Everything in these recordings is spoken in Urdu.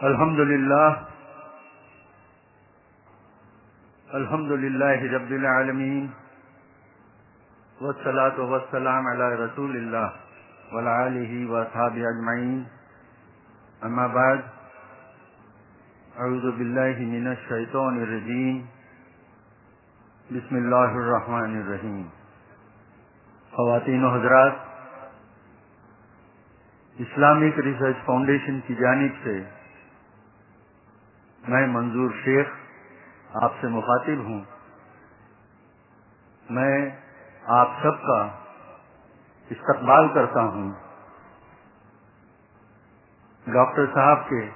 الحمد للہ رب العالمین والصلاة والسلام علی رسول اللہ وعلی آلہ واصحابہ اجمعین، اما بعد، اعوذ باللہ من الشیطان الرجیم، بسم اللہ الرحمن الرحیم۔ خواتین و حضرات، اسلامک ریسرچ فاؤنڈیشن کی جانب سے میں منظور شیخ آپ سے مخاطب ہوں۔ میں آپ سب کا استقبال کرتا ہوں۔ ڈاکٹر صاحب کے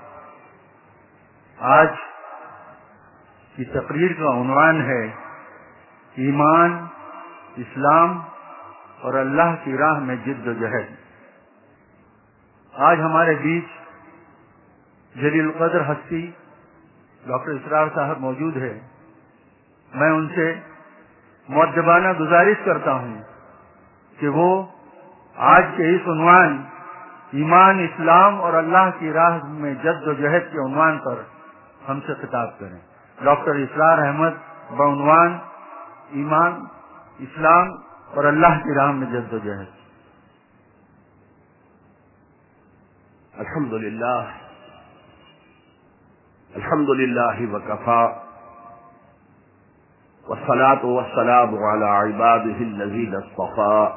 آج کی تقریر کا عنوان ہے ایمان، اسلام اور اللہ کی راہ میں جد و جہد۔ آج ہمارے بیچ جلیل القدر ہستی ڈاکٹر اسرار صاحب موجود ہے۔ میں ان سے مؤدبانہ گزارش کرتا ہوں کہ وہ آج کے اس عنوان ایمان، اسلام اور اللہ کی راہ میں جد و جہد کے عنوان پر ہم سے خطاب کریں۔ ڈاکٹر اسرار احمد بعنوان ایمان، اسلام اور اللہ کی راہ میں جد و جہد۔ الحمد للہ وکفا والصلاة والسلام على عباده الذين اصطفى،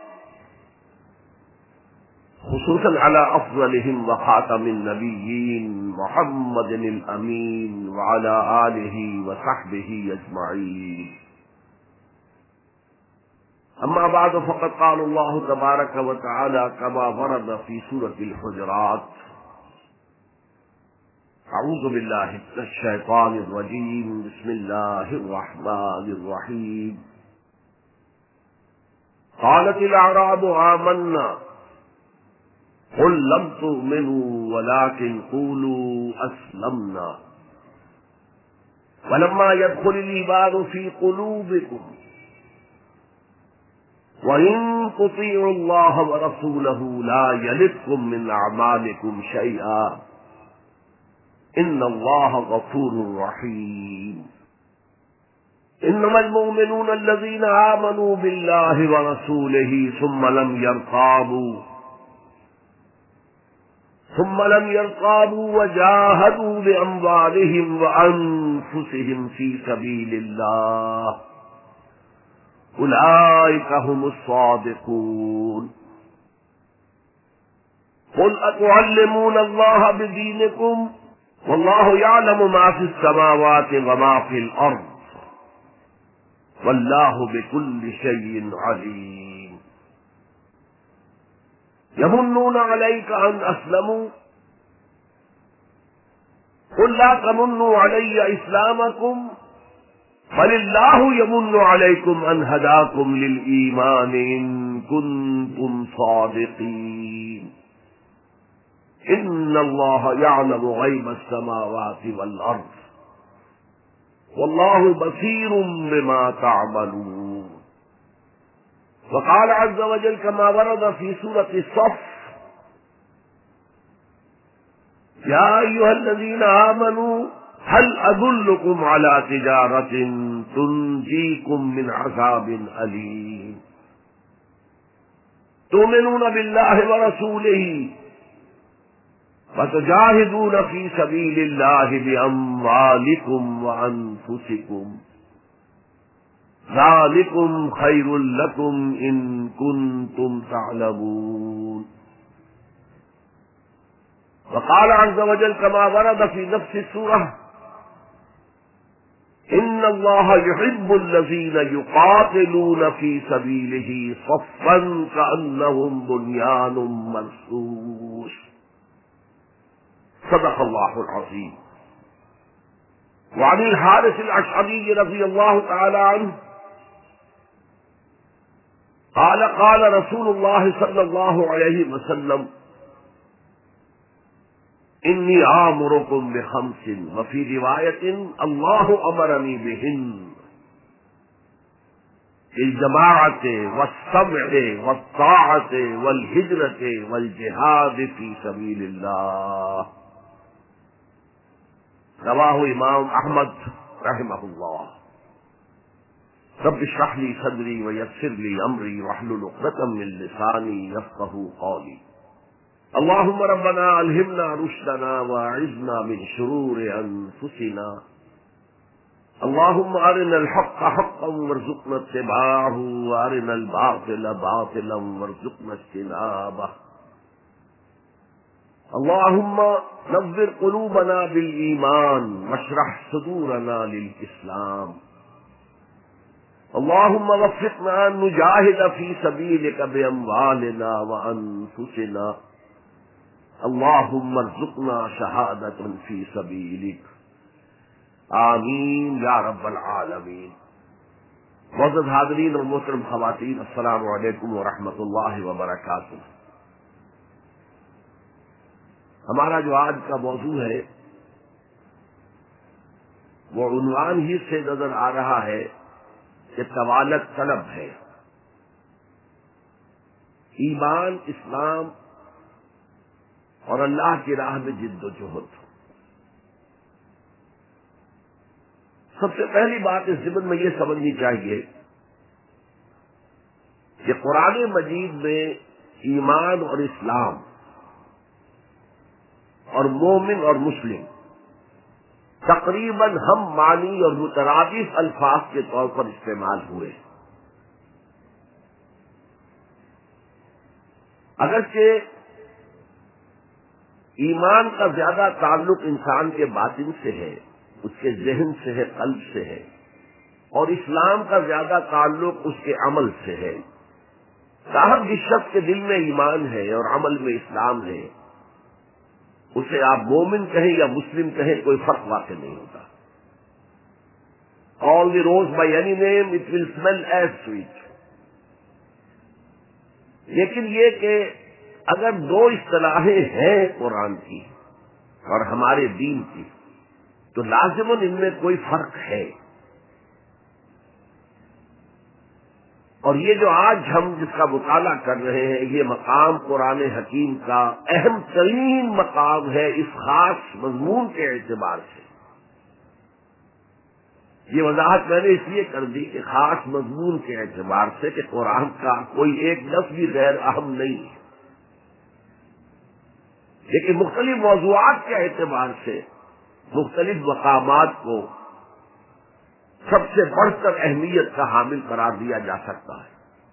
خصوصا على افضلهم وخاتم النبيين محمد الامين وعلى آله وصحبه اجمعين، اما بعد، فقد قال الله تبارك وتعالى كما ورد في سورة الحجرات: اعوذ باللہ من الشیطان الرجیم، بسم اللہ الرحمن الرحیم۔ قالت الاعراب آمنا قل لم تؤمنوا ولكن قولوا اسلمنا ولما يدخل الايمان في قلوبكم وان تطيعوا الله ورسوله لا يلدكم من اعمالكم شيئا ان اللہ غفور رحیم۔ انما المؤمنون الذين آمنوا بالله ورسوله ثم لم يرقابوا وجاهدوا بأموالهم وأنفسهم في سبيل الله أولئك هم الصادقون۔ قل أتعلمون الله بدينكم واللہ یعلم ما فی السماوات وما فی الارض واللہ بکل شیء علیم۔ یمنون علیک ان اسلموا قل لا تمنوا علی اسلامکم بل اللہ یمن علیکم ان ہداکم للایمان ان کنتم صادقین۔ ان اللہ یعلم غیب السماوات والارض واللہ بصیر بما تعملون۔ وقال عز وجل كما ورد في سورة الصف: يا أيها الذين آمنوا هل أدلكم على تجارة تنجيكم من عذاب أليم تؤمنون بالله ورسوله وتجاهدون في سبيل الله بأموالكم وأنفسكم ذلكم خير لكم إن كنتم تعلمون۔ وقال عز وجل كما ورد في نفس السورة: إن الله يحب الذين يقاتلون في سبيله صفا كأنهم بنيان مرصوص۔ صدق اللہ العظیم۔ وعن الحارث الاشعری رضی اللہ تعالی عنہ قال قال رسول اللہ صلی اللہ علیہ وسلم: انی آمرکم بخمس وفی روایت اللہ امرنی بہن: الجماعت والسمع والطاعت والہجرت والجہاد فی سبیل اللہ۔ رواہ امام احمد رحمہ اللہ۔ رب اشرح لي صدري ويسر لي امري واحلل عقدة من لساني يفقهوا قولي۔ اللهم ربنا الهمنا رشدنا واعذنا من شرور انفسنا، اللهم ارنا الحق حقا وارزقنا اتباعه وارنا الباطل باطلا وارزقنا اجتنابه، اللهم نور قلوبنا بالإيمان واشرح صدورنا للإسلام، اللهم وفقنا أن نجاهد في سبيلك بأموالنا وأنفسنا، اللهم ارزقنا شهادة في سبيلك، آمین یا رب العالمین۔ معزز حاضرین اور محترم خواتین، السلام علیکم ورحمۃ اللہ وبرکاتہ۔ ہمارا جو آج کا موضوع ہے وہ عنوان ہی سے نظر آ رہا ہے کہ طوالت طلب ہے، ایمان، اسلام اور اللہ کی راہ میں جد و جہد۔ سب سے پہلی بات اس ضمن میں یہ سمجھنی چاہیے کہ قرآن مجید میں ایمان اور اسلام اور مومن اور مسلم تقریباً ہم معنی اور مترادف الفاظ کے طور پر استعمال ہوئے، اگرچہ ایمان کا زیادہ تعلق انسان کے باطن سے ہے، اس کے ذہن سے ہے، قلب سے ہے، اور اسلام کا زیادہ تعلق اس کے عمل سے ہے۔ صاحب جس شخص کے دل میں ایمان ہے اور عمل میں اسلام ہے، اسے آپ مومن کہیں یا مسلم کہیں، کوئی فرق واقع نہیں ہوتا۔ All the rose by any name it will smell as sweet۔ لیکن یہ کہ اگر دو اصطلاحیں ہیں قرآن کی اور ہمارے دین کی، تو لازماً ان میں کوئی فرق ہے، اور یہ جو آج ہم جس کا مطالعہ کر رہے ہیں، یہ مقام قرآن حکیم کا اہم ترین مقام ہے اس خاص مضمون کے اعتبار سے۔ یہ وضاحت میں نے اس لیے کر دی کہ خاص مضمون کے اعتبار سے کہ قرآن کا کوئی ایک لفظ بھی غیر اہم نہیں ہے، لیکن مختلف موضوعات کے اعتبار سے مختلف مقامات کو سب سے بڑھ کر اہمیت کا حامل قرار دیا جا سکتا ہے۔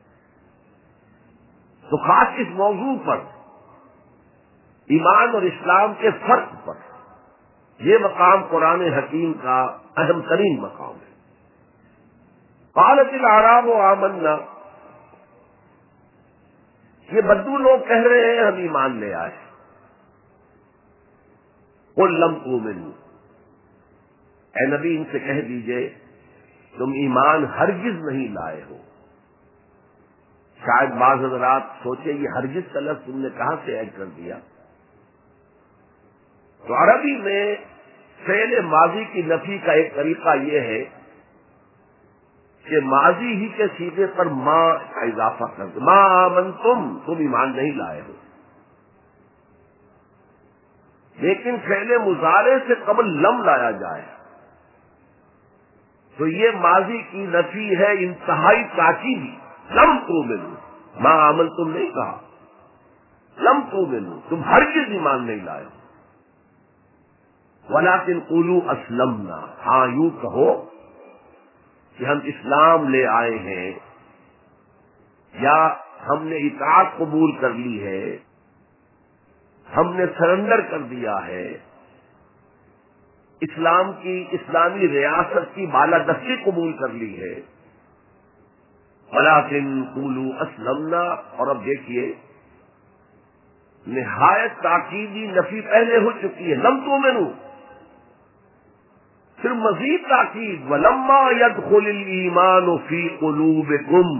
تو خاص اس موضوع پر، ایمان اور اسلام کے فرق پر، یہ مقام قرآن حکیم کا اہم ترین مقام ہے۔ قالت الاعراب آمنا، یہ بدو لوگ کہہ رہے ہیں ہم ایمان لے آئے۔ قل لم تؤمنوا، اے نبی ان سے کہہ دیجئے تم ایمان ہرگز نہیں لائے ہو۔ شاید بعض حضرات سوچے یہ ہرگز کا لفظ تم نے کہاں سے ایڈ کر دیا؟ تو عربی میں فعل ماضی کی نفی کا ایک طریقہ یہ ہے کہ ماضی ہی کے سیغے پر ما کا اضافہ کر دو، ما آمنتم، تم ایمان نہیں لائے ہو۔ لیکن فعل مضارع سے قبل لم لایا جائے تو یہ ماضی کی نفی ہے انتہائی تاکیدی۔ لم تؤمنوا، ما آمنتم نہیں کہا، لم تؤمنوا، تم ہرگز ایمان نہیں لائے ہو۔ ولکن قولوا اسلمنا، ہاں یوں کہو کہ ہم اسلام لے آئے ہیں، یا ہم نے اطاعت قبول کر لی ہے، ہم نے سرنڈر کر دیا ہے، اسلام کی، اسلامی ریاست کی بالادستی قبول کر لی ہے۔ ولکن قولوا اسلمنا، اور اب دیکھیے نہایت تاکیدی نفی پہلے ہو چکی ہے، لم تؤمنوا، پھر مزید تاکید ولما يدخل الایمان فی قلوبکم،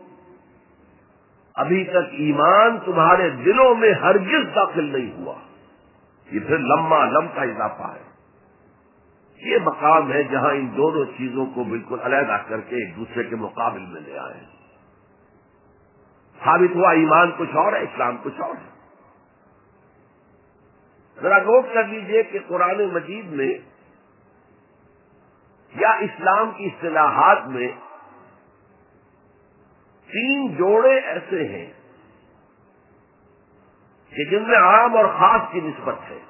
ابھی تک ایمان تمہارے دلوں میں ہرگز داخل نہیں ہوا۔ یہ پھر لما، لم کا اضافہ ہے۔ یہ مقام ہے جہاں ان دونوں چیزوں کو بالکل علیحدہ کر کے ایک دوسرے کے مقابل میں لے آئے۔ ثابت ہوا ایمان کچھ اور ہے، اسلام کچھ اور ہے۔ ذرا نوٹ کر لیجئے کہ قرآن مجید میں یا اسلام کی اصطلاحات میں 3 جوڑے ایسے ہیں کہ جن میں عام اور خاص کی نسبت ہے.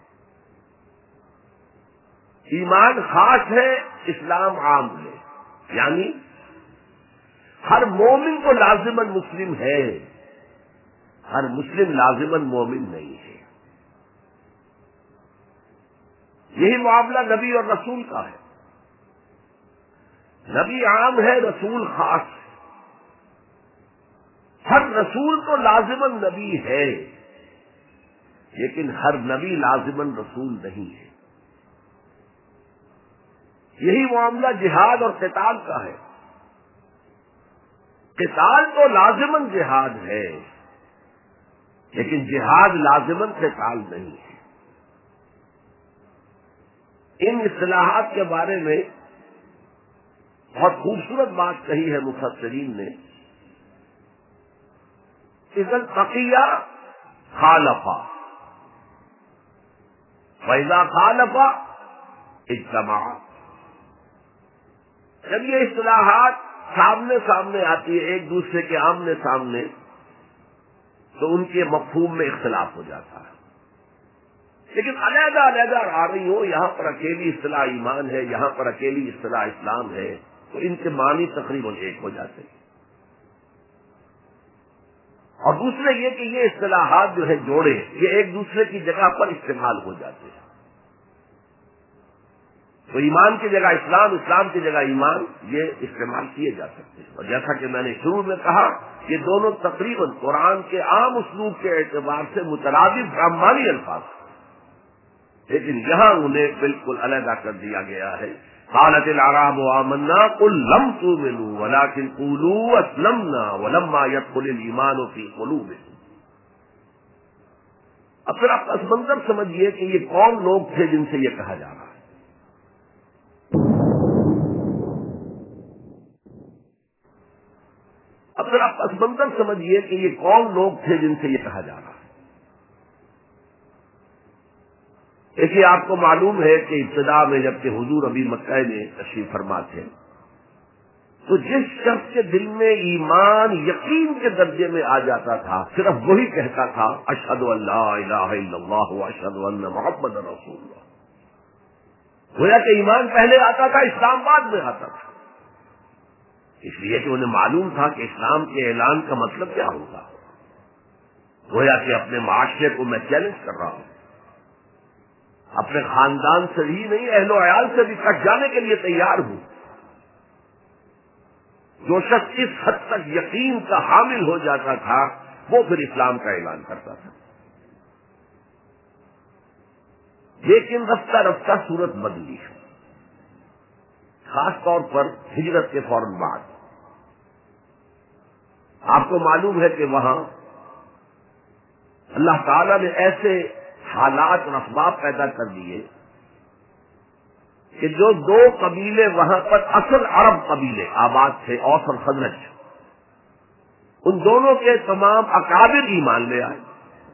ایمان خاص ہے، اسلام عام ہے. یعنی ہر مومن کو لازماً مسلم ہے، ہر مسلم لازماً مومن نہیں ہے. یہی معاملہ نبی اور رسول کا ہے. نبی عام ہے، رسول خاص ہے. ہر رسول تو لازماً نبی ہے، لیکن ہر نبی لازماً رسول نہیں ہے. یہی معاملہ جہاد اور قتال کا ہے. قتال تو لازماً جہاد ہے، لیکن جہاد لازماً قتال نہیں ہے. ان اصطلاحات کے بارے میں بہت خوبصورت بات کہی ہے مفسرین نے. اذا التقیا خالفا واذا خالفا اجتمع. جب یہ اصطلاحات سامنے سامنے آتی ہے، ایک دوسرے کے آمنے سامنے، تو ان کے مفہوم میں اختلاف ہو جاتا ہے. لیکن علیحدہ علیحدہ آ رہی ہو، یہاں پر اکیلی اصطلاح ایمان ہے، یہاں پر اکیلی اصطلاح اسلام ہے، تو ان کے معنی تقریباً ایک ہو جاتے ہیں. اور دوسرے یہ کہ یہ اصطلاحات جو ہے جوڑے، یہ ایک دوسرے کی جگہ پر استعمال ہو جاتے ہیں. تو ایمان کی جگہ اسلام، اسلام کی جگہ ایمان، یہ استعمال کیے جا سکتے ہیں. اور جیسا کہ میں نے شروع میں کہا، یہ دونوں تقریباً قرآن کے عام اسلوب کے اعتبار سے مترادف برہمانی الفاظ ہیں، لیکن یہاں انہیں بالکل علیحدہ کر دیا گیا ہے. قالت الاعراب آمنا قل لم تؤمنوا ولكن قولوا اسلمنا ولما يدخل الايمان في قلوبكم. اب پھر آپ پس منظر سمجھیے کہ یہ کون لوگ تھے جن سے یہ کہا جا رہا ہے. اب پھر آپ پس منظر سمجھیے کہ یہ کون لوگ تھے جن سے یہ کہا جا رہا ہے. دیکھیے، آپ کو معلوم ہے کہ ابتدا میں جبکہ حضور ابھی مکہ میں تشریف فرما تھے، تو جس شخص کے دل میں ایمان یقین کے درجے میں آ جاتا تھا، صرف وہی کہتا تھا اشہد ان لا الہ الا اللہ واشہد ان محمد رسول اللہ. گویا کہ ایمان پہلے آتا تھا، اسلام بعد میں آتا تھا. اس لیے کہ انہیں معلوم تھا کہ اسلام کے اعلان کا مطلب کیا ہوگا. گویا کہ اپنے معاشرے کو میں چیلنج کر رہا ہوں، اپنے خاندان سے ہی نہیں، اہل و عیال سے بھی کٹ جانے کے لیے تیار ہوں. جو شخص اس حد تک یقین کا حامل ہو جاتا تھا، وہ پھر اسلام کا اعلان کرتا تھا. لیکن رفتہ رفتہ صورت بدلی، خاص طور پر ہجرت کے فوراً بعد. آپ کو معلوم ہے کہ وہاں اللہ تعالیٰ نے ایسے حالات اور اسباب پیدا کر دیے کہ جو 2 قبیلے وہاں پر اصل عرب قبیلے آباد تھے، اوس اور خزرج، ان دونوں کے تمام اکابر ایمان لے آئے.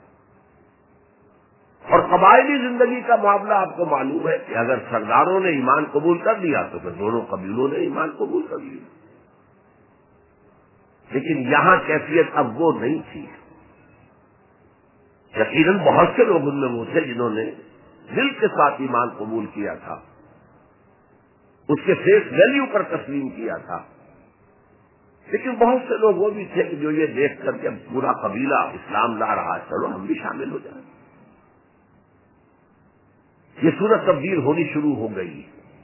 اور قبائلی زندگی کا معاملہ آپ کو معلوم ہے کہ اگر سرداروں نے ایمان قبول کر لیا تو پھر دونوں قبیلوں نے ایمان قبول کر لیا. لیکن یہاں کیفیت اب وہ نہیں تھی. یقیناً بہت سے لوگ ان میں وہ تھے جنہوں نے دل کے ساتھ ایمان قبول کیا تھا، اس کے فیس ویلیو پر تسلیم کیا تھا. لیکن بہت سے لوگ وہ بھی تھے کہ جو یہ دیکھ کر کے پورا قبیلہ اسلام لا رہا ہے، چلو ہم بھی شامل ہو جائیں. یہ صورت تبدیل ہونی شروع ہو گئی.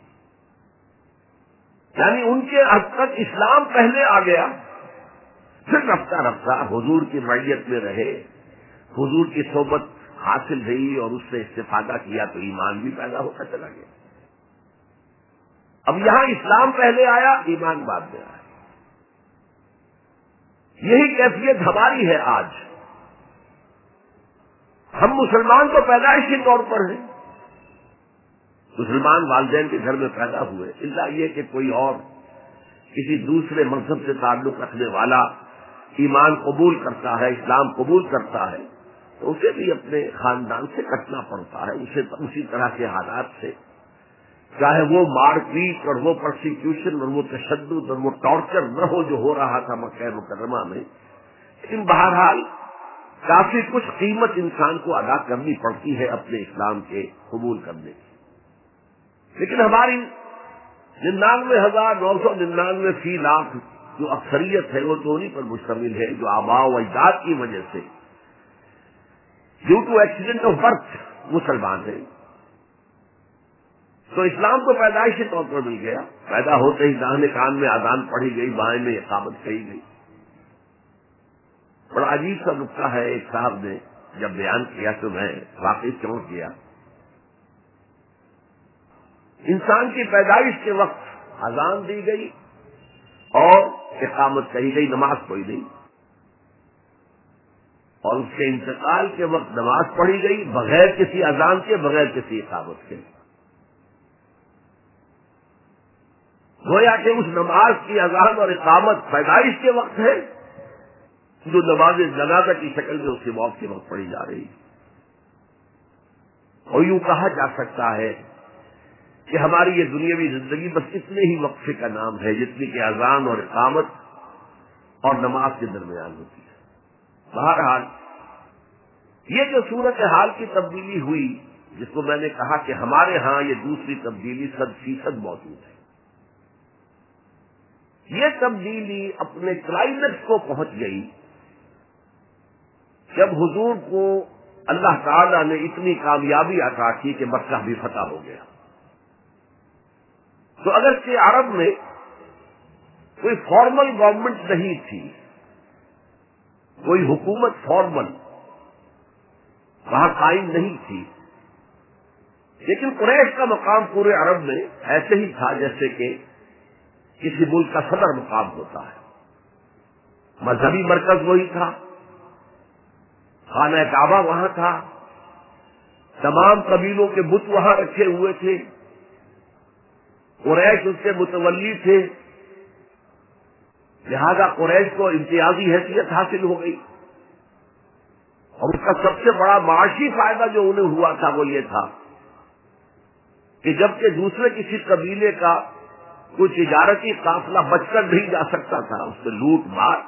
یعنی ان کے حد تک اسلام پہلے آ گیا، پھر رفتہ رفتہ حضور کی معیت میں رہے، حضور کی صحبت حاصل رہی اور اس سے استفادہ کیا تو ایمان بھی پیدا ہوتا چلا گیا. اب یہاں اسلام پہلے آیا، ایمان بعد میں آیا. یہی کیفیت ہماری ہے آج. ہم مسلمان تو پیدائشی طور پر ہیں، مسلمان والدین کے گھر میں پیدا ہوئے، اللہ یہ کہ کوئی اور کسی دوسرے مذہب سے تعلق رکھنے والا ایمان قبول کرتا ہے، اسلام قبول کرتا ہے، تو اسے بھی اپنے خاندان سے کٹنا پڑتا ہے، اسے اسی طرح کے حالات سے چاہے وہ مار پیٹ اور وہ پرسیکیوشن اور وہ تشدد اور وہ ٹارچر نہ ہو جو ہو رہا تھا مکہ مکرمہ میں، لیکن بہرحال کافی کچھ قیمت انسان کو ادا کرنی پڑتی ہے اپنے اسلام کے قبول کرنے کی۔ لیکن ہماری 99,999 فی لاکھ جو اکثریت ہے وہ تو انہیں پر مشتمل ہے جو آباء و اجداد کی وجہ سے due to accident of birth مسلمان ہیں۔ تو اسلام کو پیدائشی طور پر مل گیا، پیدا ہوتے ہی داہنے کان میں اذان پڑھی گئی، بائیں میں اقامت کہی گئی۔ بڑا عجیب سا نقطہ ہے، ایک صاحب نے جب بیان کیا تو میں واقعی چونک گیا۔ انسان کی پیدائش کے وقت اذان دی گئی اور اقامت کہی گئی، نماز پڑھی گئی، اور اس کے انتقال کے وقت نماز پڑھی گئی بغیر کسی اذان کے، بغیر کسی اقامت کے۔ گویا کہ اس نماز کی اذان اور اقامت پیدائش کے وقت ہے جو نماز جنازہ کی شکل میں اس کی موت کے وقت پڑھی جا رہی ہے۔ اور یوں کہا جا سکتا ہے کہ ہماری یہ دنیاوی زندگی بس اتنے ہی وقفے کا نام ہے جتنی کہ اذان اور اقامت اور نماز کے درمیان ہوتی ہے۔ بہرحال یہ جو صورتحال کی تبدیلی ہوئی، جس کو میں نے کہا کہ ہمارے ہاں یہ دوسری تبدیلی 100% موجود ہے، یہ تبدیلی اپنے کلائمیکس کو پہنچ گئی جب حضور کو اللہ تعالی نے اتنی کامیابی عطا کی کہ مکہ بھی فتح ہو گیا۔ تو اگرچہ عرب میں کوئی فارمل گورنمنٹ نہیں تھی، کوئی حکومت فارمل وہاں قائم نہیں تھی، لیکن قریش کا مقام پورے عرب میں ایسے ہی تھا جیسے کہ کسی ملک کا صدر مقام ہوتا ہے۔ مذہبی مرکز وہی تھا، خانہ کعبہ وہاں تھا، تمام قبیلوں کے بت وہاں رکھے ہوئے تھے، قریش اس کے متولی تھے، لہذا قریش کو امتیازی حیثیت حاصل ہو گئی۔ اور اس کا سب سے بڑا معاشی فائدہ جو انہیں ہوا تھا وہ یہ تھا کہ جبکہ دوسرے کسی قبیلے کا کوئی تجارتی قافلہ بچ کر نہیں جا سکتا تھا، اس سے لوٹ مار،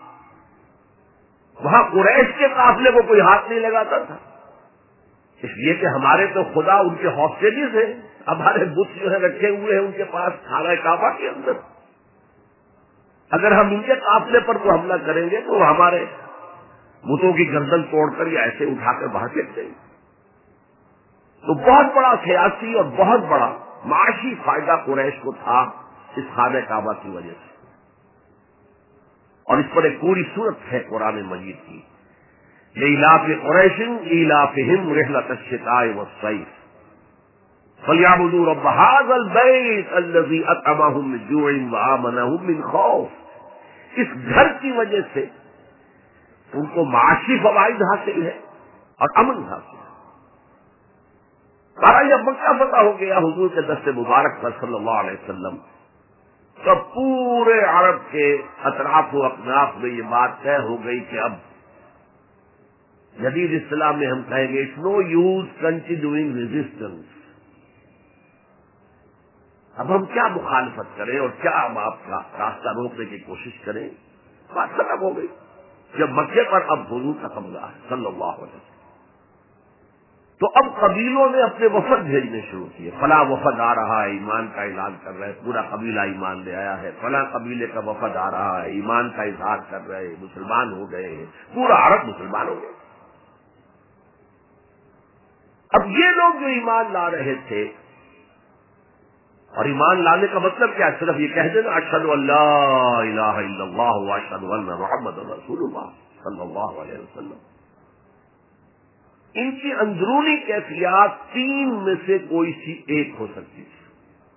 وہاں قریش کے قافلے کو کوئی ہاتھ نہیں لگاتا تھا، اس لیے کہ ہمارے تو خدا ان کے ہاسٹیجز ہیں، ہمارے بت جو ہے رکھے ہوئے ہیں ان کے پاس خانہ کعبہ کے اندر، اگر ہم ان کے قافلے پر تو حملہ کریں گے تو ہمارے بتوں کی گردن توڑ کر یا ایسے اٹھا کر باہر پھینک دیں گے۔ تو بہت بڑا سیاسی اور بہت بڑا معاشی فائدہ قریش کو تھا اس خانہ کعبہ کی وجہ سے، اور اس پر ایک پوری صورت ہے قرآن مجید کی، لإلاف قریش إیلافہم رحلۃ الشتاء والصیف فلیعبدوا رب ھذا البیت الذی اطعمہم من جوع وآمنہم من خوف۔ اس گھر کی وجہ سے ان کو معاشی فوائد حاصل ہے اور امن حاصل ہے۔ جب مکہ فتح ہو گیا حضور کے دست مبارک پر صلی اللہ علیہ وسلم، تو پورے عرب کے اطراف و اکناف میں یہ بات طے ہو گئی کہ اب جدید اصطلاح میں ہم کہیں گے it's no use continuing resistance, اب ہم کیا مخالفت کریں اور کیا ہم آپ کا راستہ روکنے کی کوشش کریں، بات ختم ہو گئی۔ جب مکے پر اب حضور کا قبضہ ہے صلی اللہ علیہ وسلم، تو اب قبیلوں نے اپنے وفد بھیجنے شروع کیے، فلاں وفد آ رہا ہے ایمان کا اعلان کر رہے، پورا قبیلہ ایمان لے آیا ہے، فلاں قبیلے کا وفد آ رہا ہے ایمان کا اظہار کر رہے، مسلمان ہو گئے ہیں، پورا عرب مسلمان ہو گئے۔ اب یہ لوگ جو ایمان لا رہے تھے، اور ایمان لانے کا مطلب کیا؟ صرف یہ کہہ دینا اشہد ان لا الہ الا اللہ واشہد ان محمد رسول اللہ صلی اللہ علیہ وسلم، ان کی اندرونی کیفیات تین میں سے کوئی سی ایک ہو سکتی تھی۔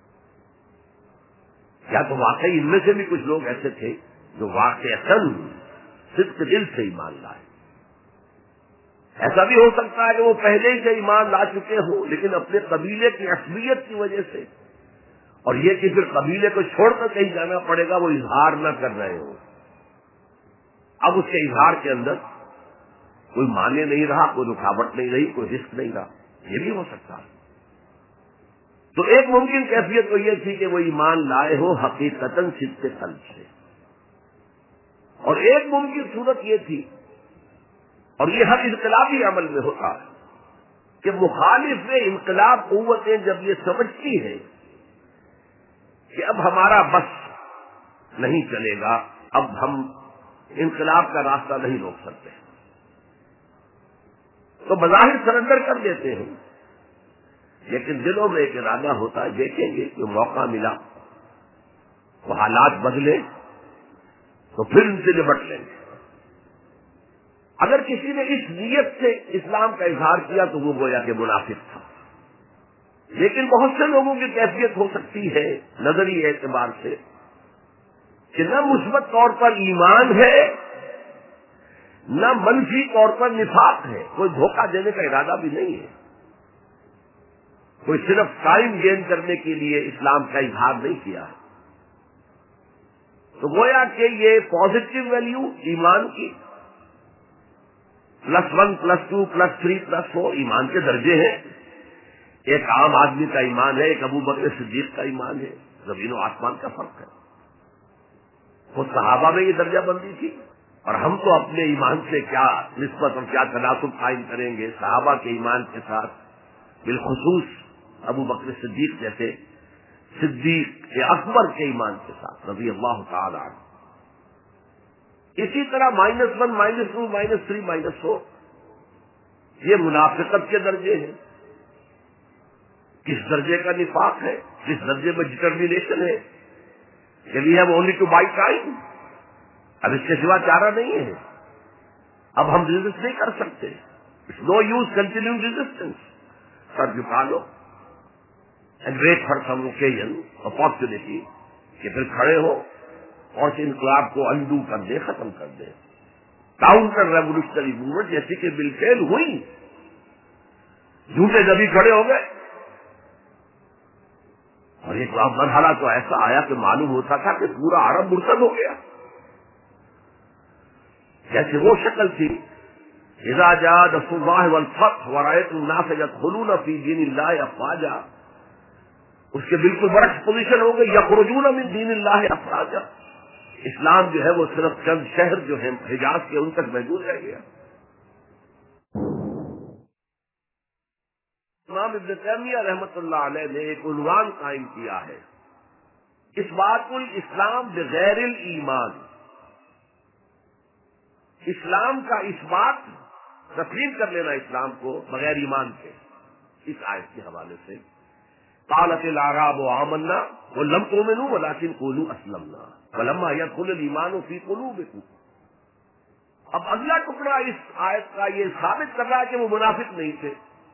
یا تو واقعی ان میں سے بھی کچھ لوگ ایسے تھے جو واقعتاً صدق دل سے ایمان لائے، ایسا بھی ہو سکتا ہے کہ وہ پہلے ہی سے ایمان لا چکے ہوں لیکن اپنے قبیلے کی عصبیت کی وجہ سے، اور یہ کہ پھر قبیلے کو چھوڑ کر کہیں جانا پڑے گا، وہ اظہار نہ کر رہے ہوں، اب اس کے اظہار کے اندر کوئی مانے نہیں رہا، کوئی رکاوٹ نہیں رہی، کوئی رسک نہیں رہا، یہ بھی ہو سکتا ہے۔ تو ایک ممکن کیفیت تو یہ تھی کہ وہ ایمان لائے ہو حقیقتاً صدق قلب سے، اور ایک ممکن صورت یہ تھی، اور یہ ہر انقلابی عمل میں ہوتا ہے، کہ مخالف انقلاب قوتیں جب یہ سمجھتی ہیں کہ اب ہمارا بس نہیں چلے گا، اب ہم انقلاب کا راستہ نہیں روک سکتے، تو بظاہر سرنڈر کر دیتے ہیں، لیکن دلوں میں ایک ارادہ ہوتا ہے دیکھیں گے کہ موقع ملا، وہ حالات بدلے تو پھر ان سے نمٹ لیں گے۔ اگر کسی نے اس نیت سے اسلام کا اظہار کیا تو وہ گویا کہ منافق تھا، لیکن بہت سے لوگوں کی کیفیت ہو سکتی ہے نظری اعتبار سے کہ نہ مثبت طور پر ایمان ہے، نہ منفی طور پر نفاق ہے، کوئی دھوکہ دینے کا ارادہ بھی نہیں ہے، کوئی صرف ٹائم گین کرنے کے لیے اسلام کا اظہار نہیں کیا ہے، تو گویا کہ یہ پازیٹو ویلیو ایمان کی +1 +2 +3 +4 ایمان کے درجے ہیں۔ ایک عام آدمی کا ایمان ہے، ایک ابو بکر صدیق کا ایمان ہے، زمین و آسمان کا فرق ہے۔ خود صحابہ میں یہ درجہ بندی تھی، اور ہم تو اپنے ایمان سے کیا نسبت اور کیا تناسب قائم کریں گے صحابہ کے ایمان کے ساتھ، بالخصوص ابو بکر صدیق جیسے صدیق اکبر کے ایمان کے ساتھ رضی اللہ تعالی عنہ۔ اسی طرح -1 -2 -3 -4 یہ منافقت کے درجے ہیں۔ کس درجے کا نفاق ہے، کس درجے میں ڈٹرمینیشن ہے کہ we have only to buy time, اب اس کے سوا چارہ نہیں ہے، اب ہم ریزسٹ نہیں کر سکتے، it's no use continue resistance, سر جھکا لو and wait for some occasion opportunity کہ پھر کھڑے ہو اور اس انقلاب کو انڈو کر دے، ختم کر دے۔ کاؤنٹر ریولیوشنری موومنٹ جیسی کہ بالفعل ہوئی، جھوٹے نبی کھڑے ہو گئے، اور ایک مرحلہ تو ایسا آیا کہ معلوم ہوتا تھا کہ پورا عرب مرتد ہو گیا، جیسے وہ شکل تھی اذا جاء نصر اللہ والفتح ورأيت الناس يدخلون في دین اللہ افواجا، اس کے بالکل برعکس پوزیشن ہو گئی، یخرجون من دین اللہ افواجا۔ اسلام جو ہے وہ صرف چند شہر جو ہیں حجاز کے ان تک محدود رہ گیا۔ امام ابن تیمیہ رحمۃ اللہ علیہ نے ایک عنوان قائم کیا ہے، اثبات الاسلام بغیر الایمان، اسلام کا اثبات، تسلیم کر لینا اسلام کو بغیر ایمان کے۔ اس آیت کے حوالے سے قالت الاعراب آمنا ولم تؤمنوا ولكن قولوا اسلمنا ولما يدخل الايمان في قلوبكم۔ اب اگلا ٹکڑا اس آیت کا یہ ثابت کر رہا ہے کہ وہ منافق نہیں تھے۔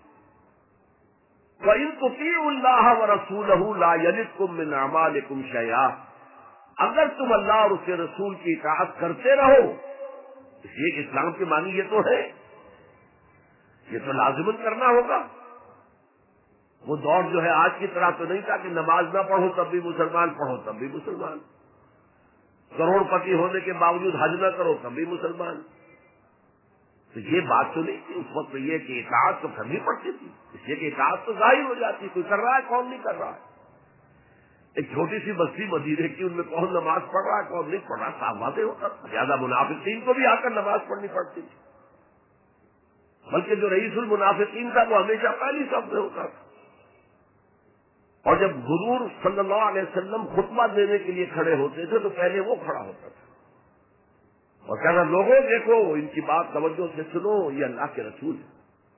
وَإِن تُطِيعُوا اللَّهَ وَرَسُولَهُ لَا يَلِدْكُم مِّنْ أَعْمَالِكُمْ شَيْئًا، اگر تم اللہ اور اس کے رسول کی اطاعت کرتے رہو، اس لیے کہ اسلام کے معنی یہ تو ہے، یہ تو لازمن کرنا ہوگا۔ وہ دور جو ہے آج کی طرح تو نہیں تھا کہ نماز نہ پڑھو تب بھی مسلمان، پڑھو تب بھی مسلمان، کروڑ پتی ہونے کے باوجود حج نہ کرو تب بھی مسلمان۔ تو یہ بات تو نہیں تھی اس وقت، یہ کہ اطاعت تو کرنی پڑتی تھی، اس لیے کہ اطاعت تو ظاہر ہو جاتی، کوئی کر رہا ہے کون نہیں کر رہا ہے۔ ایک چھوٹی سی بستی مدینے کی، ان میں کون نماز پڑھ رہا ہے کون نہیں پڑھ رہا، صاف واضح ہوتا تھا۔ زیادہ منافقین کو بھی آ کر نماز پڑھنی پڑتی تھی، بلکہ جو رئیس المنافقین تھا وہ ہمیشہ پہلی صف میں ہوتا تھا، اور جب حضور صلی اللہ علیہ وسلم خطبہ دینے کے لیے کھڑے ہوتے تھے تو پہلے وہ کھڑا ہوتا تھا اور کہنا لوگوں دیکھو ان کی بات توجہ سے سنو، یہ اللہ کے رسول ہے۔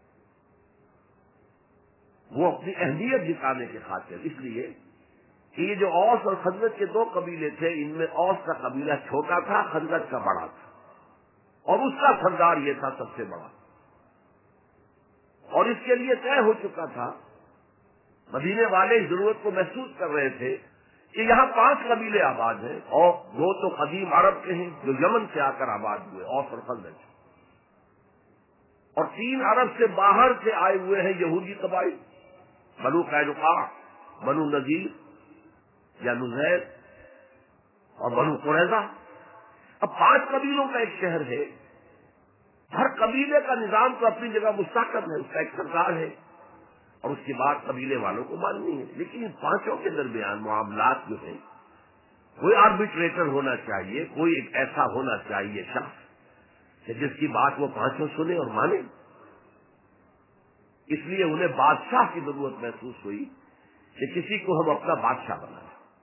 وہ اپنی اہمیت دکھانے کی خاطر، اس لیے کہ یہ جو اوس اور خزرج کے 2 قبیلے تھے، ان میں اوس کا قبیلہ چھوٹا تھا، خزرج کا بڑا تھا، اور اس کا سردار یہ تھا سب سے بڑا، اور اس کے لیے طے ہو چکا تھا، مدینے والے اس ضرورت کو محسوس کر رہے تھے کہ یہاں 5 قبیلے آباد ہیں، اور 2 تو قدیم عرب کے ہیں جو یمن سے آ کر آباد ہوئے، اوس اور خزرج، اور 3 عرب سے باہر سے آئے ہوئے ہیں یہودی قبائل، بنو قینقاع، بنو نذیر یا نذیر اور بنو قریظہ۔ اب 5 قبیلوں کا ایک شہر ہے، ہر قبیلے کا نظام تو اپنی جگہ مستحکم ہے، اس کا ایک سردار ہے، اور اس کی بات قبیلے والوں کو ماننی ہے. لیکن ان پانچوں کے درمیان معاملات جو ہیں کوئی آربیٹریٹر ہونا چاہیے, کوئی ایک ایسا ہونا چاہیے شخص کہ جس کی بات وہ پانچوں سنے اور مانے. اس لیے انہیں بادشاہ کی ضرورت محسوس ہوئی کہ کسی کو ہم اپنا بادشاہ بنائیں.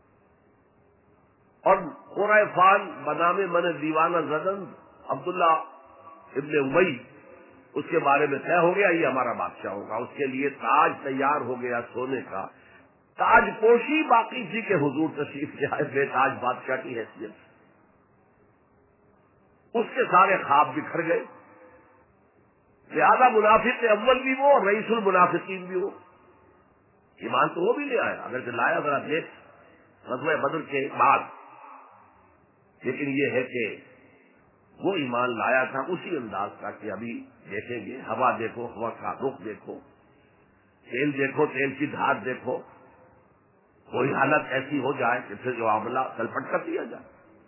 اور قرائے فان بنام من دیوانہ زدن عبداللہ ابن امی اس کے بارے میں طے ہو گیا یہ ہمارا بادشاہ ہوگا. اس کے لیے تاج تیار ہو گیا سونے کا. تاج پوشی باقی تھی کہ حضور تشریف لے آئے بے تاج بادشاہ کی حیثیت. اس کے سارے خواب بکھر گئے. لہذا منافق اول بھی وہ اور رئیس المنافقین بھی وہ. ایمان تو وہ بھی لے آیا اگر کہ لایا ذرا دیکھ غزوہ بدر کے بعد, لیکن یہ ہے کہ وہ ایمان لایا تھا اسی انداز کا کہ ابھی دیکھیں گے, ہوا دیکھو, ہوا کا رخ دیکھو, تیل دیکھو, تیل کی دھار دیکھو, کوئی حالت ایسی ہو جائے کہ پھر جو معاملہ تلپٹ کر دیا جائے.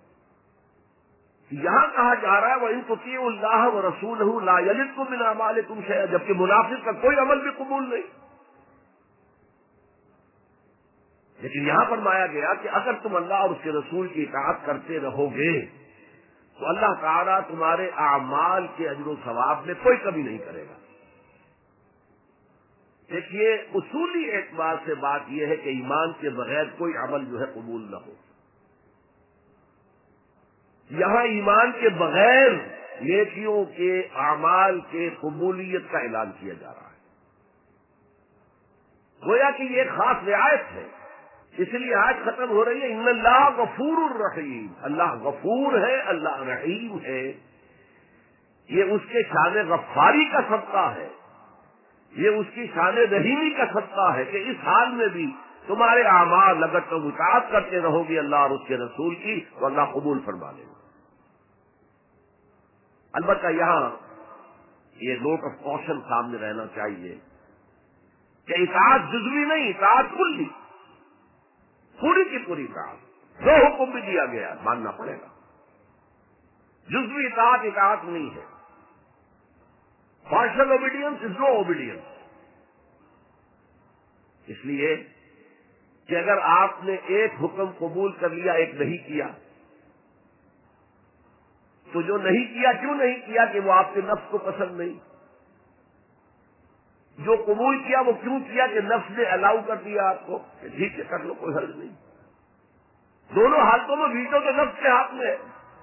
یہاں کہا جا رہا ہے وَإِن تُطِيعُوا اللَّهَ وَرَسُولَهُ لَا يَلِدْكُم مِّنْ أَعْمَالِكُمْ شَيْئًا, جبکہ منافق کا کوئی عمل بھی قبول نہیں. لیکن یہاں فرمایا گیا کہ اگر تم اللہ اور اس کے رسول کی اطاعت کرتے رہو گے تو اللہ تعالیٰ تمہارے اعمال کے اجر و ثواب میں کوئی کمی نہیں کرے گا. دیکھیے اصولی اعتبار سے بات یہ ہے کہ ایمان کے بغیر کوئی عمل جو ہے قبول نہ ہو. یہاں ایمان کے بغیر نیکیوں کے اعمال کے قبولیت کا اعلان کیا جا رہا ہے. گویا کہ یہ ایک خاص رعایت ہے, اس لیے آج ختم ہو رہی ہے ان اللہ غفور الرحیم. اللہ غفور ہے, اللہ رحیم ہے. یہ اس کے شان غفاری کا صدقہ ہے, یہ اس کی شان رحیمی کا صدقہ ہے کہ اس حال میں بھی تمہارے اعمال اگر تم اطاعت کرتے رہو گے اللہ اور اس کے رسول کی تو اللہ قبول فرما لے گا. البتہ یہاں یہ نوٹ آف کوشن سامنے رہنا چاہیے کہ اطاعت جزوی نہیں, اطاعت کلی, پوری کی پوری اطاعت. جو حکم بھی دیا گیا ماننا پڑے گا. جزوی اطاعت اطاعت نہیں ہے. Partial obedience is no obedience. اس لیے کہ اگر آپ نے ایک حکم قبول کر لیا ایک نہیں کیا تو جو نہیں کیا کیوں نہیں کیا کہ وہ آپ کے نفس کو پسند نہیں, جو قبول کیا وہ کیوں کیا کہ نفس نے الاؤ کر دیا آپ کو کہ ٹھیک ہے کر لو کوئی حرج نہیں. دونوں حالتوں میں ویٹو تو نفس کے ہاتھ میں ہے.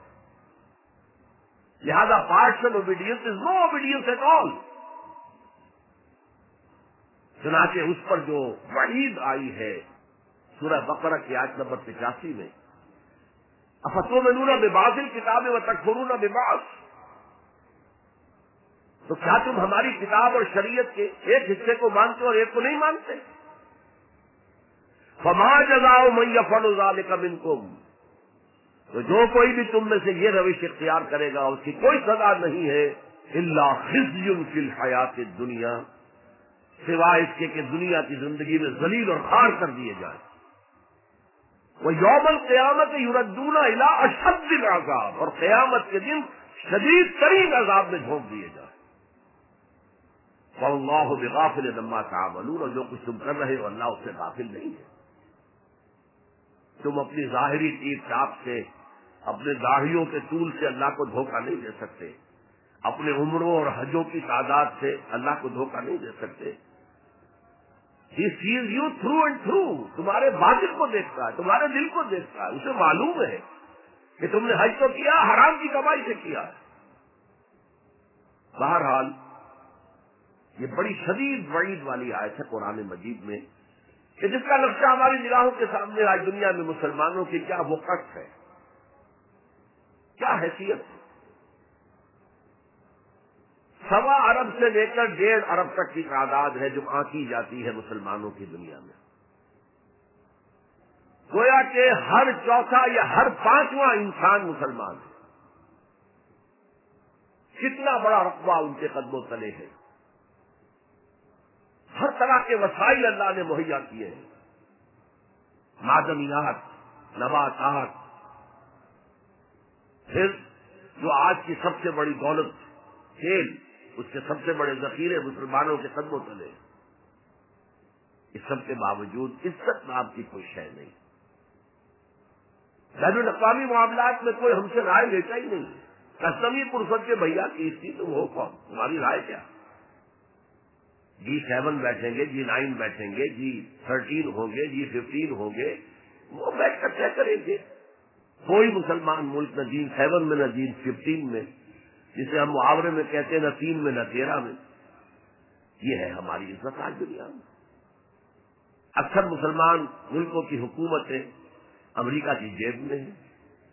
لہذا partial obedience is no obedience at all. چنانچہ اس پر جو وعید آئی ہے سورہ بقرہ کی آیت نمبر 85 میں افتؤمنون ببعض الکتاب وتکفرون ببعض, تو کیا تم ہماری کتاب اور شریعت کے ایک حصے کو مانتے اور ایک کو نہیں مانتے؟ فما جزاء من يفعل ذلك منكم, تو جو کوئی بھی تم میں سے یہ روش اختیار کرے گا اس کی کوئی سزا نہیں ہے الا خزي في الحیات الدنیا, سوائے اس کے کہ دنیا کی زندگی میں ذلیل اور خوار کر دیے جائیں. وَيَوْمَ الْقِيَامَةِ يُرَدُّونَ إِلَىٰ أَشَدِّ الْعَذَابِ, اور قیامت کے دن شدید ترین عذاب میں جھونک دیے جائیں. وَاللَّهُ بِغَافِلٍ عَمَّا تَعْمَلُونَ, اور جو کچھ تم کر رہے ہو اللہ اس سے غافل نہیں ہے. تم اپنی ظاہری ٹیپ ٹاپ سے, اپنے داڑھیوں کے طول سے اللہ کو دھوکہ نہیں دے سکتے, اپنے عمروں اور حجوں کی تعداد سے اللہ کو دھوکہ نہیں دے سکتے. He sees you through and through, تمہارے باطن کو دیکھتا ہے, تمہارے دل کو دیکھتا ہے. اسے معلوم ہے کہ تم نے حج تو کیا, حرام کی کمائی سے کیا. بہرحال یہ بڑی شدید وعید والی آیت ہے قرآن مجید میں کہ جس کا نقشہ ہماری نگاہوں کے سامنے آج دنیا میں مسلمانوں کی کیا وقت ہے, کیا حیثیت ہے. 1.25 ارب سے لے کر 1.5 ارب تک کی تعداد ہے جو آنکی جاتی ہے مسلمانوں کی دنیا میں. گویا کہ ہر چوتھا یا ہر 5واں انسان مسلمان ہے. کتنا بڑا رقبہ ان کے قدموں تلے ہے. ہر طرح کے وسائل اللہ نے مہیا کیے ہیں, معدنیات, نباتات, پھر جو آج کی سب سے بڑی دولت تیل, اس کے سب سے بڑے ذخیرے مسلمانوں کے قدموں تلے. اس سب کے باوجود عزت نام کی کوئی شے نہیں. بین الاقوامی معاملات میں کوئی ہم سے رائے لیتا ہی نہیں. کسٹمی پرسد کے بھیا کیس تھی تم ہو کون, تمہاری رائے کیا؟ G7 بیٹھیں گے, G9 بیٹھیں گے, G13 ہوں گے, G15 ہوں گے, وہ بیٹھ کر طے کریں گے. کوئی مسلمان ملک نہ G7 میں نہ G15 میں, جسے ہم محاورے میں کہتے ہیں نہ 3 میں نہ 13 میں. یہ ہے ہماری عزت آج دنیا میں. اکثر مسلمان ملکوں کی حکومتیں امریکہ کی جیب میں ہیں.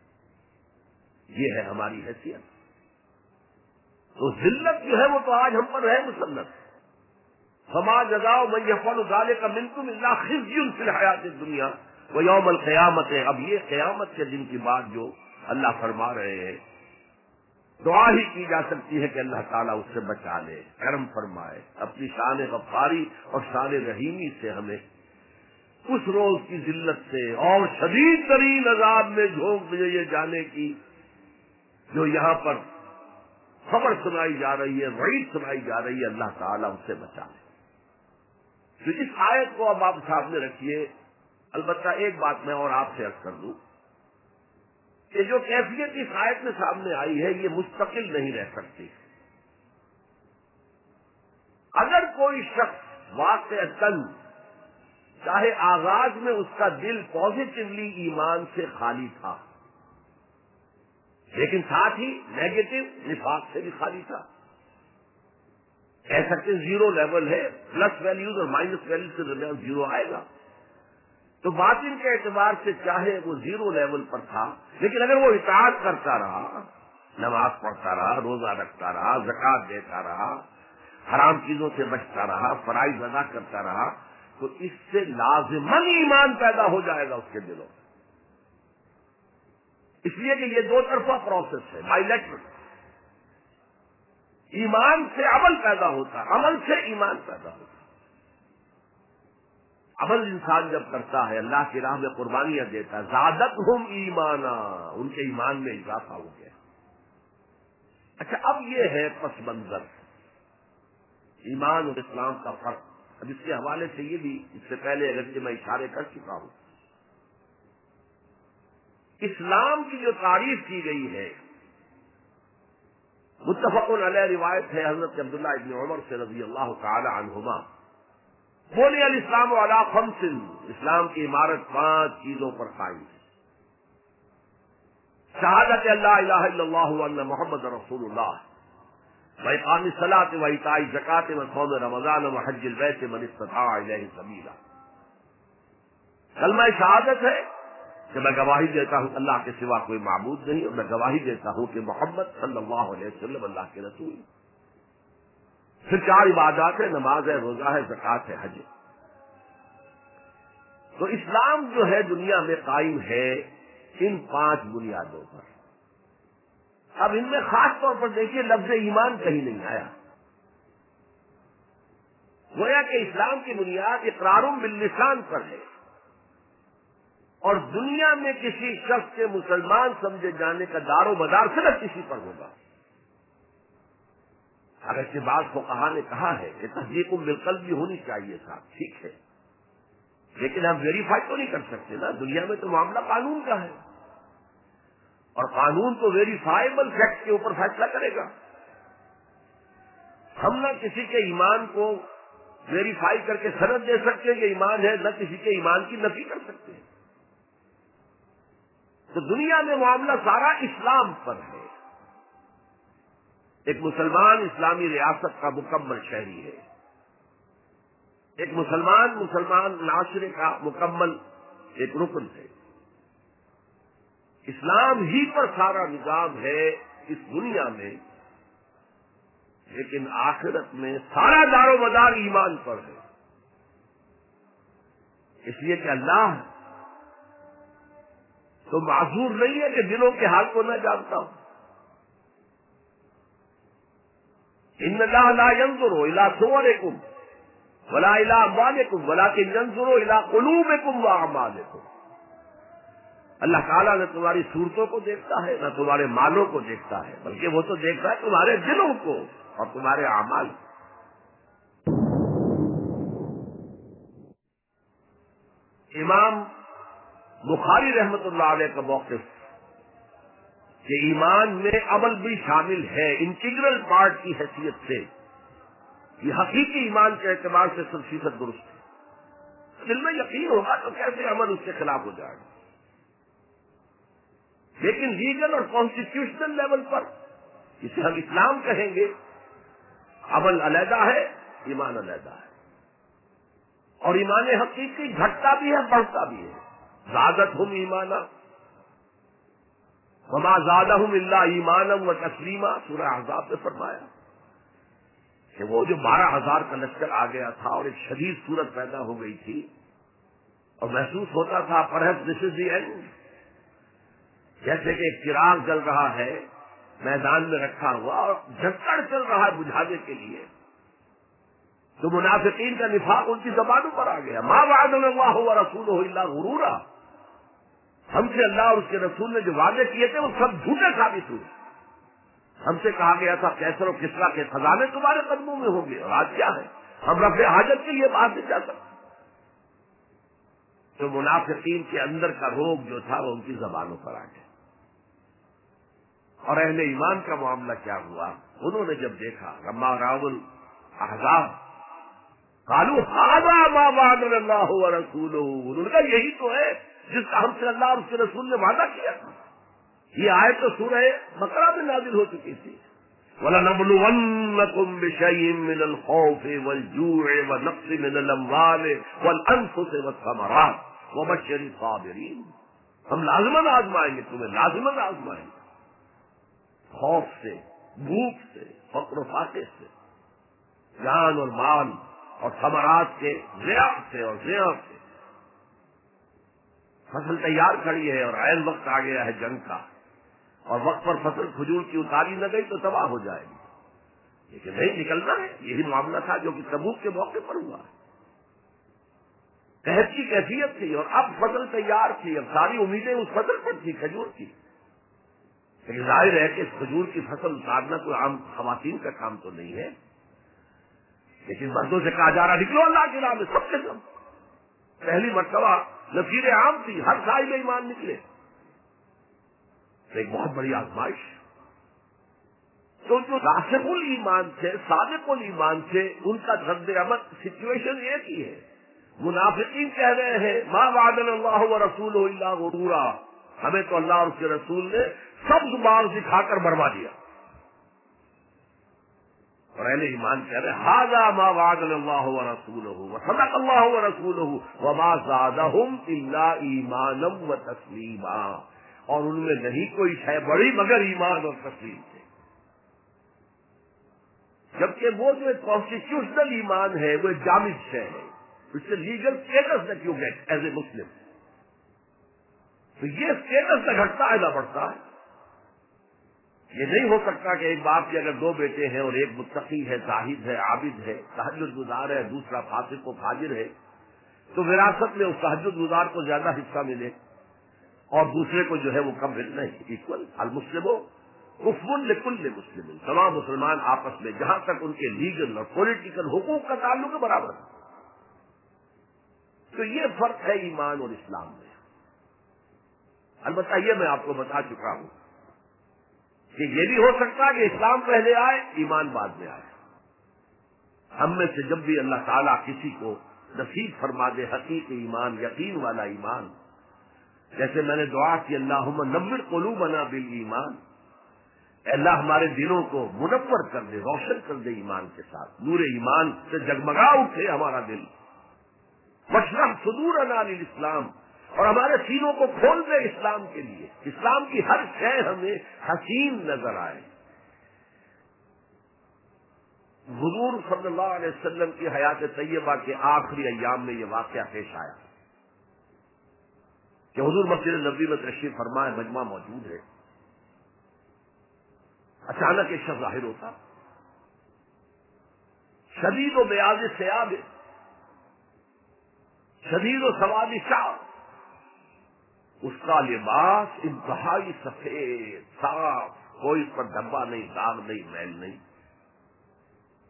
یہ ہے ہماری حیثیت. تو ذلت جو ہے وہ تو آج ہم پر ہے مسلط. فما جزاء من يفعل ذلك منكم الا خزي في الحیات الدنیا ویوم القیامت. اب یہ قیامت کے دن کی بات جو اللہ فرما رہے ہیں, دعا ہی کی جا سکتی ہے کہ اللہ تعالیٰ اس سے بچا لے, کرم فرمائے, اپنی شان غفاری اور شان رحیمی سے ہمیں اس روز کی ذلت سے اور شدید ترین عذاب میں جھونک دیے جانے کی جو یہاں پر خبر سنائی جا رہی ہے, وعید سنائی جا رہی ہے, اللہ تعالیٰ اس سے بچا لے. تو اس آیت کو اب آپ سامنے رکھیے. البتہ ایک بات میں اور آپ سے عرض کر دوں کہ جو کیفیت اس آیت میں سامنے آئی ہے یہ مستقل نہیں رہ سکتی. اگر کوئی شخص واقعتاً چاہے آغاز میں اس کا دل پازیٹیولی ایمان سے خالی تھا, لیکن ساتھ ہی نیگیٹو نفاق سے بھی خالی تھا, کہہ سکتے زیرو لیول ہے, پلس ویلیوز اور مائنس ویلیوز کے درمیان زیرو آئے گا, تو باطن کے اعتبار سے چاہے وہ زیرو لیول پر تھا, لیکن اگر وہ اطاعت کرتا رہا, نماز پڑھتا رہا, روزہ رکھتا رہا, زکوٰۃ دیتا رہا, حرام چیزوں سے بچتا رہا, فرائض ادا کرتا رہا, تو اس سے لازماً ایمان پیدا ہو جائے گا اس کے دلوں. اس لیے کہ یہ دو طرفہ پروسیس ہے, بائیلیٹرل. ایمان سے عمل پیدا ہوتا, عمل سے ایمان پیدا ہوتا. عمل انسان جب کرتا ہے, اللہ کی راہ میں قربانیاں دیتا, زادتہم ایمانا, ان کے ایمان میں اضافہ ہو گیا. اچھا, اب یہ ہے پس منظر ایمان اور اسلام کا فرق. اب اس کے حوالے سے یہ بھی اس سے پہلے اگرچہ میں اشارے کر چکا ہوں, اسلام کی جو تعریف کی گئی ہے متفق علیہ روایت ہے حضرت عبداللہ ابن عمر سے رضی اللہ تعالی عنہما, بولی الاسلام علی خمس, اسلام کی عمارت 5 چیزوں پر قائم ہے. شہادت اللہ الہ الا اللہ وان محمد رسول اللہ, وإقام الصلاة وإيتاء الزکاة وصوم رمضان وحج البیت من استطاع الیہ سبیلا. کلمہ شہادت ہے کہ میں گواہی دیتا ہوں اللہ کے سوا کوئی معبود نہیں, اور میں گواہی دیتا ہوں کہ محمد صلی اللہ علیہ وسلم اللہ کے رسول. پھر 4 عبادات ہے, نماز ہے, روزہ ہے, زکوٰۃ ہے, حج. تو اسلام جو ہے دنیا میں قائم ہے ان 5 بنیادوں پر. اب ان میں خاص طور پر دیکھیے لفظ ایمان کہیں نہیں آیا. گویا کہ اسلام کی بنیاد اقرار باللسان پر ہے, اور دنیا میں کسی شخص کے مسلمان سمجھے جانے کا دار و مدار صرف کسی پر ہوگا. اگرچہ بعض فقہا نے کہا ہے کہ تصدیق بالقلب بھی ہونی چاہیے صاحب, ٹھیک ہے, لیکن ہم ویریفائی تو نہیں کر سکتے نا. دنیا میں تو معاملہ قانون کا ہے, اور قانون تو ویریفائیبل فیکٹ کے اوپر فیصلہ کرے گا. ہم نہ کسی کے ایمان کو ویریفائی کر کے سند دے سکتے کہ ایمان ہے, نہ کسی کے ایمان کی نفی کر سکتے ہیں. تو دنیا میں معاملہ سارا اسلام پر ہے. ایک مسلمان اسلامی ریاست کا مکمل شہری ہے, ایک مسلمان معاشرے کا مکمل ایک رکن ہے. اسلام ہی پر سارا نظام ہے اس دنیا میں, لیکن آخرت میں سارا دار و مدار ایمان پر ہے. اس لیے کہ اللہ تو معذور نہیں ہے کہ دلوں کے حال کو نہ جانتا ہوں. ان اللہ لا ينظر الى صورکم ولا الى اموالکم ولکن ينظر الى قلوبکم واعمالکم. اللہ تعالیٰ نہ تمہاری صورتوں کو دیکھتا ہے نہ تمہارے مالوں کو دیکھتا ہے, بلکہ وہ تو دیکھتا ہے تمہارے دلوں کو اور تمہارے اعمال. امام بخاری رحمت اللہ علیہ کا موقف کہ ایمان میں عمل بھی شامل ہے انٹیگرل پارٹ کی حیثیت سے، یہ حقیقی ایمان کے اعتبار سے 100% درست ہے۔ دل میں یقین ہوگا تو کیسے عمل اس کے خلاف ہو جائے گا، لیکن لیگل اور کانسٹیٹیوشنل لیول پر جسے ہم اسلام کہیں گے، عمل علیحدہ ہے، ایمان علیحدہ ہے، اور ایمان حقیقی گھٹتا بھی ہے بڑھتا بھی ہے۔ زادتہم ایمانا وما زادہم الا ایمانا و تسلیما، سورہ احزاب میں فرمایا کہ وہ جو 12,000 کا لشکر آ گیا تھا اور ایک شدید صورت پیدا ہو گئی تھی اور محسوس ہوتا تھا پرہیز دس از دی اینڈ، جیسے کہ ایک چراغ جل رہا ہے میدان میں رکھا ہوا اور جھکڑ چل رہا ہے بجھانے کے لیے، تو منافقین کا نفاق ان کی زبانوں پر آ گیا۔ ما وعدنا اللہ ورسولہ الا غرورا، ہم سے اللہ اور اس کے رسول نے جو وعدے کیے تھے وہ سب جھوٹے ثابت ہوئے۔ ہم سے کہا گیا تھا کیسر و کسرا کے خزانے تمہارے قدموں میں ہوں گے، اور آج کیا ہے، ہم رفع حاجت کے لیے باہر نہیں جا سکتے۔ تو منافقین کے اندر کا روگ جو تھا وہ ان کی زبانوں پر آ گیا۔ اور اہل ایمان کا معاملہ کیا ہوا، انہوں نے جب دیکھا لما راؤ الاحزاب قالوا هذا ما وعدنا اللہ ورسولہ، انہوں نے کہا یہی تو ہے جس کا ہم سے اللہ اور اس کے رسول نے وعدہ کیا تھا۔ یہ آیت تو سورہ بقرہ میں نازل ہو چکی تھی، وَلَنَبْلُوَنَّكُمْ بِشَيْءٍ مِّنَ الْخَوْفِ وَالْجُوعِ وَنَقْصٍ مِّنَ الْأَمْوَالِ وَالْأَنفُسِ وَالثَّمَرَاتِ وَبَشِّرِ الصَّابِرِينَ، ہم لازماً آزمائیں گے تمہیں، لازماً آزمائیں گے، خوف سے، بھوک سے، فقر و فاقے سے، جان اور مال اور ثمرات کے ضیاع سے اور زیاں سے۔ فصل تیار کھڑی ہے اور عین وقت آ گیا ہے جنگ کا، اور وقت پر فصل کھجور کی اتاری نہ گئی تو تباہ ہو جائے گی، لیکن نہیں نکلنا ہے۔ یہی معاملہ تھا جو کہ تبوک کے موقع پر ہوا، قحط کی کیفیت تھی اور اب فصل تیار تھی، اب ساری امیدیں اس فصل پر تھی، کھجور کی، لیکن ظاہر ہے کہ اس کھجور کی فصل اتارنا کوئی عام خواتین کا کام تو نہیں ہے، لیکن مردوں سے کہا جا رہا نکلو اللہ کی راہ میں، سب کے سب۔ پہلی مرتبہ نفیر عام تھی، ہر صاحب ایمان نکلے، ایک بہت بڑی آزمائش۔ تو جو راسخ الایمان تھے، صادق الایمان تھے، ان کا رد عمل سچویشن ایک ہی ہے۔ منافقین کہہ رہے ہیں ما وعدنا اللہ ورسولہ الا غرورا، ہمیں تو اللہ اور اس کے رسول نے سبز باغ دکھا کر بروا دیا، اور اہل ایمان کہہ رہے ھذا ما وعدنا اللہ ورسولہ وصدق اللہ ورسولہ وما زادہم الا ایمانا وتسلیما، اور ان میں نہیں کوئی شے بڑی مگر ایمان اور تسلیم تھے۔ جبکہ وہ جو ایک کانسٹیٹیوشنل ایمان ہے وہ ایک جامد شے ہے، اس سے لیگل اسٹیٹس نہ کیوں گیٹ ایز اے مسلم، تو یہ اسٹیٹس نہ گھٹتا ہے نہ بڑھتا ہے۔ یہ نہیں ہو سکتا کہ ایک باپ کے اگر 2 بیٹے ہیں اور ایک متقی ہے، زاہد ہے، عابد ہے، تہجد گزار ہے، دوسرا فاسق و فاجر ہے، تو وراثت میں اس تہجد گزار کو زیادہ حصہ ملے اور دوسرے کو جو ہے وہ کم ملنا ہے۔ ایکول المسلم کفر لکل مسلم، تمام مسلمان آپس میں جہاں تک ان کے لیگل اور پولیٹیکل حقوق کا تعلق ہے برابر ہے۔ تو یہ فرق ہے ایمان اور اسلام میں۔ البتہ یہ میں آپ کو بتا چکا ہوں کہ یہ بھی ہو سکتا ہے کہ اسلام پہلے آئے، ایمان بعد میں آئے۔ ہم میں سے جب بھی اللہ تعالیٰ کسی کو نصیب فرما دے حقیقی ایمان، یقین والا ایمان، جیسے میں نے دعا کی اللہم نور قلوبنا بالایمان، اے اللہ ہمارے دلوں کو منور کر دے، روشن کر دے ایمان کے ساتھ، نور ایمان سے جگمگا اٹھے ہمارا دل، واشرح صدورنا للاسلام، اور ہمارے سینوں کو کھول دے اسلام کے لیے، اسلام کی ہر شے ہمیں حسین نظر آئے۔ حضور صلی اللہ علیہ وسلم کی حیات طیبہ کے آخری ایام میں یہ واقعہ پیش آیا کہ حضور مسجد نبوی میں تشریف فرمائے، مجمع موجود ہے، اچانک ایک شخص ظاہر ہوتا، شدید و بیاض ثیاب، شدید و سواد شعر، اس کا لباس انتہائی سفید صاف، کوئی اس پر دھبا نہیں، داغ نہیں، میل نہیں،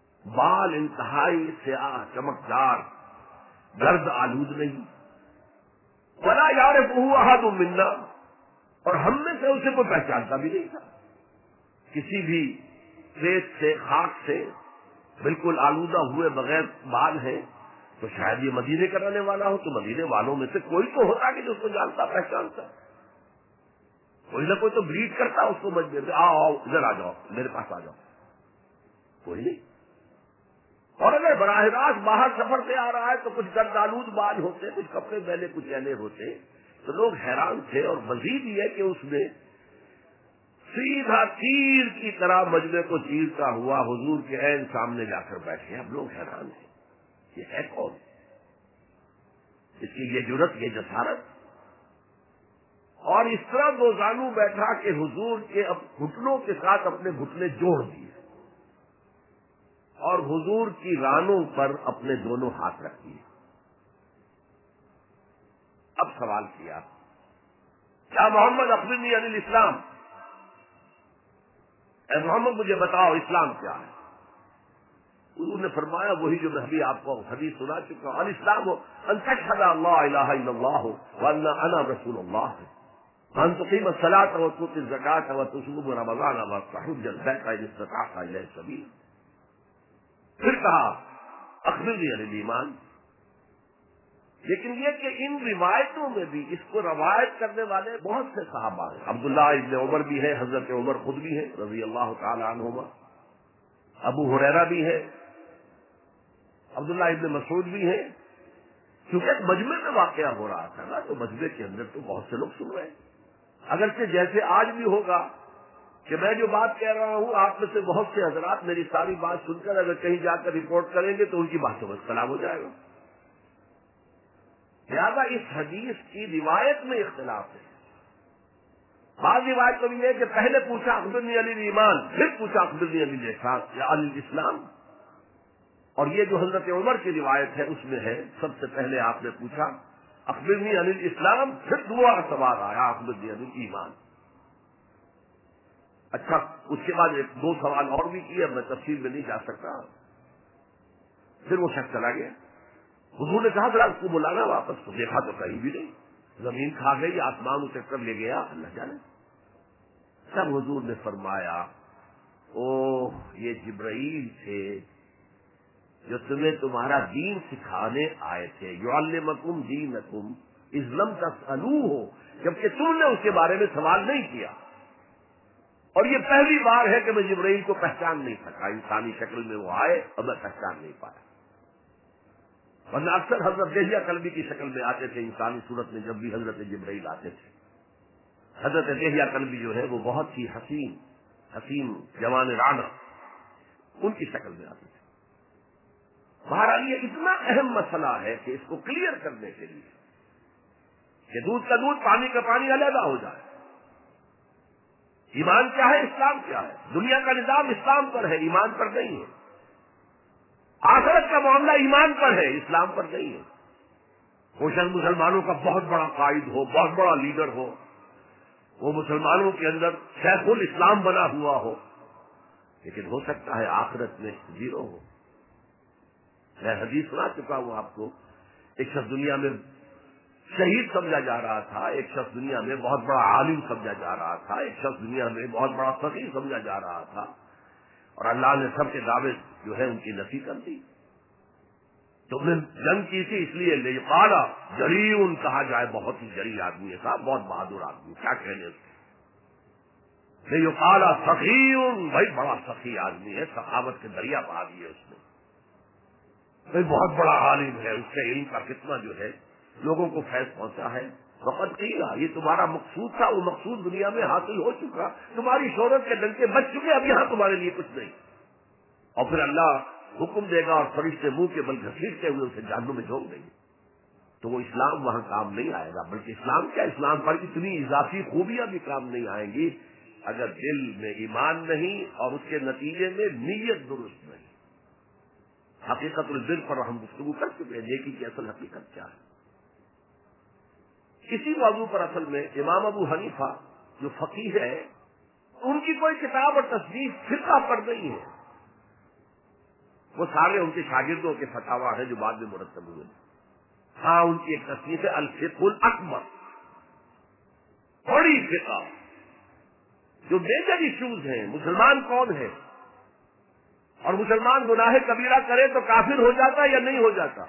بال انتہائی سیاہ چمکدار، گرد آلود نہیں، ولا یعرفہ احد منا، اور ہم میں سے اسے کوئی پہچانتا بھی نہیں تھا. کسی بھی ریت سے، خاک سے بالکل آلودہ ہوئے بغیر بال ہے تو شاید یہ مدینے کا رہنے والا ہو، تو مدینے والوں میں سے کوئی تو ہوتا کہ جو اس کو جانتا پہچانتا، کوئی نہ کوئی تو بریڈ کرتا اس کو مجبور سے، آؤ آؤ ادھر آ جاؤ، میرے پاس آ جاؤ. کوئی نہیں. اور اگر براہ راست باہر سفر سے آ رہا ہے تو کچھ گرد آلود بال ہوتے، کچھ کپڑے میلے کچھ ایلے ہوتے، تو لوگ حیران تھے. اور مزید یہ کہ اس میں سیدھا تیر کی طرح مجمع کو چیرتا ہوا حضور کے عین سامنے جا کر بیٹھے. اب لوگ حیران ہیں، یہ ہے کون؟ اس کی یہ جرت، یہ جسارت. اور اس طرح دو زانو بیٹھا کہ حضور کے گھٹنوں کے ساتھ اپنے گھٹنے جوڑ دیے اور حضور کی رانوں پر اپنے دونوں ہاتھ رکھ دیے. اب سوال کیا، کیا محمد اخبرنی عن الاسلام، اے محمد مجھے بتاؤ اسلام کیا ہے؟ حضور نے فرمایا وہی جو میں ابھی آپ کو حدیث سنا چکا ہوں، الاسلام ان تشهد ان لا الہ الا اللہ وان انا رسول اللہ، ان تقیم الصلاة وتؤتی الزکاة وتصوم رمضان وتحج البیت ان استطعت الیہ سبیلا. پھر کہا اخبرنی عن الایمان. لیکن یہ کہ ان روایتوں میں بھی اس کو روایت کرنے والے بہت سے صحابہ ہیں. عبداللہ ابن عمر بھی ہے، حضرت عمر خود بھی ہے رضی اللہ تعالی عنہما، ابو ہریرہ بھی ہے، عبداللہ ابن مسعود بھی ہے. کیونکہ ایک مجمع میں واقعہ ہو رہا تھا نا، تو مجمع کے اندر تو بہت سے لوگ سن رہے ہیں. اگرچہ جیسے آج بھی ہوگا کہ میں جو بات کہہ رہا ہوں آپ میں سے بہت سے حضرات میری ساری بات سن کر اگر کہیں جا کر رپورٹ کریں گے تو ان کی باتوں میں اختلاف ہو جائے گا. لہٰذا اس حدیث کی روایت میں اختلاف ہے. بعض روایت تو یہ ہے کہ پہلے پوچھا اخبرنی عن الایمان، پھر پوچھا اخبرنی عن الاحسان یا عن الاسلام. اور یہ جو حضرت عمر کی روایت ہے اس میں ہے سب سے پہلے آپ نے پوچھا اخبرنی عن الاسلام، پھر دوسرا سوال آیا اخبرنی عن الایمان. اچھا اس کے بعد ایک دو سوال اور بھی کیے، میں تفصیل میں نہیں جا سکتا. پھر وہ شخص چلا گیا. حضور نے کہا ذرا اس کو بلانا واپس، تو دیکھا تو کہیں بھی نہیں، زمین کھا گئی، آسمان اسے کر لے گیا، اللہ جانے. سب حضور نے فرمایا اوہ یہ جبرائیل تھے جو تمہیں تمہارا دین سکھانے آئے تھے. یعلمکم دینکم اذ لم تسألوہ، جبکہ تم نے اس کے بارے میں سوال نہیں کیا. اور یہ پہلی بار ہے کہ میں جبرائیل کو پہچان نہیں سکا. انسانی شکل میں وہ آئے اور میں پہچان نہیں پایا، ورنہ اکثر حضرت دہیہ کلبی کی شکل میں آتے تھے انسانی صورت میں. جب بھی حضرت جبرائیل آتے تھے، حضرت دہیہ کلبی جو ہے وہ بہت ہی حسین جوان رانا ان کی شکل میں آتے تھے. بہرحال یہ اتنا اہم مسئلہ ہے کہ اس کو کلیئر کرنے کے لیے کہ دودھ کا دودھ پانی کا پانی علیحدہ ہو جائے. ایمان کیا ہے، اسلام کیا ہے؟ دنیا کا نظام اسلام پر ہے، ایمان پر نہیں ہے. آخرت کا معاملہ ایمان پر ہے، اسلام پر نہیں ہے. وہ شخص مسلمانوں کا بہت بڑا قائد ہو، بہت بڑا لیڈر ہو، وہ مسلمانوں کے اندر شیخ الاسلام بنا ہوا ہو، لیکن ہو سکتا ہے آخرت میں زیرو ہو. میں حدیث سنا چکا ہوں آپ کو. ایک شخص دنیا میں شہید سمجھا جا رہا تھا، ایک شخص دنیا میں بہت بڑا عالم سمجھا جا رہا تھا، ایک شخص دنیا میں بہت بڑا فقیر سمجھا جا رہا تھا، اور اللہ نے سب کے دعوے جو ہے ان کی نفی کر دی. تم نے جنگ کی تھی اس لیے لیقالا جریء کہا جائے، بہت ہی جری آدمی ہے صاحب، بہت بہادر آدمی، کیا کہنے اس کے. لیقالا سخی، بھائی بڑا سخی آدمی ہے، سخاوت کے دریا بہا دیے اس نے. بھائی بہت بڑا عالم ہے، اس کے علم کا کتنا جو ہے لوگوں کو فیض پہنچا ہے. وقت کیا یہ تمہارا مقصود تھا، وہ مقصود دنیا میں حاصل ہو چکا، تمہاری شہرت کے ڈنکے بچ چکے، اب یہاں تمہارے لیے کچھ نہیں. اور پھر اللہ حکم دے گا اور فرشتے منہ کے بل گھسیٹتے ہوئے اسے جہنم میں جھونک دیں گے. تو وہ اسلام وہاں کام نہیں آئے گا. بلکہ اسلام کیا، اسلام پر اتنی اضافی خوبیاں بھی کام نہیں آئیں گی اگر دل میں ایمان نہیں اور اس کے نتیجے میں نیت درست نہیں. حقیقت البر پر ہم گفتگو کر چکے ہیں، نیکی کی اصل حقیقت کیا ہے. اسی موضوع پر اصل میں امام ابو حنیفہ جو فقیہ ہے، ان کی کوئی کتاب اور تصنیف فقہ پر نہیں ہے. وہ سارے ان کے شاگردوں کے فتاوی ہیں جو بعد میں مرتب ہوئے. ہاں ان کی ایک تصنیف ہے الفقہ الاکبر، بڑی فقہ، جو میجر ایشوز ہیں، مسلمان کون ہے اور مسلمان گناہ کبیرہ کرے تو کافر ہو جاتا یا نہیں ہو جاتا.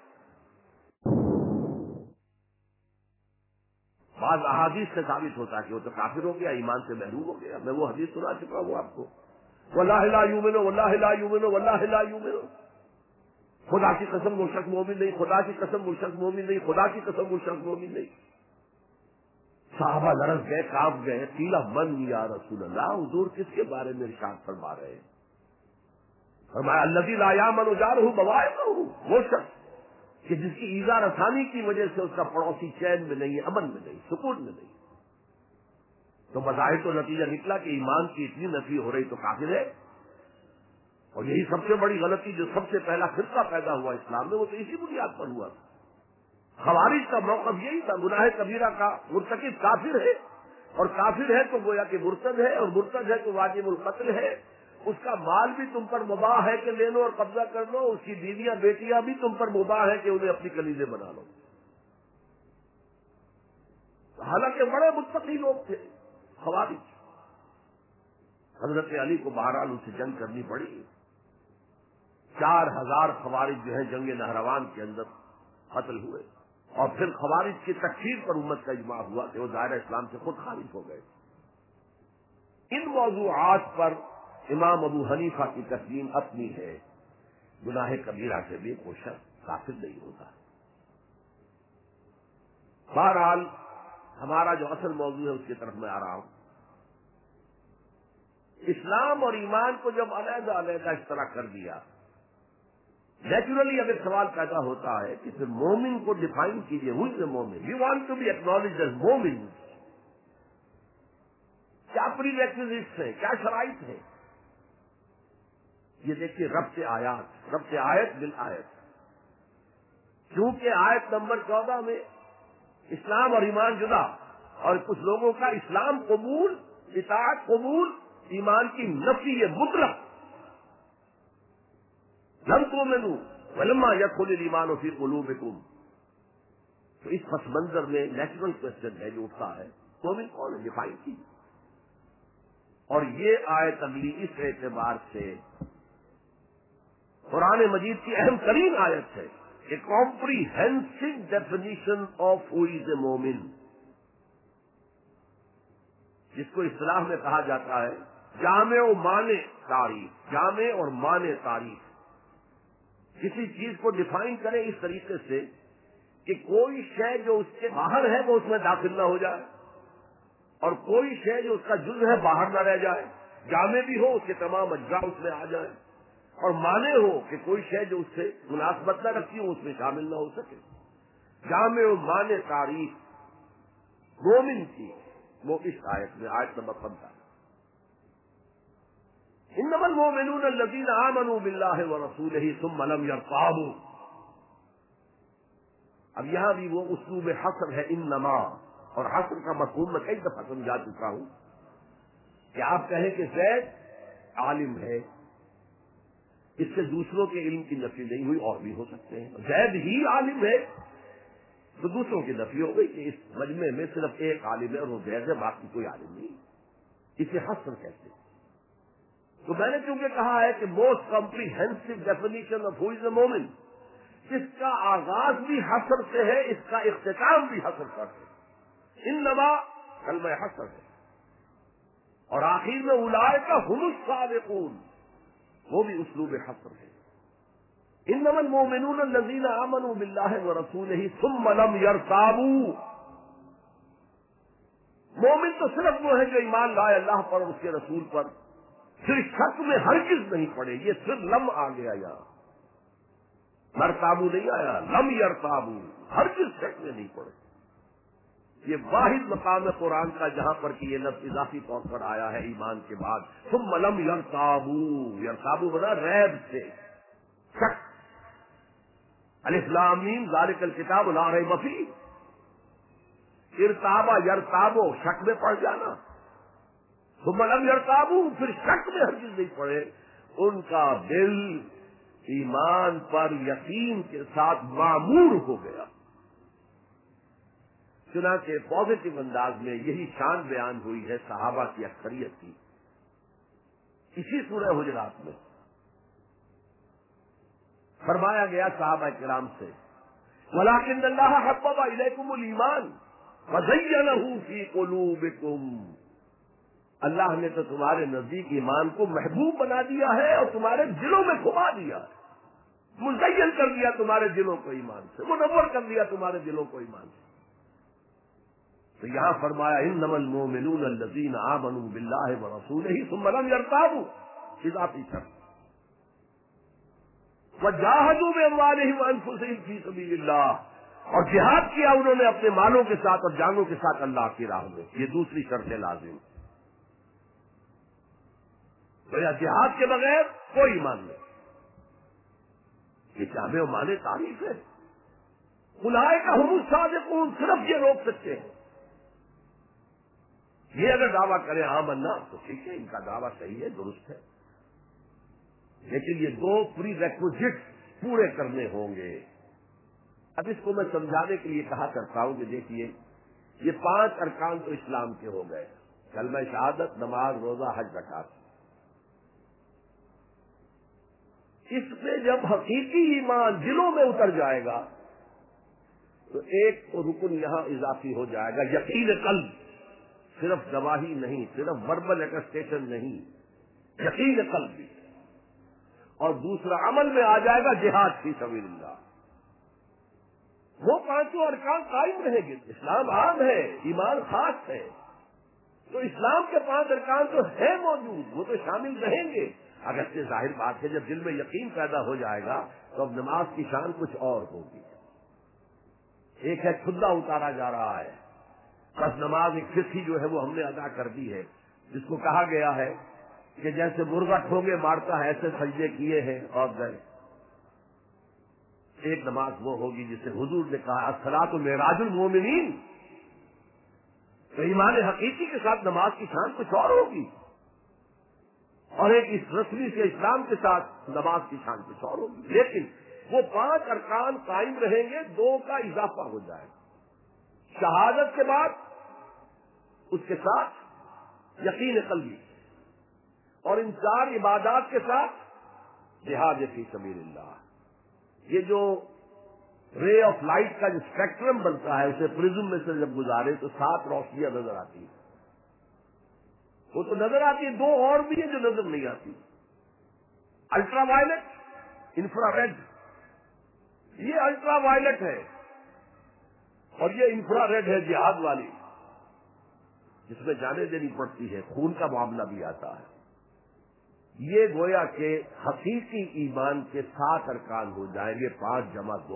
بعض احادیث سے ثابت ہوتا ہے کہ وہ تو کافر ہو گیا، ایمان سے محروم ہو گیا. میں وہ حدیث سنا چکا ہوں آپ کو، واللہ لا یؤمن واللہ لا یؤمن واللہ لا یؤمن. خدا کی قسم وہ شخص مومن نہیں، خدا کی قسم وہ شخص مومن نہیں، خدا کی قسم وہ شخص مومن نہیں. صحابہ لرز گئے، کانپ گئے، قیل من یا رسول اللہ، حضور کس کے بارے میں ارشاد فرما رہے ہیں؟ فرمایا الذی لا یامن جارہ بوائقہ، وہ شخص کہ جس کی ایذا رسانی کی وجہ سے اس کا پڑوسی چین میں نہیں ہے، امن میں نہیں، سکون میں نہیں. تو بظاہر تو نتیجہ نکلا کہ ایمان کی اتنی نفی ہو رہی تو کافر ہے. اور یہی سب سے بڑی غلطی جو سب سے پہلا فرقہ پیدا ہوا اسلام میں، وہ تو اسی بنیاد پر ہوا تھا. خوارج کا موقف یہی تھا، گناہ کبیرہ کا مرتکب کافر ہے، اور کافر ہے تو گویا کہ مرتد ہے، اور مرتد ہے تو واجب القتل ہے. اس کا مال بھی تم پر مباح ہے کہ لے لو اور قبضہ کر لو، اس کی بیویاں بیٹیاں بھی تم پر مباح ہے کہ انہیں اپنی کلیزیں بنا لو. حالانکہ بڑے متقی لوگ تھے خوارج. حضرت علی کو بہرحال ان سے جنگ کرنی پڑی. 4000 خوارج جو ہے جنگ نہروان کے اندر قتل ہوئے، اور پھر خوارج کی تکفیر پر امت کا اجماع ہوا کہ وہ دائرہ اسلام سے خود خارج ہو گئے. ان موضوعات پر امام ابو حنیفہ کی تسلیم اپنی ہے، گناہ کبیرہ سے بھی کوئی شخص کافر نہیں ہوتا. بہرحال ہمارا جو اصل موضوع ہے اس کی طرف میں آ رہا ہوں. اسلام اور ایمان کو جب علیحدہ علیحدہ اس طرح کر دیا، نیچرلی اگر سوال پیدا ہوتا ہے کہ پھر مومن کو ڈیفائن کیجیے. ہو از اے مومن؟ We want to be acknowledged as مومن. کیا پری ریکویزٹس ہیں، کیا شرائط ہیں؟ یہ دیکھیے ربط آیات، ربط آیت بالآیت. کیونکہ آیت نمبر 14 میں اسلام اور ایمان جدا، اور کچھ لوگوں کا اسلام قبول، اطاعت قبول، ایمان کی نفی مطلق. لم تؤمنوا ولما يدخل الايمان في قلوبكم. تو اس پس منظر میں نیچرل کوشچن ہے جو اٹھتا ہے، مومن کون ہے؟ ڈیفائن کیجیے. اور یہ آیت اگلی اس اعتبار سے قرآن مجید کی اہم ترین آیت ہے، a comprehensive definition of who is a مومن، جس کو اصطلاح میں کہا جاتا ہے جامع و مانع تعریف. جامع اور مانع تعریف، کسی چیز کو ڈیفائن کریں اس طریقے سے کہ کوئی شے جو اس کے باہر ہے وہ اس میں داخل نہ ہو جائے، اور کوئی شے جو اس کا جز ہے باہر نہ رہ جائے. جامع بھی ہو، اس کے تمام اجزاء اس میں آ جائیں، اور مانع ہو کہ کوئی شے جو اس سے مناسبت نہ رکھتی ہو اس میں شامل نہ ہو سکے. جامع و مانع تعریف مومن کی وہ اس آیت میں، آیت نمبر 15. انما المؤمنون الذين آمنوا بالله ورسوله ثم لم يرتابوا. اب یہاں بھی وہ اسلوب حصر ہے انما، اور حصر کا مفہوم میں کئی دفعہ سمجھا چکا ہوں کہ آپ کہیں کہ زید عالم ہے، اس سے دوسروں کے علم کی نفی نہیں ہوئی، اور بھی ہو سکتے ہیں. زید ہی عالم ہے تو دوسروں کی نفی ہو گئی کہ اس مجمع میں صرف ایک عالم ہے اور وہ زید ہے، باقی کوئی عالم نہیں. اسے حصر کہتے ہیں. تو میں نے چونکہ کہا ہے کہ most comprehensive definition of who is a مومن، اس کا آغاز بھی حصر سے ہے، اس کا اختتام بھی حصر پر ہے. انما کلمہ حصر ہے، اور آخر میں اولئک هم الصادقون، وہ بھی اسلوب حصر ہے. انما المؤمنون الذين آمنوا بالله ورسوله ثم لم يرتابوا. مومن تو صرف وہ ہے جو ایمان لائے اللہ پر اور اس کے رسول پر، پھر شک میں ہرگز نہیں پڑے. یہ صرف لم آ گیا، یا مرتابو نہیں آیا، لم یرتابو، ہرگز شک میں نہیں پڑے. یہ واحد مقام قرآن کا جہاں پر کہ یہ لفظ اضافی طور پر آیا ہے ایمان کے بعد. ثم لم یرتابو، یرتابو بنا ریب سے، شک. الف لام میم ذالک الکتاب لا ریب فیہ. ارتابا یرتابو، شک میں پڑ جانا. ثم لم یرتابو، پھر شک میں ہرگز نہیں پڑے. ان کا دل ایمان پر یقین کے ساتھ معمور ہو گیا. چنانچہ پازیٹو انداز میں یہی شان بیان ہوئی ہے صحابہ کی اکثریت کی اسی سورہ حجرات میں. فرمایا گیا صحابہ کرام سے وَلَٰكِنَّ اللَّهَ حَبَّبَ إِلَيْكُمُ الْإِيمَانَ وَزَيَّنَهُ فِي قُلُوبِكُمْ. اللہ نے تو تمہارے نزدیک ایمان کو محبوب بنا دیا ہے اور تمہارے دلوں میں گھما دیا ہے, مزین کر دیا تمہارے دلوں کو ایمان سے, منور کر دیا تمہارے دلوں کو ایمان سے. تو یہاں فرمایا انما المؤمنون الذین آمنوا باللہ ورسولہ ثم لم یرتابوا, اضافی شرط, وجاہدوا باموالہم وانفسہم فی سبیل اللہ, اور جہاد کیا انہوں نے اپنے مالوں کے ساتھ اور جانوں کے ساتھ اللہ کی راہ میں. یہ دوسری شرط لازم. تو یا جہاد کے بغیر کوئی ایمان نہیں. یہ جامع و مانے تعریف ہے. اولئک ھم الصادقون, صرف یہ روک سکتے ہیں. یہ اگر دعویٰ کریں آمنا تو ٹھیک ہے, ان کا دعویٰ صحیح ہے, درست ہے, لیکن یہ دو پری ریکوزٹ پورے کرنے ہوں گے. اب اس کو میں سمجھانے کے لیے کہا کرتا ہوں کہ دیکھیے یہ 5 ارکان تو اسلام کے ہو گئے, کلمہ شہادت, نماز, روزہ, حج, زکات. اس میں جب حقیقی ایمان دلوں میں اتر جائے گا تو ایک تو رکن یہاں اضافی ہو جائے گا, یقین قلب. صرف گواہی نہیں, صرف وربل اٹیسٹیشن نہیں, یقین قلب بھی. اور دوسرا عمل میں آ جائے گا جہاد فی سبیل اللہ. وہ 5 ارکان قائم رہیں گے. اسلام عام ہے, ایمان خاص ہے, تو اسلام کے 5 ارکان تو ہے موجود, وہ تو شامل رہیں گے. اگر سے ظاہر بات ہے جب دل میں یقین پیدا ہو جائے گا تو اب نماز کی شان کچھ اور ہوگی. ایک ہے کھلا اتارا جا رہا ہے, بس نماز ایک فقہی جو ہے وہ ہم نے ادا کر دی ہے, جس کو کہا گیا ہے کہ جیسے مرغا ٹھونگے مارتا ہے ایسے سجدے کیے ہیں اور گئے. ایک نماز وہ ہوگی جسے حضور نے کہا الصلاۃ معراج المومنین. تو ایمان حقیقی کے ساتھ نماز کی شان کچھ اور ہوگی, اور ایک اس رسمی سے اسلام کے ساتھ نماز کی شان کچھ اور ہوگی. لیکن وہ 5 ارکان قائم رہیں گے, 2 کا اضافہ ہو جائے گا. شہادت کے بعد اس کے ساتھ یقین قلبی, اور ان 4 عبادات کے ساتھ جہاد فی سبیل اللہ. یہ جو رے آف لائٹ کا جو اسپیکٹرم بنتا ہے اسے پرزم میں سے جب گزارے تو 7 روشنیاں نظر آتی ہیں. وہ تو نظر آتی ہے, 2 اور بھی ہیں جو نظر نہیں آتی. Ultraviolet, infrared. یہ الٹرا وائلٹ ہے اور یہ انفرا ریڈ ہے جہاد والی, جس میں جانیں دینی پڑتی ہے, خون کا معاملہ بھی آتا ہے. یہ گویا کہ حقیقی ایمان کے 7 ارکان ہو جائیں گے, 5 جمع 2.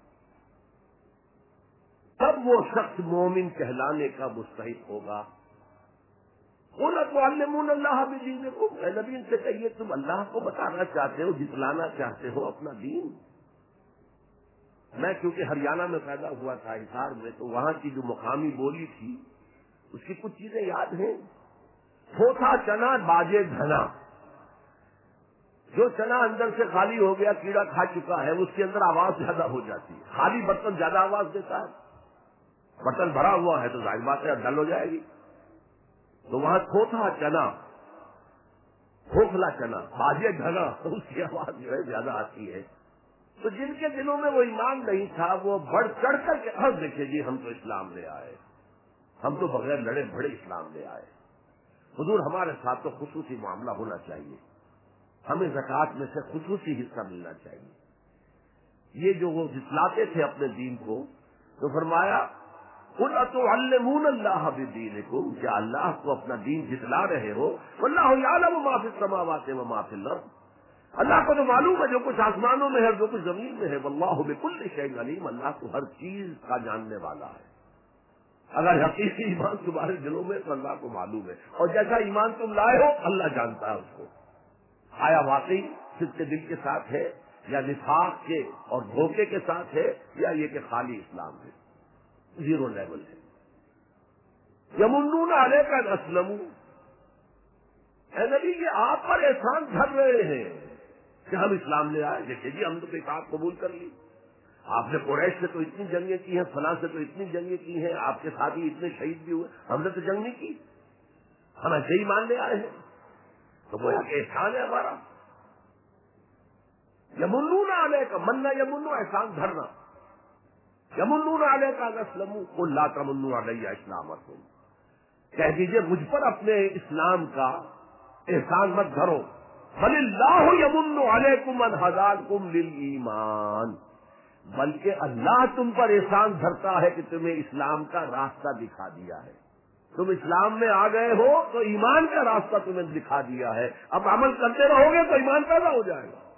تب وہ شخص مومن کہلانے کا مستحق ہوگا. قُلْ أَتُعَلِّمُونَ اللَّهَ بِدِينِكُمْ, اے نبی ان سے کہیے تم اللہ کو بتانا چاہتے ہو, جتلانا چاہتے ہو اپنا دین. میں کیونکہ ہریانہ میں پیدا ہوا تھا, حصار میں, تو وہاں کی جو مقامی بولی تھی اس کی کچھ چیزیں یاد ہیں. تھوتھا چنا باجے دھنا. جو چنا اندر سے خالی ہو گیا, کیڑا کھا چکا ہے, اس کے اندر آواز زیادہ ہو جاتی ہے. خالی برتن زیادہ آواز دیتا ہے, برتن بھرا ہوا ہے تو ظاہر بات ہے ڈل ہو جائے گی. تو وہاں تھوتھا چنا, کھوکھلا چنا, باجے دھنا, اس کی آواز جو ہے زیادہ آتی ہے. تو جن کے دلوں میں وہ ایمان نہیں تھا وہ بڑھ چڑھ کر کے ہر دیکھے جی ہم تو اسلام لے آئے, ہم تو بغیر لڑے بڑے اسلام لے آئے. حضور ہمارے ساتھ تو خصوصی معاملہ ہونا چاہیے, ہمیں زکوٰۃ میں سے خصوصی حصہ ملنا چاہیے. یہ جو وہ جتلاتے تھے اپنے دین کو, تو فرمایا قُلْ أَتُعَلِّمُونَ اللَّهَ بِدِينِكُمْ, کیا اللہ کو اپنا دین جتلا رہے ہو. وَاللَّهُ يَعْلَمُ مَا فِي السَّمَاوَاتِ وَمَا فِي الْأَرْضِ, اللہ کو تو معلوم ہے جو کچھ آسمانوں میں ہے جو کچھ زمین میں ہے. وَاللَّهُ بِكُلِّ شَيْءٍ عَلِيمٌ, اللہ کو ہر چیز کا جاننے والا ہے. اگر حقیقی ایمان تمہارے دلوں میں تو اللہ کو معلوم ہے, اور جیسا ایمان تم لائے ہو اللہ جانتا ہے اس کو. آیا واقعی صدق دل کے ساتھ ہے یا نفاق کے اور دھوکے کے ساتھ ہے, یا یہ کہ خالی اسلام ہے, 0 لیول ہے. یمنون علیک ان اسلموا, اے نبی یہ آپ پر احسان دھر رہے ہیں کہ ہم اسلام لے آئے. دیکھیے جی ہم تو اطاعت قبول کر لی, آپ نے قریش سے تو اتنی جنگیں کی ہیں، فلاں سے تو اتنی جنگیں کی ہیں، آپ کے ساتھی اتنے شہید بھی ہوئے، ہم نے تو جنگ نہیں کی، ہم ایسے ہی مان لے آئے ہیں. تو وہ ایک احسان ہے ہمارا. یمنون علیک، مننا یمنو احسان دھرنا. یمنون علیک ان اسلموا قل لا تمنوا علی اسلامکم، کہہ دیجیے مجھ پر اپنے اسلام کا احسان مت دھرو، بل اللہ یمن علیکم ان ہداکم للایمان، بلکہ اللہ تم پر احسان دھرتا ہے کہ تمہیں اسلام کا راستہ دکھا دیا ہے. تم اسلام میں آ گئے ہو تو ایمان کا راستہ تمہیں دکھا دیا ہے، اب عمل کرتے رہو گے تو ایمان پیدا ہو جائے گا.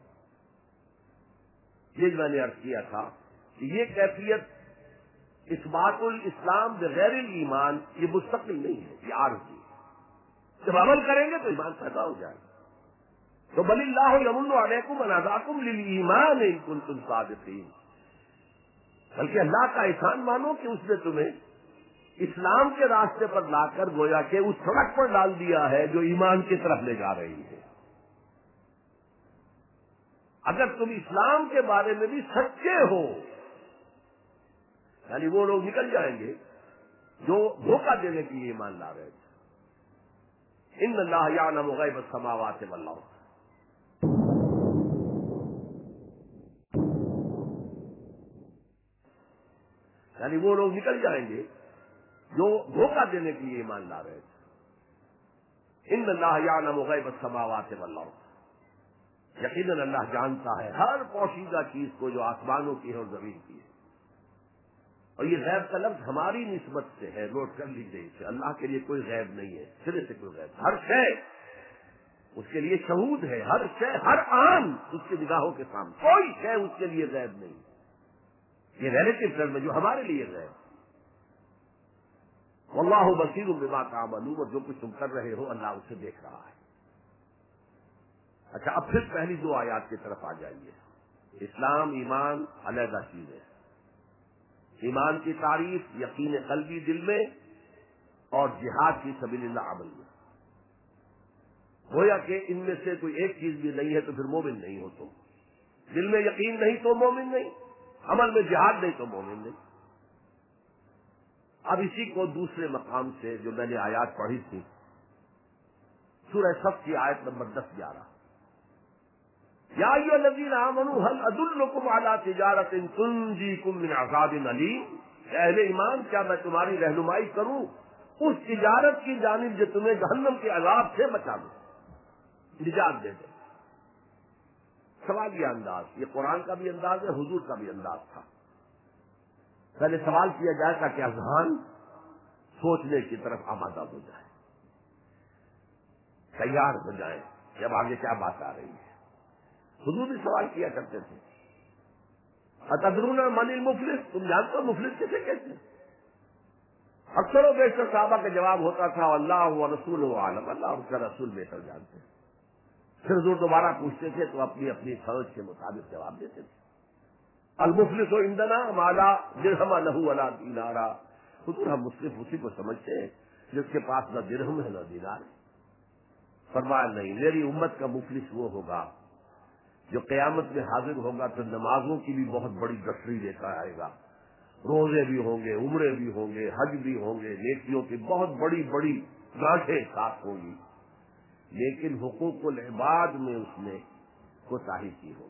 یہ میں نے عرض کیا تھا کہ یہ کیفیت اثبات الاسلام بغیر الایمان یہ مستقل نہیں ہے، یہ عارضی ہے. جب عمل کریں گے تو ایمان پیدا ہو جائے گا. تو بل اللہ یمن علیکم ان ہداکم للایمان ان کنتم صادقین، بلکہ اللہ کا احسان مانو کہ اس نے تمہیں اسلام کے راستے پر لا کر گویا کہ اس سڑک پر ڈال دیا ہے جو ایمان کی طرف لے جا رہی ہے. اگر تم اسلام کے بارے میں بھی سچے ہو، یعنی وہ لوگ نکل جائیں گے جو دھوکہ دینے کے لیے ایمان لا رہے تھے. ان اللہ یعلم غیب السماوات والارض، یعنی وہ لوگ نکل جائیں گے جو دھوکہ دینے کے لیے ایمان لا رہے تھے. ان اللہ یعلم غیب السماوات والارض، یقیناً اللہ جانتا ہے ہر پوشیدہ چیز کو جو آسمانوں کی ہے اور زمین کی ہے. اور یہ غیب کا لفظ ہماری نسبت سے ہے، نوٹ کر لیجیے اسے. اللہ کے لیے کوئی غیب نہیں ہے، سرے سے کوئی غیب. ہر شے اس کے لیے شہود ہے، ہر شے، ہر آن اس کی نگاہوں کے سامنے، کوئی شے اس کے لیے غیب نہیں. یہ ریلیٹو ٹرم ہے جو ہمارے لیے غیب. واللہ بصیر بما تعملون، اور جو کچھ تم کر رہے ہو اللہ اسے دیکھ رہا ہے. اچھا، اب پھر پہلی دو آیات کی طرف آ جائیے. اسلام ایمان علیحدہ چیز ہے. ایمان کی تعریف یقین قلبی دل میں اور جہاد فی سبیل اللہ عمل میں. گویا کہ ان میں سے کوئی ایک چیز بھی نہیں ہے تو پھر مومن نہیں ہو. تم دل میں یقین نہیں تو مومن نہیں، عمل میں جہاد نہیں تو مومن نہیں. اب اسی کو دوسرے مقام سے جو میں نے آیات پڑھی تھی، سورہ صف کی آیت نمبر 10-11، یا ایھا الذین آمنوا هل ادلکم علی تجارۃ تنجیکم من عذاب علیم، اے اہل ایمان کیا میں تمہاری رہنمائی کروں اس تجارت کی جانب جو تمہیں جہنم کے عذاب سے بچا دے، نجات دے دے. سوالیہ انداز، یہ قرآن کا بھی انداز ہے، حضور کا بھی انداز تھا. پہلے سوال کیا جائے تاکہ اذہان سوچنے کی طرف آمادہ ہو جائے، تیار ہو جائے کہ اب آگے کیا بات آ رہی ہے. حضور بھی سوال کیا کرتے تھے، اتدرون من المفلس، تم جانتے ہو مفلس کسے کہتے ہیں؟ اکثر و بیشتر صحابہ کا جواب ہوتا تھا اللہ و رسول عالم، اللہ اور اس کا رسول بہتر جانتے ہیں. پھر حضور دوبارہ پوچھتے تھے تو اپنی اپنی سمجھ کے مطابق جواب دیتے تھے. المفلس عندنا ما لا درہم لہ ولا دینار، حضور ہم مفلس اسی کو سمجھتے ہیں جس کے پاس نہ درہم ہے نہ دینار ہے. فرمایا نہیں، میری امت کا مفلس وہ ہوگا جو قیامت میں حاضر ہوگا تو نمازوں کی بھی بہت بڑی گٹری لے کر آئے گا، روزے بھی ہوں گے، عمرے بھی ہوں گے، حج بھی ہوں گے، نیکیوں کی بہت بڑی بڑی گانٹھیں ساتھ ہوں گی، لیکن حقوق العباد میں اس نے کوتاہی کی ہوگی.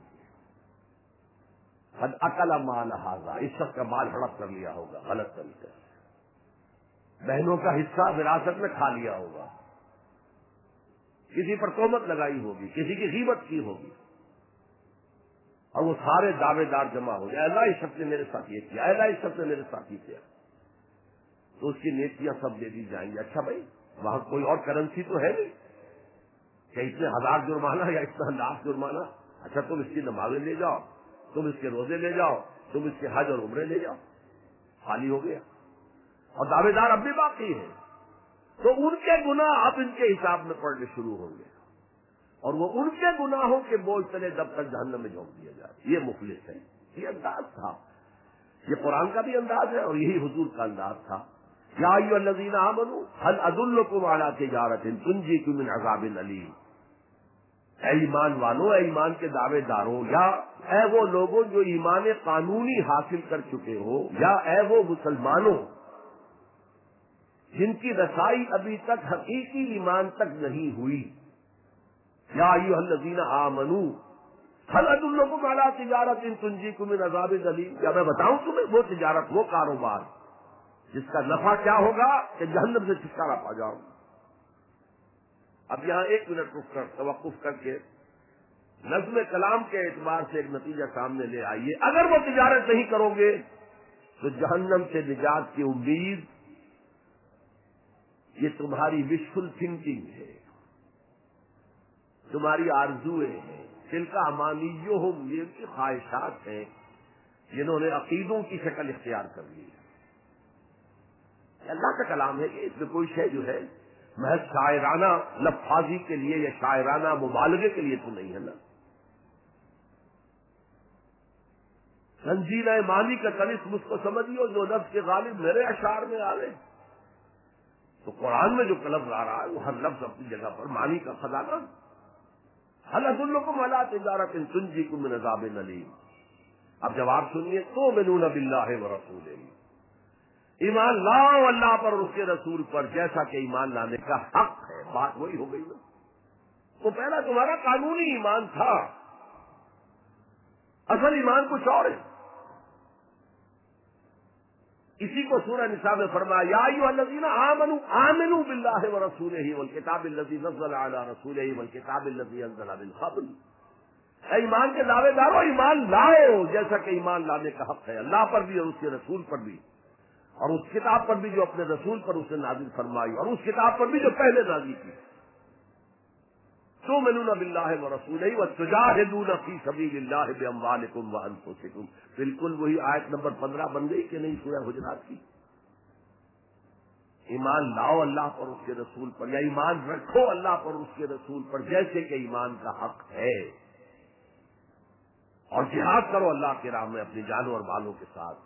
قد اکل مال ھذا، اس شخص کا مال ہڑپ کر لیا ہوگا غلط طریقے سے، بہنوں کا حصہ وراثت میں کھا لیا ہوگا، کسی پر تہمت لگائی ہوگی، کسی کی غیبت کی ہوگی، اور وہ سارے دعوے دار جمع ہو گئے، اللہ اس شخص نے میرے ساتھ یہ کیا، اللہ اس شخص نے میرے ساتھ یہ کیا، تو اس کی نیکیاں سب دے دی جائیں گی. اچھا بھائی وہاں کوئی اور کرنسی تو ہے نہیں کہ اتنے 1000 جرمانہ یا اتنا لاکھ جرمانہ. اچھا تم اس کی نمازیں لے جاؤ، تم اس کے روزے لے جاؤ، تم اس کے حج اور عمرے لے جاؤ، خالی ہو گیا. اور دعوے دار اب بھی باقی ہیں، تو ان کے گناہ اب ان کے حساب میں پڑنے شروع ہوں گے، اور وہ ان کے گناہوں کے بوجھ تلے جب تک جہنم میں جھونک دیا جائے. یہ مفلس ہے. یہ انداز تھا، یہ قرآن کا بھی انداز ہے اور یہی حضور کا انداز تھا. یا ایھا الذین آمنوا هل ادلکم علی تجارۃ تنجیکم من عذاب علیم، اے ایمان والوں، اے ایمان کے دعوے داروں، یا اے وہ لوگوں جو ایمان قانونی حاصل کر چکے ہو، یا اے وہ مسلمانوں جن کی رسائی ابھی تک حقیقی ایمان تک نہیں ہوئی، یا ایھا الذین آمنوا هل ادلکم علی تجارۃ تنجیکم من عذاب الیم، کیا میں بتاؤں تمہیں وہ تجارت، وہ کاروبار جس کا نفع کیا ہوگا کہ جہنم سے چھٹکارا پا جاؤ۔ اب یہاں ایک منٹ رک کر توقف کر کے نظم کلام کے اعتبار سے ایک نتیجہ سامنے لے آئیے۔ اگر وہ تجارت نہیں کرو گے تو جہنم سے نجات کی امید یہ تمہاری وشفل تھنکنگ ہے، تمہاری آرزویں ہیں، تلک امانیہم، یہ ان کی خواہشات ہیں جنہوں نے عقیدوں کی شکل اختیار کر لی ہے۔ اللہ کا کلام ہے کہ اس میں کوئی شے جو ہے محض شاعرانہ لفاظی کے لیے یا شاعرانہ مبالغے کے لیے تو نہیں ہے نا۔ تنزیل مانی کا طلسم اس کو سمجھیے جو نفس کے غالب میرے اشعار میں آ رہے، تو قرآن میں جو لفظ آ رہا ہے وہ ہر لفظ اپنی جگہ پر معنی کا خزانہ۔ هل ادلکم علی تجارۃ تنجیکم من عذاب الیم۔ اب جواب سنیے، تؤمنون باللہ ورسولہ، ایمان لاؤ اللہ پر اور اس کے رسول پر جیسا کہ ایمان لانے کا حق ہے۔ بات وہی ہو گئی نا، وہ پہلا تمہارا قانونی ایمان تھا، اصل ایمان کچھ اور ہے۔ اسی کو سورہ نساء میں فرمایا، یا ایھا الذین آمنوا آمنوا باللہ ورسولہ والکتاب الذی نزل علی رسولہ والکتاب الذی انزل من قبل۔ اے ایمان کے دعوے دارو، ایمان لاؤ جیسا کہ ایمان لانے کا حق ہے، اللہ پر بھی اور اس کے رسول پر بھی، اور اس کتاب پر بھی جو اپنے رسول پر اس نے نازل فرمائی، اور اس کتاب پر بھی جو پہلے نازل کی۔ تؤمنون باللہ ورسولہ وتجاہدون فی سبیل اللہ باموالکم وانفسکم۔ بالکل وہی آیت نمبر 15 بن گئی کہ نہیں سورہ حجرات کی؟ ایمان لاؤ اللہ پر اس کے رسول پر، یا ایمان رکھو اللہ پر اس کے رسول پر جیسے کہ ایمان کا حق ہے، اور جہاد کرو اللہ کی راہ میں اپنی جانوں اور مالوں کے ساتھ۔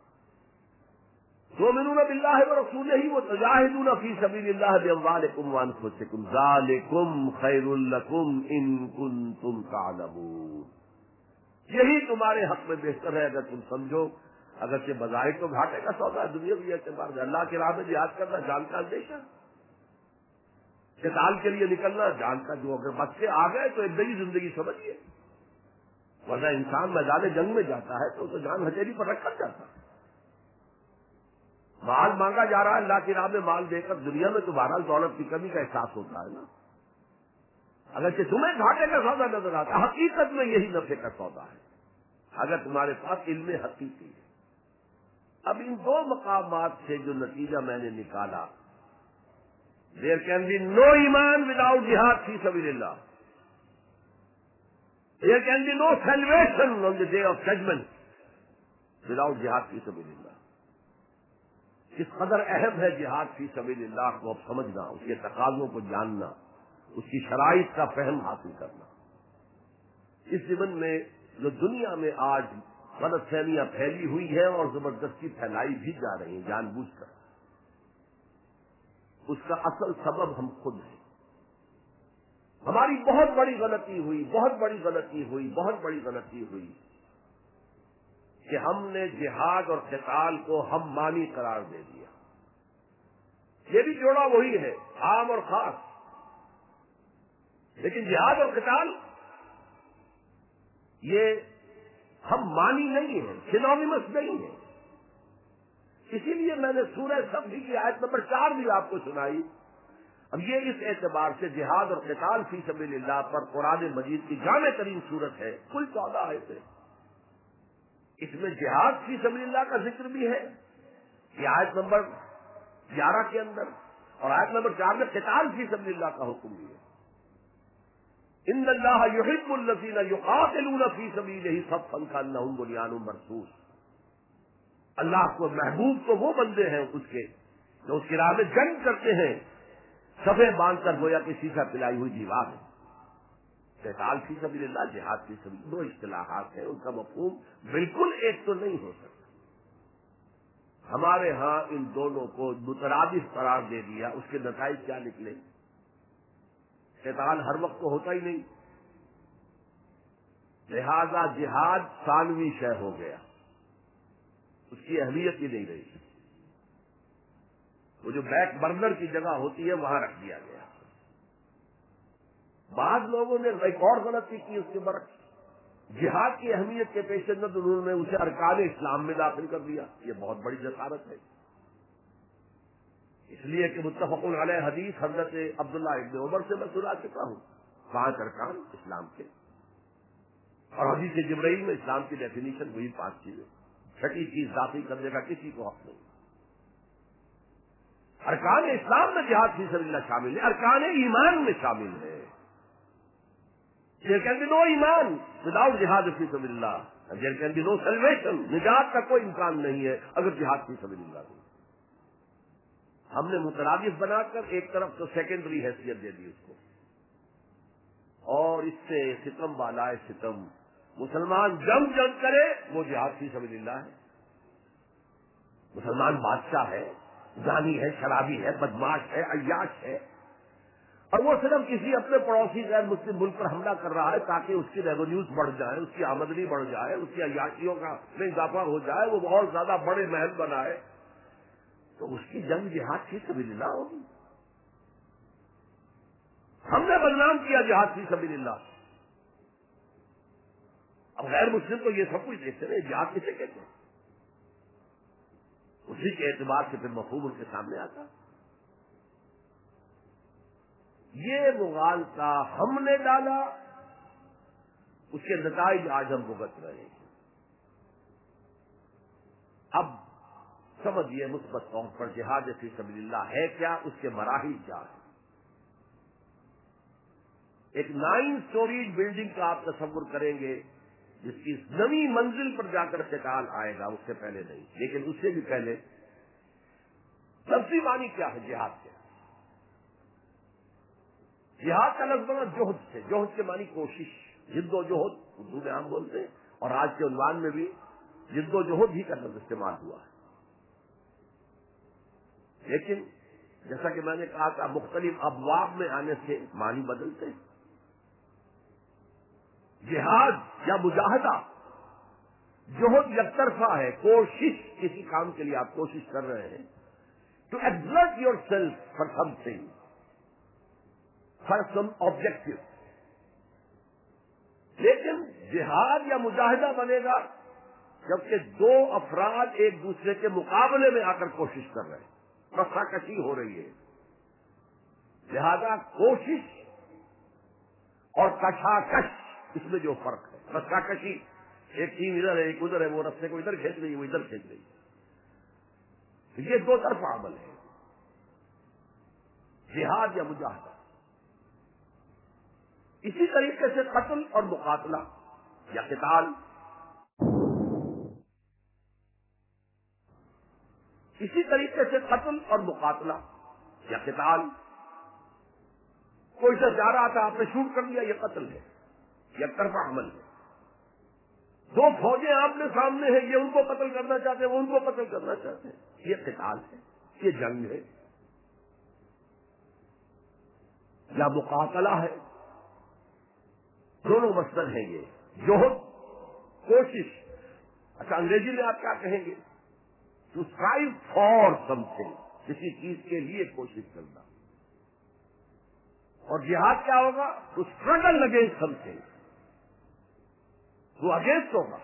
تؤمنون باللہ ورسولہ وتجاہدون فی سبیل اللہ باموالکم وانفسکم ذالکم خیر لکم ان کنتم تعلمون۔ یہی تمہارے حق میں بہتر ہے اگر تم سمجھو، اگرچہ بظاہر تو گھاٹے کا سودا ہے، دنیا بھی اعتبار سے اللہ کی راہ میں جہاد کرنا جان کا اندیشہ، قتال کے لیے نکلنا جان کا، جو اگر بچے آ گئے تو ایک نئی زندگی سمجھیے، ورنہ انسان میدان جنگ میں جاتا ہے تو جان ہتھیلی پر رکھ کر جاتا ہے۔ مال مانگا جا رہا ہے اللہ کی راہ میں، مال دے کر دنیا میں تو بہرحال دولت کی کمی کا احساس ہوتا ہے نا، اگرچہ تمہیں گھاٹے کا سودا نظر آتا ہے، حقیقت میں یہی نفع کا سودا ہے اگر تمہارے پاس علم حقیقی ہے۔ اب ان دو مقامات سے جو نتیجہ میں نے نکالا، دیر کین بی نو ایمان وداؤٹ جہاد فی سبیل اللہ، there can be no salvation on the day of judgment without جہاد فی سبیل اللہ۔ کس قدر اہم ہے جہاد فی سبیل اللہ کو اب سمجھنا، اس کے تقاضوں کو جاننا، اس کی شرائط کا فہم حاصل کرنا۔ اس ضمن میں جو دنیا میں آج غلط فہمیاں پھیلی ہوئی ہیں اور زبردستی پھیلائی بھی جا رہی ہیں جان بوجھ کر، اس کا اصل سبب ہم خود ہیں۔ ہماری بہت بڑی غلطی ہوئی، بہت بڑی غلطی ہوئی، بہت بڑی غلطی ہوئی کہ ہم نے جہاد اور قتال کو ہم مانی قرار دے دیا۔ یہ بھی جوڑا وہی ہے، عام اور خاص، لیکن جہاد اور قتال یہ ہم مانی نہیں ہیں، سینونیمس نہیں ہے۔ اسی لیے میں نے سورہ صف کی آیت نمبر 4 بھی آپ کو سنائی۔ اب یہ اس اعتبار سے جہاد اور قتال فی سبیل اللہ پر قرآن مجید کی جامع ترین صورت ہے، کل 14 آیتیں، اس میں جہاد فی سبیل اللہ کا ذکر بھی ہے، یہ آیت نمبر 11 کے اندر، اور آیت نمبر 4 میں قتال فی سبیل اللہ کا حکم بھی ہے۔ ان اللہ یحب الذین یقاتلون فی سبیلہ صفا کانہم بنیان مرصوص۔ اللہ کو محبوب تو وہ بندے ہیں اس کے جو اس کی راہ میں جنگ کرتے ہیں صفیں باندھ کر گویا کہ سیسا پلائی ہوئی دیوار ہے۔ قتال فی سبیل اللہ، جہاد فی سبیل، دو اصطلاحات ہیں، ان کا مفہوم بالکل ایک تو نہیں ہو سکتا۔ ہمارے ہاں ان دونوں کو مترادف قرار دے دیا، اس کے نتائج کیا نکلے؟ قتال ہر وقت تو ہوتا ہی نہیں، لہذا جہاد ثانوی شے ہو گیا، اس کی اہمیت ہی نہیں رہی، وہ جو بیک برنر کی جگہ ہوتی ہے وہاں رکھ دیا گیا۔ بعض لوگوں نے ایک اور غلطی کی اس کے برعکس، جہاد کی اہمیت کے پیش نظر انہوں نے اسے ارکان اسلام میں داخل کر دیا۔ یہ بہت بڑی جسارت ہے، اس لیے کہ متفق علیہ حدیث حضرت عبداللہ ابن عمر سے میں سنا چکا ہوں، 5 ارکان اسلام کے، اور حدیث جبرائیل میں اسلام کی ڈیفینیشن وہی 5 چیزیں، چھٹی چیز داخل کرنے کا کسی کو حق نہیں۔ ارکان اسلام میں جہاد فی سبیل اللہ شامل ہے، ارکان ایمان میں شامل ہے۔ There can be no ایمان without جہاد فی سبیل اللہ، there can be no salvation، نجات کا کوئی امکان نہیں ہے اگر جہاد فی سبیل اللہ نہیں۔ ہم نے مترادف بنا کر ایک طرف تو سیکنڈری حیثیت دے دی اس کو، اور اس سے ستم بالائے ستم، مسلمان جنگ کرے وہ جہاد فی سبیل اللہ ہے۔ مسلمان بادشاہ ہے، زانی ہے، شرابی ہے، بدماش ہے، عیاش ہے، اور وہ صرف کسی اپنے پڑوسی غیر مسلم ملک پر حملہ کر رہا ہے تاکہ اس کی ریونیوز بڑھ جائے، اس کی آمدنی بڑھ جائے، اس کی عیاشیوں کا میں اضافہ ہو جائے، وہ بہت زیادہ بڑے محل بنائے، تو اس کی جنگ جہاد فی سبیل اللہ ہوگی۔ ہم نے بدنام کیا جہاد فی سبیل اللہ، اب غیر مسلم تو یہ سب کچھ دیکھتے رہے، جہاد کسے کہتے ہیں؟ اسی کے اعتبار سے پھر مفہوم ان کے سامنے آتا۔ یہ مغالطہ ہم نے ڈالا، اس کے نتائج آج ہم بھگت رہے ہیں۔ اب سمجھیے مثبت طور پر جہاد فی سبیل اللہ ہے کیا، اس کے مراحل کیا ہے۔ ایک 9 سٹوریز بلڈنگ کا آپ تصور کریں گے جس کی نویں منزل پر جا کر قتال آئے گا، اس سے پہلے نہیں، لیکن اس سے بھی پہلے لفظی معنی کیا ہے جہاد کے؟ جہاد کا لفظ بنا جوہد سے، جوہد کے معنی کوشش، جد و جہد اردو میں عام بولتے ہیں، اور آج کے عنوان میں بھی جد و جہد ہی کا لفظ استعمال ہوا ہے۔ لیکن جیسا کہ میں نے کہا تھا مختلف ابواب میں آنے سے معنی بدلتے ہیں۔ جہاد یا مجاہدہ، جوہد یک طرفہ ہے، کوشش، کسی کام کے لیے آپ کوشش کر رہے ہیں، to exert yourself for something, for some objective. لیکن جہاد یا مجاہدہ بنے گا جبکہ 2 افراد ایک دوسرے کے مقابلے میں آ کر کوشش کر رہے ہیں، رساکشی ہو رہی ہے۔ لہذا کوشش اور کشاکش، اس میں جو فرق ہے، رساکشی ایک ٹیم ادھر ہے ایک ادھر ہے، وہ رستے کو ادھر کھینچ رہی ہے وہ ادھر کھینچ رہی ہے، یہ 2 طرفہ عمل ہے، جہاد یا مجاہدہ۔ اسی طریقے سے قتل اور مقاتلہ یا قتال، اسی طریقے سے قتل اور مقاتلہ یا قتال، کوئی سے جا رہا تھا آپ نے شوٹ کر لیا، یہ قتل ہے، یک طرفہ عمل ہے۔ 2 فوجیں آمنے سامنے ہیں، یہ ان کو قتل کرنا چاہتے ہیں، وہ ان کو قتل کرنا چاہتے ہیں، یہ قتال ہے، یہ جنگ ہے یا مقاتلہ ہے۔ دونوں مصدر ہیں یہ، جوہد، کوشش۔ اچھا انگریزی میں آپ کیا کہیں گے؟ To strive for something, کسی چیز کے لیے کوشش کرنا۔ اور جہاد کیا ہوگا؟ To struggle against something, وہ اگینسٹ ہوگا،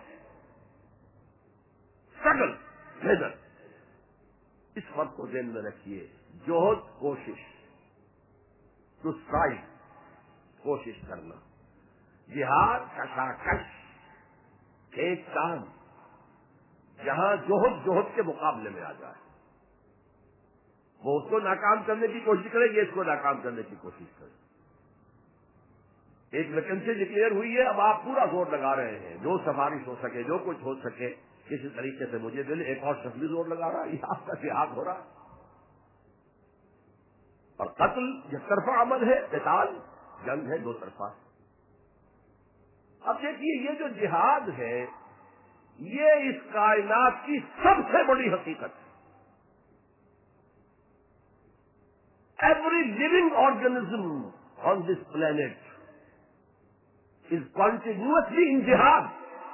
اسٹرگل، محنت۔ اس فرق کو ذہن میں رکھیے، جوہد کوشش، ٹو اسٹرائیو کوشش کرنا، جہاد کشاکش، ایک کام جہاں جوہد کے مقابلے میں آ جائے، وہ اس کو ناکام کرنے کی کوشش کرے، یہ اس کو ناکام کرنے کی کوشش کرے۔ ایک ویکینسی ڈکلیئر ہوئی ہے، اب آپ پورا زور لگا رہے ہیں، جو سفارش ہو سکے، جو کچھ ہو سکے کسی طریقے سے مجھے دل، ایک اور شخص بھی زور لگا رہا ہے، یہ آپ کا جہاد ہو رہا ہے۔ اور قتل یک طرفہ عمل ہے، قتال جنگ ہے 2 طرفہ ہے۔ اب دیکھیے یہ جو جہاد ہے یہ اس کائنات کی سب سے بڑی حقیقت ہے۔ Every living organism on this planet is continuously in jihad.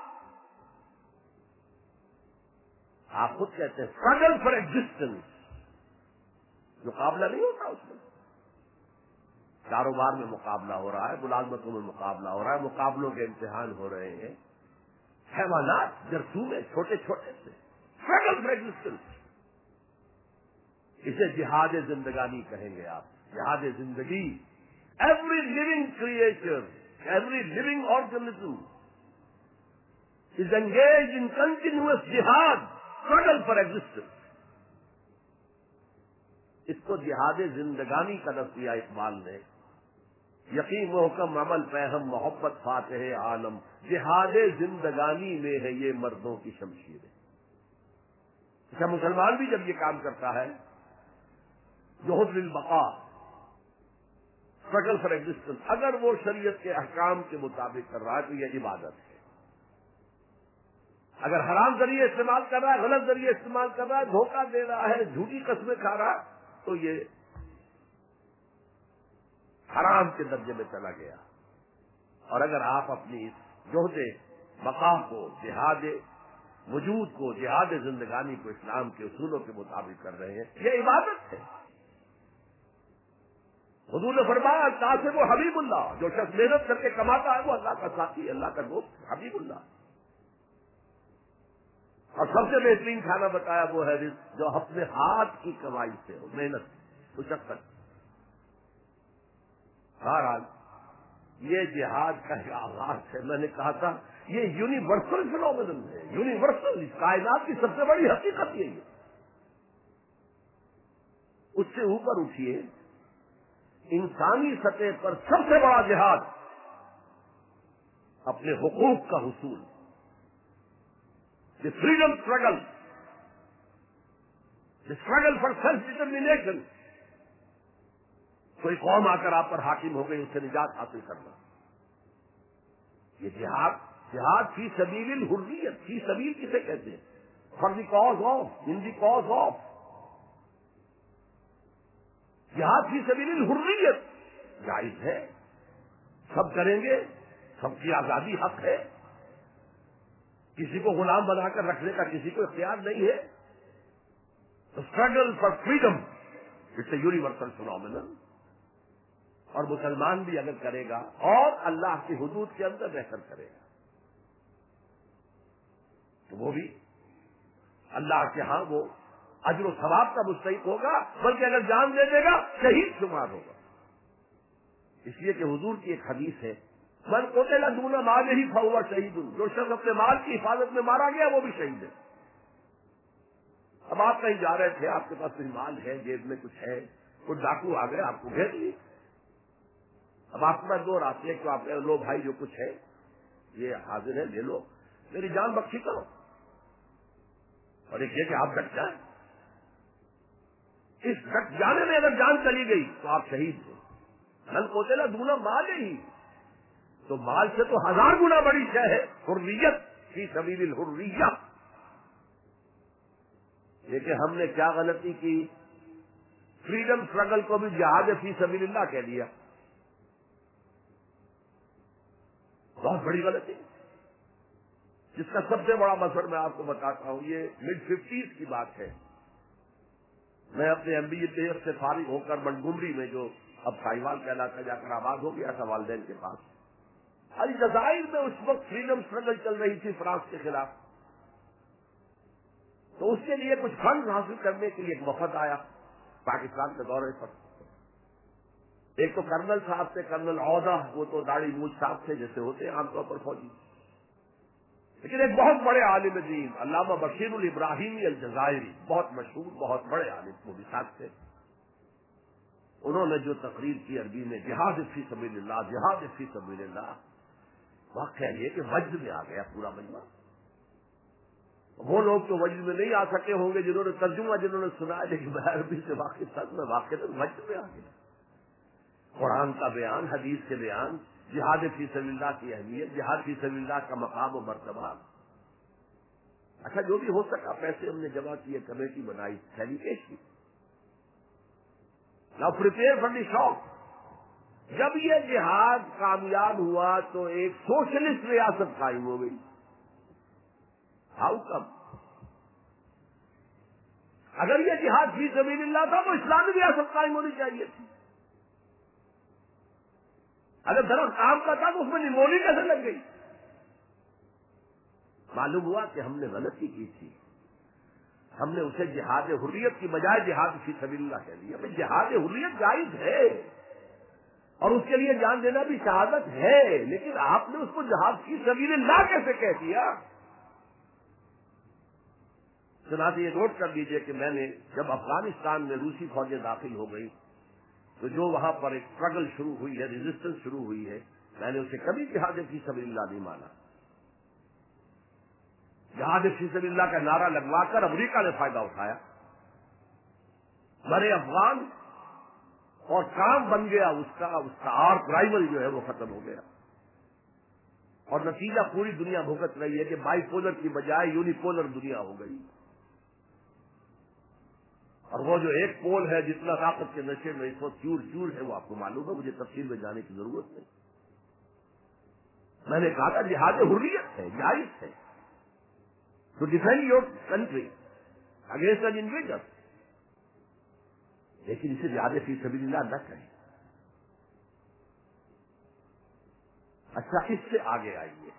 آپ خود کہتے ہیں struggle for existence. مقابلہ نہیں ہوتا اس میں. کاروبار میں مقابلہ ہو رہا ہے, ملازمتوں میں مقابلہ ہو رہا ہے, مقابلوں کے امتحان ہو رہے ہیں, حیوانات جرثومے چھوٹے چھوٹے سے struggle for existence. اسے جہاد زندگانی کہیں گے آپ. جہاد زندگی. Every living creature, every living organism is engaged in continuous jihad, struggle for existence. اس کو جہاد زندگانی کا لفظ دیا اقبال نے. یقین محکم عمل پہم محبت فاتح عالم, جہاد زندگانی میں ہے یہ مردوں کی شمشیریں. اچھا, مسلمان بھی جب یہ کام کرتا ہے جہد للبقاء, اسٹرگل فار ایگزسٹنس, اگر وہ شریعت کے احکام کے مطابق کر رہا ہے تو یہ عبادت ہے. اگر حرام ذریعے استعمال کر رہا ہے, غلط ذریعے استعمال کر رہا ہے, دھوکہ دے رہا ہے, جھوٹی قسمیں کھا رہا ہے, تو یہ حرام کے درجے میں چلا گیا. اور اگر آپ اپنی اس جہد بقاء کو, جہاد وجود کو, جہاد زندگانی کو اسلام کے اصولوں کے مطابق کر رہے ہیں, یہ عبادت ہے. حضور نے فرمایا کاسب و حبیب اللہ, جو شخص محنت کر کے کماتا ہے وہ اللہ کا ساتھی, اللہ کا دوست, حبیب اللہ. اور سب سے بہترین کھانا بتایا وہ ہے رزق جو اپنے ہاتھ کی کمائی سے ہو, محنت, مشقت. بہرحال یہ جہاد کا آغاز ہے. میں نے کہا تھا یہ یونیورسل فینومینن ہے, یونیورسل. کائنات کی سب سے بڑی حقیقت یہی ہے. اس سے اوپر اٹھیے, انسانی سطح پر سب سے بڑا جہاد اپنے حقوق کا حصول, the freedom struggle, the struggle for self determination. کوئی قوم آ کر آپ پر حاکم ہو گئی, اس سے نجات حاصل کرنا. یہ جہاد, جہاد فی سبیل الحریت. فی سبیل کسے کہتے ہیں؟ For the cause of, in the cause of. جہاد فی سبیل الحریت جائز ہے, سب کریں گے, سب کی آزادی حق ہے, کسی کو غلام بنا کر رکھنے کا کسی کو اختیار نہیں ہے. Struggle for freedom it's a universal phenomenon. اور مسلمان بھی اگر کرے گا اور اللہ کی حدود کے اندر رہ کر کرے گا تو وہ بھی اللہ کے ہاں وہ اجر و ثواب کا مستحق ہوگا, بلکہ اگر جان دے دے گا شہید شمار ہوگا. اس لیے کہ حضور کی ایک حدیث ہے, من قتل دون مالہ فہو شہید. جو شخص اپنے مال کی حفاظت میں مارا گیا وہ بھی شہید ہے. اب آپ کہیں جا رہے تھے, آپ کے پاس کوئی مال ہے, جیب میں کچھ ہے, کوئی ڈاکو آ گئے, آپ کو گھیر لیے. اب آپ کے پاس دو راستے ہیں کہ آپ لو بھائی جو کچھ ہے یہ حاضر ہے, لے لو, میری جان بخشی کرو. اور ایک یہ کہ آپ ڈٹ جائیں. اس ڈٹ جانے میں اگر جان چلی گئی تو آپ شہید ہیں. من قتل دون مال ہی, تو مال سے تو 1000 گنا بڑی شے ہے حریت فی سبیل الحریہ. لیکن ہم نے کیا غلطی کی, فریڈم اسٹرگل کو بھی جہاد فی سبیل اللہ کہہ دیا. بہت بڑی غلطی, جس کا سب سے بڑا مثر میں آپ کو بتاتا ہوں. یہ mid-50s کی بات ہے. میں اپنے MBA سے فارغ ہو کر منگومری میں, جو اب سائیوال کا علاقہ جا کر آباد ہو گیا تھا والدین کے پاس, الجزائر میں اس وقت فریڈم اسٹرگل چل رہی تھی فرانس کے خلاف. تو اس کے لیے کچھ فنڈ حاصل کرنے کے لیے ایک وفد آیا پاکستان کے دورے پر. ایک تو کرنل صاحب تھے, کرنل عہدہ, وہ تو داڑھی مونچھ صاحب تھے جیسے ہوتے ہیں عام طور پر فوجی. لیکن ایک بہت بڑے عالم دین علامہ بشیر الابراہیمی الجزائری, بہت مشہور, بہت بڑے عالم, وہ بھی ساتھ تھے. انہوں نے جو تقریر کی عربی میں, جہاد فی سبیل اللہ, جہاد فی سبیل اللہ, واقعہ یہ کہ وجد میں آ گیا پورا مجمع. وہ لوگ تو وجد میں نہیں آ سکے ہوں گے جنہوں نے ترجمہ, جنہوں نے سنا, لیکن میں عربی سے واقف تھا, میں واقع وجد میں آ گیا. قرآن کا بیان, حدیث کے بیان, جہاد فی سبیل اللہ کی اہمیت, جہاد فی سبیل اللہ کا مقام و مرتبہ. اچھا, جو بھی ہو سکا پیسے ہم نے جمع کیے, کمیٹی بنائی, تھیلی پیش کی. Now prepare for the shock. جب یہ جہاد کامیاب ہوا تو ایک سوشلسٹ ریاست قائم ہو گئی. How come? اگر یہ جہاد فی سبیل اللہ تھا تو اسلامی ریاست قائم ہونی چاہیے تھی. اگر درخت کام کا تھا تو اس میں نمونی کیسے لگ گئی؟ معلوم ہوا کہ ہم نے غلطی کی تھی. ہم نے اسے جہاد حریت کی بجائے جہاد فی سبیل اللہ کہہ دیا. بھائی جہاد حریت جائز ہے اور اس کے لیے جان دینا بھی شہادت ہے، لیکن آپ نے اس کو جہاد فی سبیل اللہ کیسے کہہ دیا؟ چنانچہ یہ نوٹ کر لیجئے کہ میں نے جب افغانستان میں روسی فوجیں داخل ہو گئی تو جو وہاں پر ایک اسٹرگل شروع ہوئی ہے، ریزسٹنس شروع ہوئی ہے، میں نے اسے کبھی جہاد فی سبیل اللہ نہیں مانا. جہاد فی سبیل اللہ کا نعرہ لگوا کر امریکہ نے فائدہ اٹھایا، مرے افغان، اور کام بن گیا اس کا آرک رائول جو ہے وہ ختم ہو گیا. اور نتیجہ پوری دنیا بھگت رہی ہے کہ بائی پولر کی بجائے یونی پولر دنیا ہو گئی. اور وہ جو ایک پول ہے جتنا طاقت کے نشے میں اس وقت چور چور ہے، وہ آپ کو معلوم ہے، مجھے تفصیل میں جانے کی ضرورت نہیں. میں نے کہا تھا جہاد حریت ہے، جائز ہے to defend your country against an invader, لیکن اسے جہاد فی سبیل اللہ نہ کریں. اچھا، اس سے آگے آئیے.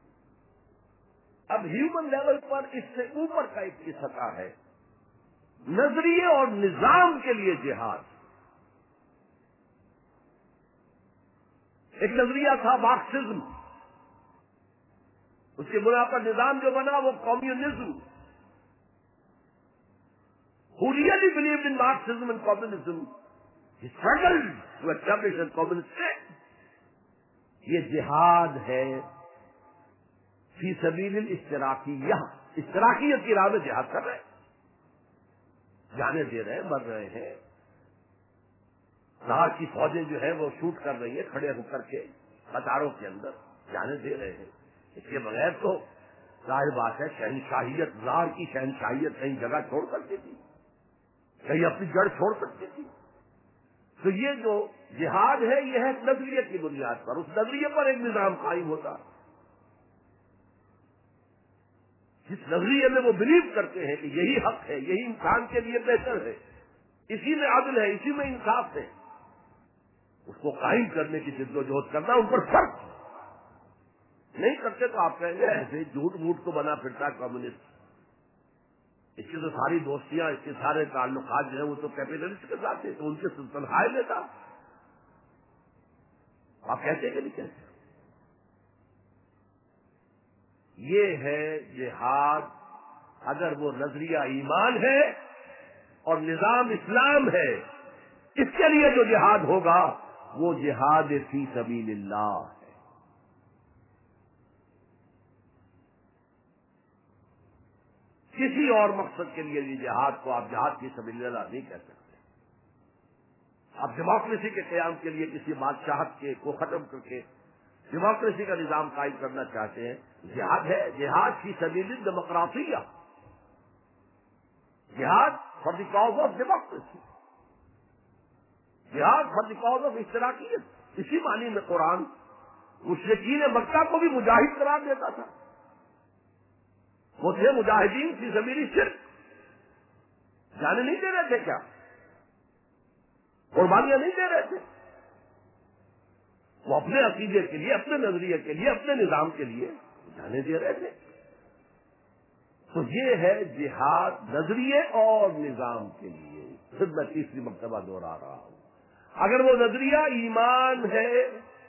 اب ہیومن لیول پر اس سے اوپر کا ایک سطح ہے، نظریے اور نظام کے لیے جہاد. ایک نظریہ تھا مارکسزم، اس کے بنا پر نظام جو بنا وہ communism. Who really believed in Marxism and communism, he struggled to establish a communist state. یہ جہاد ہے فی سبیل الاشتراکیہ، اشتراکیت کی راہ میں جہاد کر رہے ہیں، جانے دے رہے ہیں، مر رہے ہیں. باہر کی فوجیں جو ہے وہ شوٹ کر رہی ہیں کھڑے ہو کر کے قطاروں کے اندر، جانے دے رہے ہیں. اس کے بغیر تو ظاہر بات ہے شہنشاہیت، زار کی شہنشاہیت کہیں جگہ چھوڑ سکتی تھی، کہیں اپنی جڑ چھوڑ سکتی تھی. تو یہ جو جہاد ہے یہ ہے نظریے کی بنیاد پر، اس نظریے پر ایک نظام قائم ہوتا. جس نظریے میں وہ بلیو کرتے ہیں کہ یہی حق ہے، یہی انسان کے لیے بہتر ہے، اسی میں عدل ہے، اسی میں انصاف ہے، اس کو قائم کرنے کی جد و جہد کرنا. ان پر فرق نہیں کرتے تو آپ کہیں گے ایسے جھوٹ موٹ کو بنا پھرتا کمیونسٹ، اس کی تو ساری دوستیاں، اس کے سارے تعلقات جو ہیں وہ تو کیپیٹلسٹ کے ساتھ ہیں، تو ان کے تنخواہیں لیتا. آپ کہتے ہیں کہ نہیں کہتے؟ یہ ہے جہاد. اگر وہ نظریہ ایمان ہے اور نظام اسلام ہے، اس کے لیے جو جہاد ہوگا وہ جہاد فی سبیل اللہ ہے. کسی اور مقصد کے لیے یہ جہاد کو آپ جہاد فی سبیل اللہ نہیں کہہ سکتے. آپ ڈیموکریسی کے قیام کے لیے کسی بادشاہت کے کو ختم کر کے ڈیموکریسی کا نظام قائم کرنا چاہتے ہیں، جہاد ہے. جہاد فی سبیل الڈیموکراسیہ، جہاد for the cause of democracy, جہاد فار دی کاز آف اشتراکیت. اسی معنی میں قرآن مشرکین مکہ کو بھی مجاہد قرار دیتا تھا. وہ تھے مجاہدین فی سبیل الشرک، جانے نہیں دے رہے تھے، کیا قربانیاں نہیں دے رہے تھے، وہ اپنے عقیدے کے لیے، اپنے نظریے کے لیے، اپنے نظام کے لیے جانے دے رہے تھے. تو یہ ہے جہاد نظریے اور نظام کے لیے. پھر میں تیسری مرتبہ دوہرا رہا ہوں، اگر وہ نظریہ ایمان ہے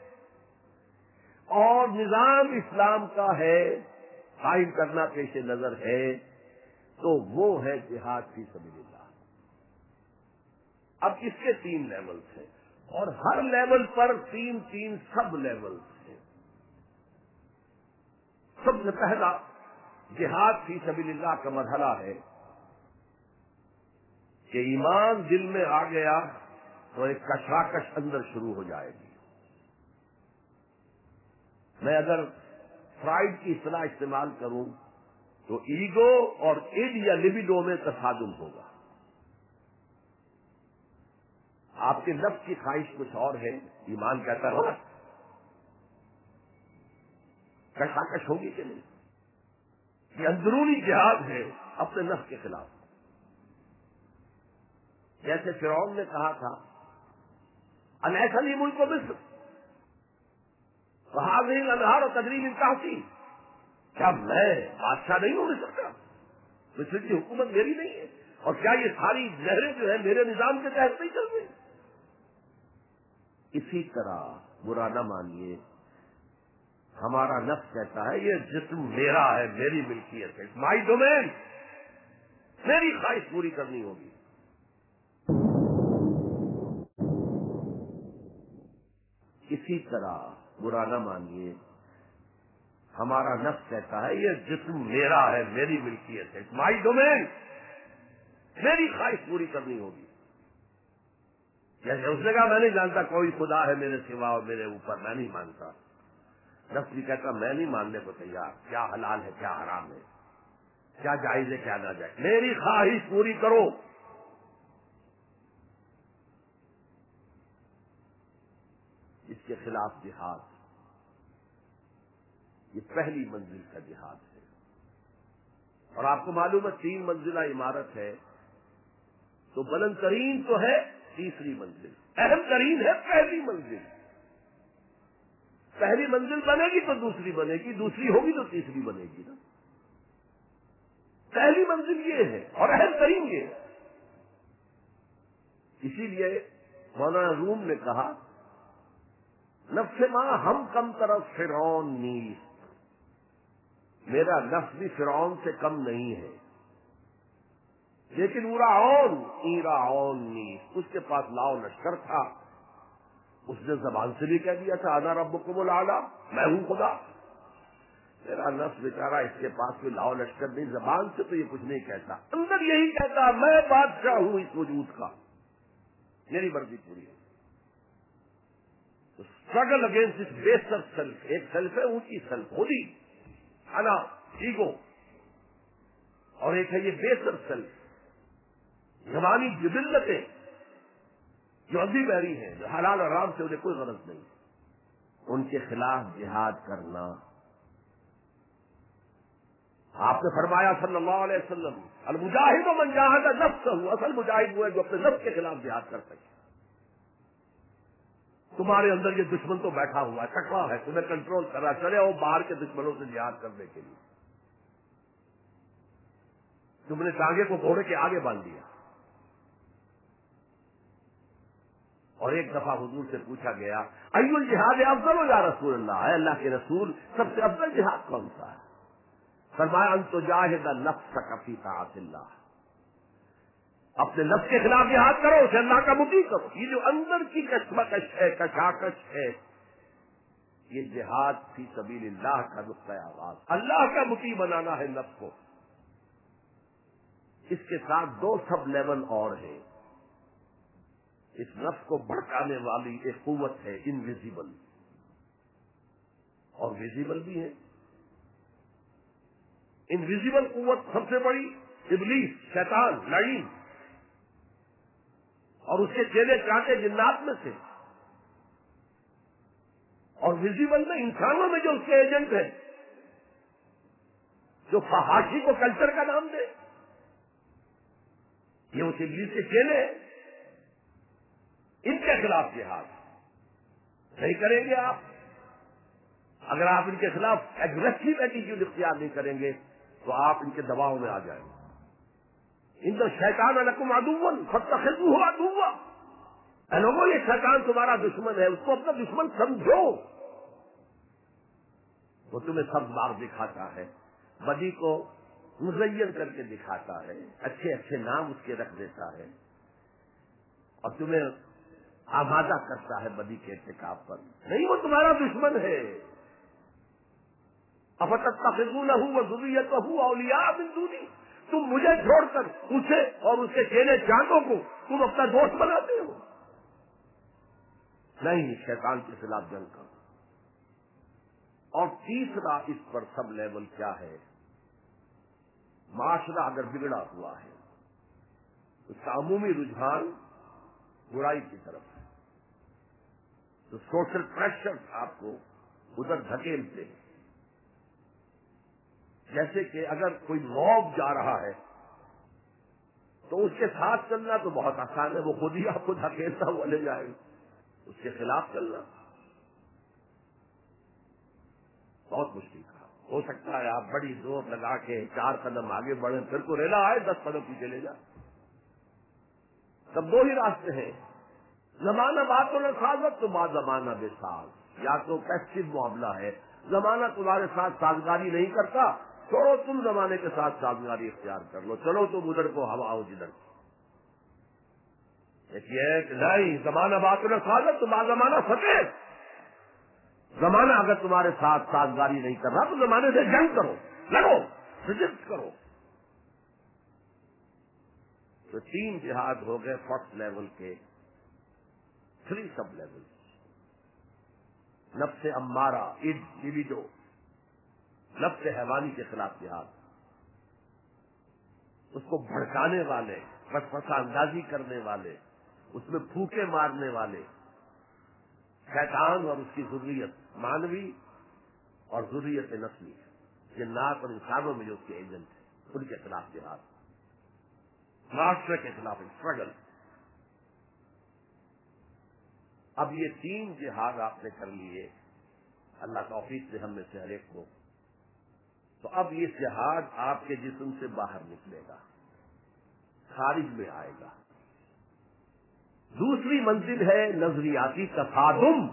اور نظام اسلام کا ہے، قائم کرنا پیش نظر ہے، تو وہ ہے جہاد فی سبیل اللہ. اب اس کے 3 لیولز ہیں اور ہر لیول پر 3 سب لیولز ہیں. سب سے پہلا جہاد فی سبیل اللہ کا مرحلہ ہے کہ ایمان دل میں آ گیا تو ایک کشاکش اندر شروع ہو جائے گی. میں اگر فرائڈ کی اصطلاح استعمال کروں تو ایگو اور ایڈ یا لبیڈو میں تصادم ہوگا. آپ کے نفس کی خواہش کچھ اور ہے، ایمان کہتا ہے کشاکش ہوگی کہ نہیں؟ یہ اندرونی جہاد ہے اپنے نفس کے خلاف. جیسے فرعون نے کہا تھا الیس لی ملک مصر وہذہ الانہار تجری من تحتی، کیا میں بادشاہ نہیں ہو سکتا؟ مصر کی حکومت میری نہیں ہے؟ اور کیا یہ ساری نہریں جو ہے میرے نظام کے تحت نہیں چل رہی؟ اسی طرح برا نہ مانیے، ہمارا نفس کہتا ہے یہ جسم میرا ہے، میری ملکیت ہے، مائی ڈومین، میری خواہش پوری کرنی ہوگی. اسی طرح برا نہ مانیے، ہمارا نفس کہتا ہے یہ جسم میرا ہے، میری ملکیت ہے، مائی ڈومین، میری خواہش پوری کرنی ہوگی. جیسے اس نے کہا میں نہیں جانتا کوئی خدا ہے میرے سوا اور میرے اوپر، میں نہیں مانتا. نفس بھی کہتا میں نہیں ماننے کو تیار، کیا حلال ہے کیا حرام ہے، کیا جائز ہے کیا ناجائز، میری خواہش پوری کرو. اس کے خلاف جہاد، یہ پہلی منزل کا جہاد ہے. اور آپ کو معلوم ہے 3 منزلہ عمارت ہے تو بلند ترین تو ہے تیسری منزل، اہم ترین ہے پہلی منزل. پہلی منزل بنے گی تو دوسری بنے گی، دوسری ہوگی تو تیسری بنے گی نا. پہلی منزل یہ ہے اور اہم ترین یہ ہے. اسی لیے مولانا روم نے کہا نفس ماں ہم کم طرف فرعون نیست، میرا نفس بھی فرعون سے کم نہیں ہے، لیکن ایراعون نیست، اس کے پاس لاؤ لشکر تھا. اس نے زبان سے بھی کہہ دیا تھا انا ربکم الاعلی، میں ہوں خدا. میرا نفس بیچارہ اس کے پاس کوئی لاؤ لشکر نہیں، زبان سے تو یہ کچھ نہیں کہتا، اندر یہی کہتا میں بادشاہ ہوں اس وجود کا، میری مرضی پوری ہے. Struggle against this baser self, ایک سیلف ہے اونچی سیلف، خود ہی انا ایگو، اور ایک ہے یہ بیسر سیلف، زبانی جبلتیں جو اندھی بہری ہیں، جو حلال اور حرام سے انہیں کوئی غرض نہیں، ان کے خلاف جہاد کرنا. آپ نے فرمایا صلی اللہ علیہ وسلم المجاہد من جاہد نفسہ، اصل مجاہد وہ ہے جو اپنے نفس کے خلاف جہاد کر سکے. تمہارے اندر یہ دشمن تو بیٹھا ہوا ہے، ٹکڑا ہے، تمہیں کنٹرول کر رہا، چلے وہ باہر کے دشمنوں سے جہاد کرنے کے لیے. تم نے ٹانگے کو گھوڑے کے آگے باندھ دیا. اور ایک دفعہ حضور سے پوچھا گیا ای الجہاد افضل یا رسول اللہ، اے اللہ کے رسول سب سے افضل جہاد کون سا ہے؟ فرمایا ان تجاہد نفسک فی طاعت اللہ، اپنے نفس کے خلاف جہاد کرو، اسے اللہ کا مطیع کرو. یہ جو اندر کی کشمکش ہے، کشاکش ہے، یہ جہاد فی سبیل اللہ کا نقطۂ آغاز، اللہ کا مطیع بنانا ہے نفس کو. اس کے ساتھ 2 سب لیول اور ہیں. اس نفس کو بھڑکانے والی ایک قوت ہے انویزیبل، اور ویزیبل بھی ہے. انویزیبل قوت سب سے بڑی ابلیس، شیطان، لعین، اور اس کے چیلے چاٹے جنات میں سے. اور ویزیبل میں انسانوں میں جو اس کے ایجنٹ ہیں، جو فحاشی کو کلچر کا نام دے، یہ اس ابلیس کے چیلے ہیں. ان کے خلاف جہاد نہیں کریں گے آپ. اگر آپ ان کے خلاف ایگریسو ایٹیٹیوڈ اختیار نہیں کریں گے تو آپ ان کے دباؤ میں آ جائیں گے. ان تو شیطان لکم عدو فاتخذوہ عدوا، اے لوگوں یہ شیطان تمہارا دشمن ہے، اس کو اپنا دشمن سمجھو. وہ تمہیں سب باغ دکھاتا ہے، بدی کو مزین کر کے دکھاتا ہے، اچھے اچھے نام اس کے رکھ دیتا ہے، اور تمہیں آمادہ کرتا ہے بدی کے ارتکاب پر. نہیں، وہ تمہارا دشمن ہے. افتتخذونہ وذریتہ اولیاء من دونی، تم مجھے چھوڑ کر اسے اور اس کے چیلے چاندوں کو تم اپنا دوست بناتے ہو. نہیں، شیطان کے خلاف جنگ کرو. اور تیسرا اس پر سب لیول کیا ہے؟ معاشرہ اگر بگڑا ہوا ہے، اس کا عمومی رجحان برائی کی طرف ہے. تو سوشل پریشر آپ کو ادھر دھکیلتے ہیں. جیسے کہ اگر کوئی موب جا رہا ہے تو اس کے ساتھ چلنا تو بہت آسان ہے، وہ خود ہی آپ کو دھکیلتا ہوا لے جائے گا. اس کے خلاف چلنا بہت مشکل کام. ہو سکتا ہے آپ بڑی زور لگا کے 4 قدم آگے بڑھیں، پھر کو ریلا آئے 10 قدم پیچھے لے جائے. تب 2 ہی راستے ہیں، زمانہ بات اور سازت تو بعد زمانہ بے ساز. یا تو پیسو معاملہ ہے، زمانہ تمہارے ساتھ سازگاری نہیں کرتا، چھوڑو تم زمانے کے ساتھ سازگاری اختیار کر لو، چلو تم ادھر کو ہوا ہو جدھر. ایک یہ ہے کہ نہیں، زمانہ بات اور سازت تو بعد زمانہ فتح. زمانہ اگر تمہارے ساتھ سازگاری نہیں کر رہا تو زمانے سے جنگ کرو، لڑو، رجسٹ کرو. تو 3 جہاد ہو گئے فرسٹ لیول کے. 3 سب لیول: نفس امارہ، لبیڈو، نفس حیوانی کے خلاف جہاد، اس کو بھڑکانے والے، وسوسہ اندازی کرنے والے، اس میں پھوکے مارنے والے، شیطان اور اس کی ذریت مانوی اور ذریت نسلی، جنات اور انسانوں میں جو اس کے ایجنٹ ہیں، ان کے خلاف جہاد. معاشرے کے خلاف اسٹرگل. اب یہ 3 جہاد آپ نے کر لیے، اللہ توفیق سے ہم میں سے ہر ایک کو. تو اب یہ جہاد آپ کے جسم سے باہر نکلے گا، خارج میں آئے گا. دوسری منزل ہے نظریاتی تصادم.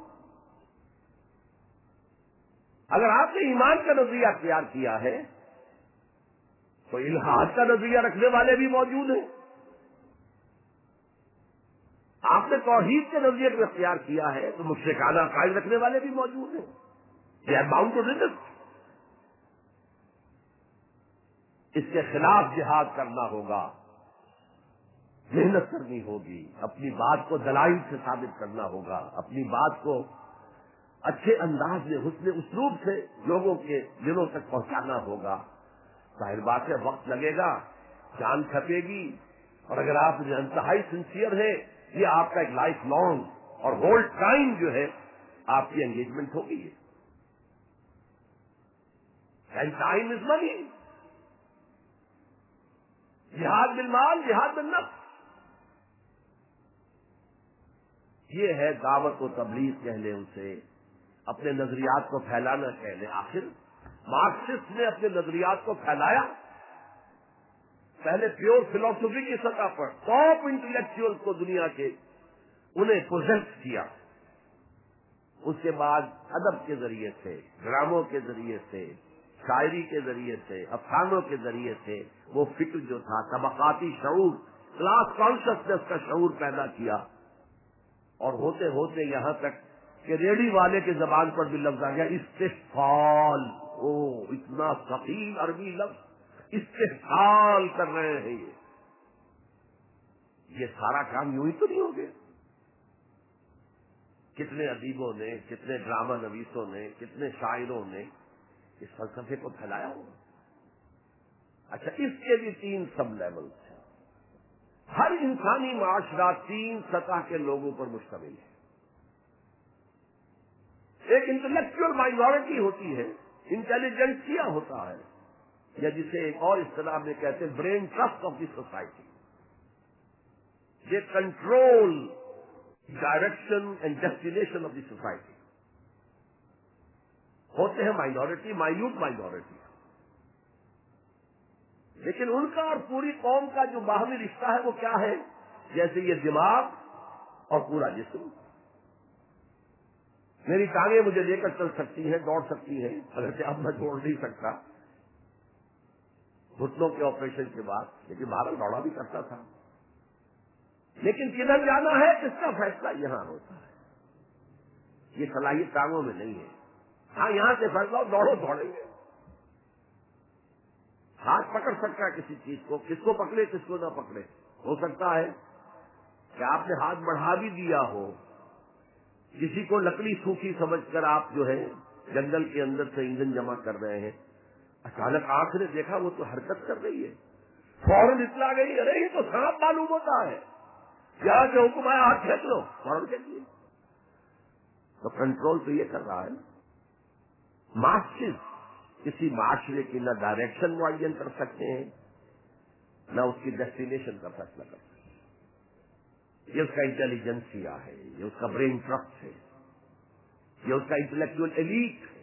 اگر آپ نے ایمان کا نظریہ اختیار کیا ہے تو الحاد کا نظریہ رکھنے والے بھی موجود ہیں. آپ نے توحید کے نظریے کو اختیار کیا ہے تو مشرکانہ عقائد رکھنے والے بھی موجود ہیں. They are bound to resist. اس کے خلاف جہاد کرنا ہوگا، محنت کرنی ہوگی، اپنی بات کو دلائل سے ثابت کرنا ہوگا، اپنی بات کو اچھے انداز میں، حسن اسلوب سے لوگوں کے دلوں تک پہنچانا ہوگا. ظاہر بات ہے وقت لگے گا، جان کھپے گی، اور اگر آپ انتہائی سنسیئر ہیں یہ آپ کا ایک لائف لانگ اور ہول ٹائم جو ہے آپ کی انگیجمنٹ ہوگی. And time is money. جہاد بالمال، جہاد بالنفس. یہ ہے دعوت و تبلیغ کہہ لیں اسے، اپنے نظریات کو پھیلانا کہہ لیں. آخر مارکسسٹ نے اپنے نظریات کو پھیلایا، پہلے پیور فلاسفی کی سطح پر ٹاپ انٹلیکچوئل کو دنیا کے انہیں پروزنٹ کیا. اس کے بعد ادب کے ذریعے سے، ڈراموں کے ذریعے سے، شاعری کے ذریعے سے، افسانوں کے ذریعے سے وہ فکر جو تھا، طبقاتی شعور، کلاس کانشسنس کا شعور پیدا کیا. اور ہوتے ہوتے یہاں تک کہ ریڈی والے کے زبان پر بھی لفظ آ گیا استحصال. او اتنا ثقیل عربی لفظ، استحصال کر رہے ہیں. یہ سارا کام یوں ہی تو نہیں ہو گیا. کتنے ادیبوں نے، کتنے ڈرامہ نویسوں نے، کتنے شاعروں نے اس فلسفے کو پھیلایا ہوا. اچھا، اس کے بھی 3 سب لیول ہیں. ہر انسانی معاشرہ 3 سطح کے لوگوں پر مشتمل ہے. ایک انٹلیکچوئل مائنورٹی ہوتی ہے، انٹیلیجنسیا ہوتا ہے، یا جسے ایک اور اصطلاح میں کہتے ہیں brain trust of the society. یہ control direction and destination of the society ہوتے ہیں. Minority, minute minority. لیکن ان کا اور پوری قوم کا جو باہمی رشتہ ہے وہ کیا ہے؟ جیسے یہ دماغ اور پورا جسم. میری ٹانگیں مجھے لے کر چل سکتی ہیں، دوڑ سکتی ہیں، اگرچہ اب میں دوڑ نہیں سکتا گھٹنوں کے آپریشن کے بعد، لیکن باہر دوڑا بھی کرتا تھا. لیکن کدھر جانا ہے اس کا فیصلہ یہاں ہوتا ہے. یہ صلاحیت ٹانگوں میں نہیں ہے. ہاں، یہاں سے فیصلہ دوڑو، دوڑیں گے. ہاتھ پکڑ سکتا ہے کسی چیز کو، کس کو پکڑے کس کو نہ پکڑے. ہو سکتا ہے کہ آپ نے ہاتھ بڑھا بھی دیا ہو، کسی کو لکڑی سوکھی سمجھ کر آپ جو ہے جنگل کے اندر سے ایندھن جمع کر رہے ہیں، اچانک آنکھ نے دیکھا وہ تو حرکت کر رہی ہے، فوراً اطلاع گئی، ارے یہ تو سانپ معلوم ہوتا ہے. یہاں سے حکم آیا ہاتھ پھینک لو، فوراً پھینک لیے. تو کنٹرول تو یہ کر رہا ہے. ماسٹر کسی معاشرے کی نہ ڈائریکشن معین کر سکتے ہیں نہ اس کی ڈیسٹینیشن کا فیصلہ کر سکتے ہیں. یہ اس کا انٹیلیجنسیا ہے، یہ اس کا برین ٹرسٹ ہے، یہ اس کا انٹلیکچوئل ایلیٹ ہے.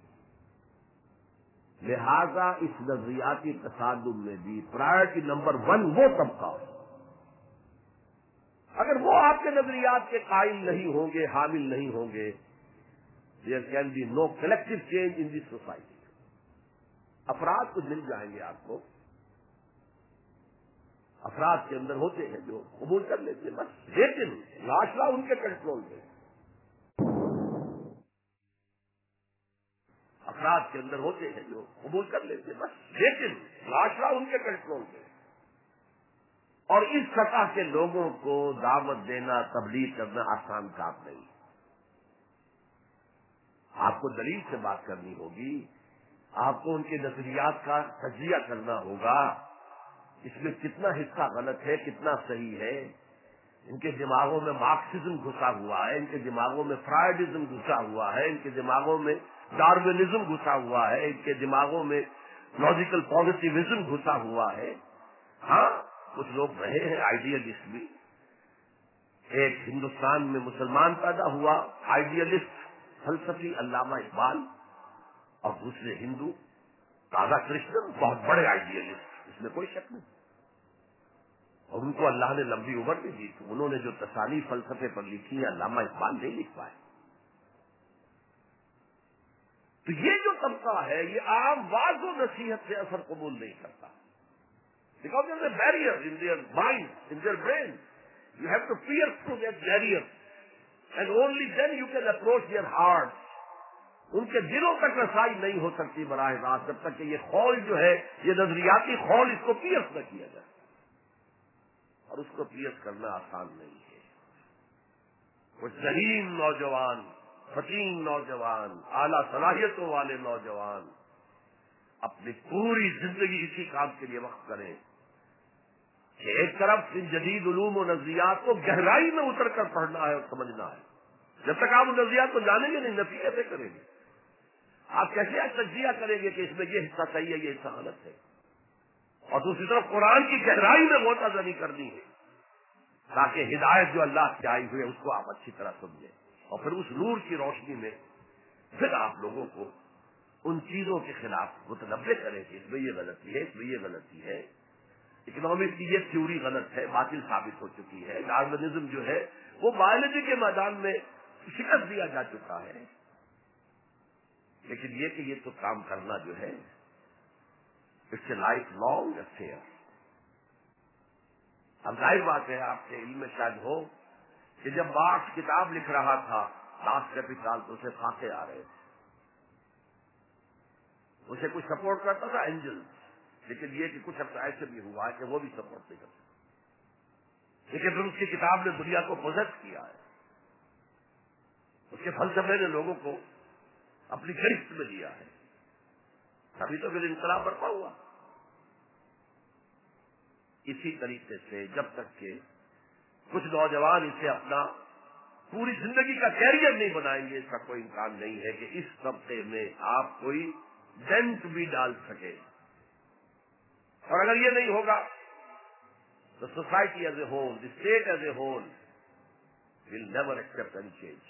لہذا اس نظریاتی تصادم میں بھی پرائرٹی نمبر 1 وہ طبقہ ہے. اگر وہ آپ کے نظریات کے قائل نہیں ہوں گے، حامل نہیں ہوں گے، there can be no collective change in this society. افراد کچھ مل جائیں گے آپ کو، افراد کے اندر ہوتے ہیں جو قبول کر لیتے ہیں بس، لیکن معاشرہ ان کے کنٹرول میں. افراد کے اندر ہوتے ہیں جو قبول کر لیتے ہیں بس، لیکن معاشرہ ان کے کنٹرول میں. اور اس سطح کے لوگوں کو دعوت دینا، تبلیغ کرنا آسان کام نہیں. آپ کو دلیل سے بات کرنی ہوگی، آپ کو ان کے نظریات کا تجزیہ کرنا ہوگا، اس میں کتنا حصہ غلط ہے، کتنا صحیح ہے. ان کے دماغوں میں مارکسزم گھسا ہوا ہے، ان کے دماغوں میں فرائڈزم گھسا ہوا ہے، ان کے دماغوں میں ڈارونزم گھسا ہوا ہے، ان کے دماغوں میں لاجیکل پازیٹیوزم گھسا ہوا ہے. ہاں کچھ لوگ رہے ہیں آئیڈیلسٹ بھی. ایک ہندوستان میں مسلمان پیدا ہوا آئیڈیلسٹ فلسفی علامہ اقبال، اور دوسرے ہندو رادھا کرشنن بہت بڑے آئیڈیلسٹ، اس میں کوئی شک نہیں. اور ان کو اللہ نے لمبی عمر بھی دی، تو انہوں نے جو تصانیف فلسفے پر لکھی ہیں علامہ اقبال نہیں لکھ پائے. تو یہ جو طبقہ ہے یہ عام واض و نصیحت سے اثر قبول نہیں کرتا. Because there is a barrier in their mind, in their brain. You have to pierce through that barrier, and only then you can approach their hearts. ان کے دلوں تک رسائی نہیں ہو سکتی براہ راست جب تک کہ یہ خول جو ہے، یہ نظریاتی خول، اس کو پیس نہ کیا جائے. اور اس کو پیس کرنا آسان نہیں ہے. وہ ذہین نوجوان، فتین نوجوان، اعلیٰ صلاحیتوں والے نوجوان اپنی پوری زندگی اسی کام کے لیے وقف کریں کہ ایک طرف ان جدید علوم و نظریات کو گہرائی میں اتر کر پڑھنا ہے اور سمجھنا ہے. جب تک آپ ان نظریات کو جانیں گے نہیں، نصیحتیں کریں گے، آپ کیسے تجزیہ کریں گے کہ اس میں یہ حصہ صحیح ہے، یہ حصہ غلط ہے. اور دوسری طرف قرآن کی گہرائی میں غوطہ زنی کرنی ہے تاکہ ہدایت جو اللہ سے آئی ہوئی ہے اس کو آپ اچھی طرح سمجھیں، اور پھر اس نور کی روشنی میں پھر آپ لوگوں کو ان چیزوں کے خلاف متنبع کریں کہ اس میں یہ غلطی ہے، اس میں یہ غلطی ہے. اکنامکس کی یہ تھیوری غلط ہے، باطل ثابت ہو چکی ہے. ڈارونزم جو ہے وہ بایولوجی کے میدان میں شکست دیا جا چکا ہے. لیکن یہ کہ یہ تو کام کرنا جو ہے it's a life long affair. اب ظاہر بات ہے آپ کے علم میں شاید ہو کہ جب مارکس کتاب لکھ رہا تھا لاس کیپیٹال تو اسے پھانسے آ رہے تھے. اسے کچھ سپورٹ کرتا تھا اینجل، لیکن یہ کہ کچھ اب ایسے بھی ہوا ہے کہ وہ بھی سپورٹ نہیں کرتا. لیکن پھر اس کی کتاب نے دنیا کو پوزیس کیا ہے، اس کے فلسفے نے لوگوں کو اپنی گرفت میں لیا ہے. تبھی تو پھر انقلاب برپا ہوا. اسی طریقے سے جب تک کہ کچھ نوجوان اسے اپنا پوری زندگی کا کیریئر نہیں بنائیں گے، اس کا کوئی امکان نہیں ہے کہ اس طبقے میں آپ کوئی ڈینٹ بھی ڈال سکے. اور اگر یہ نہیں ہوگا تو society as a whole, the state as a whole will never accept any change.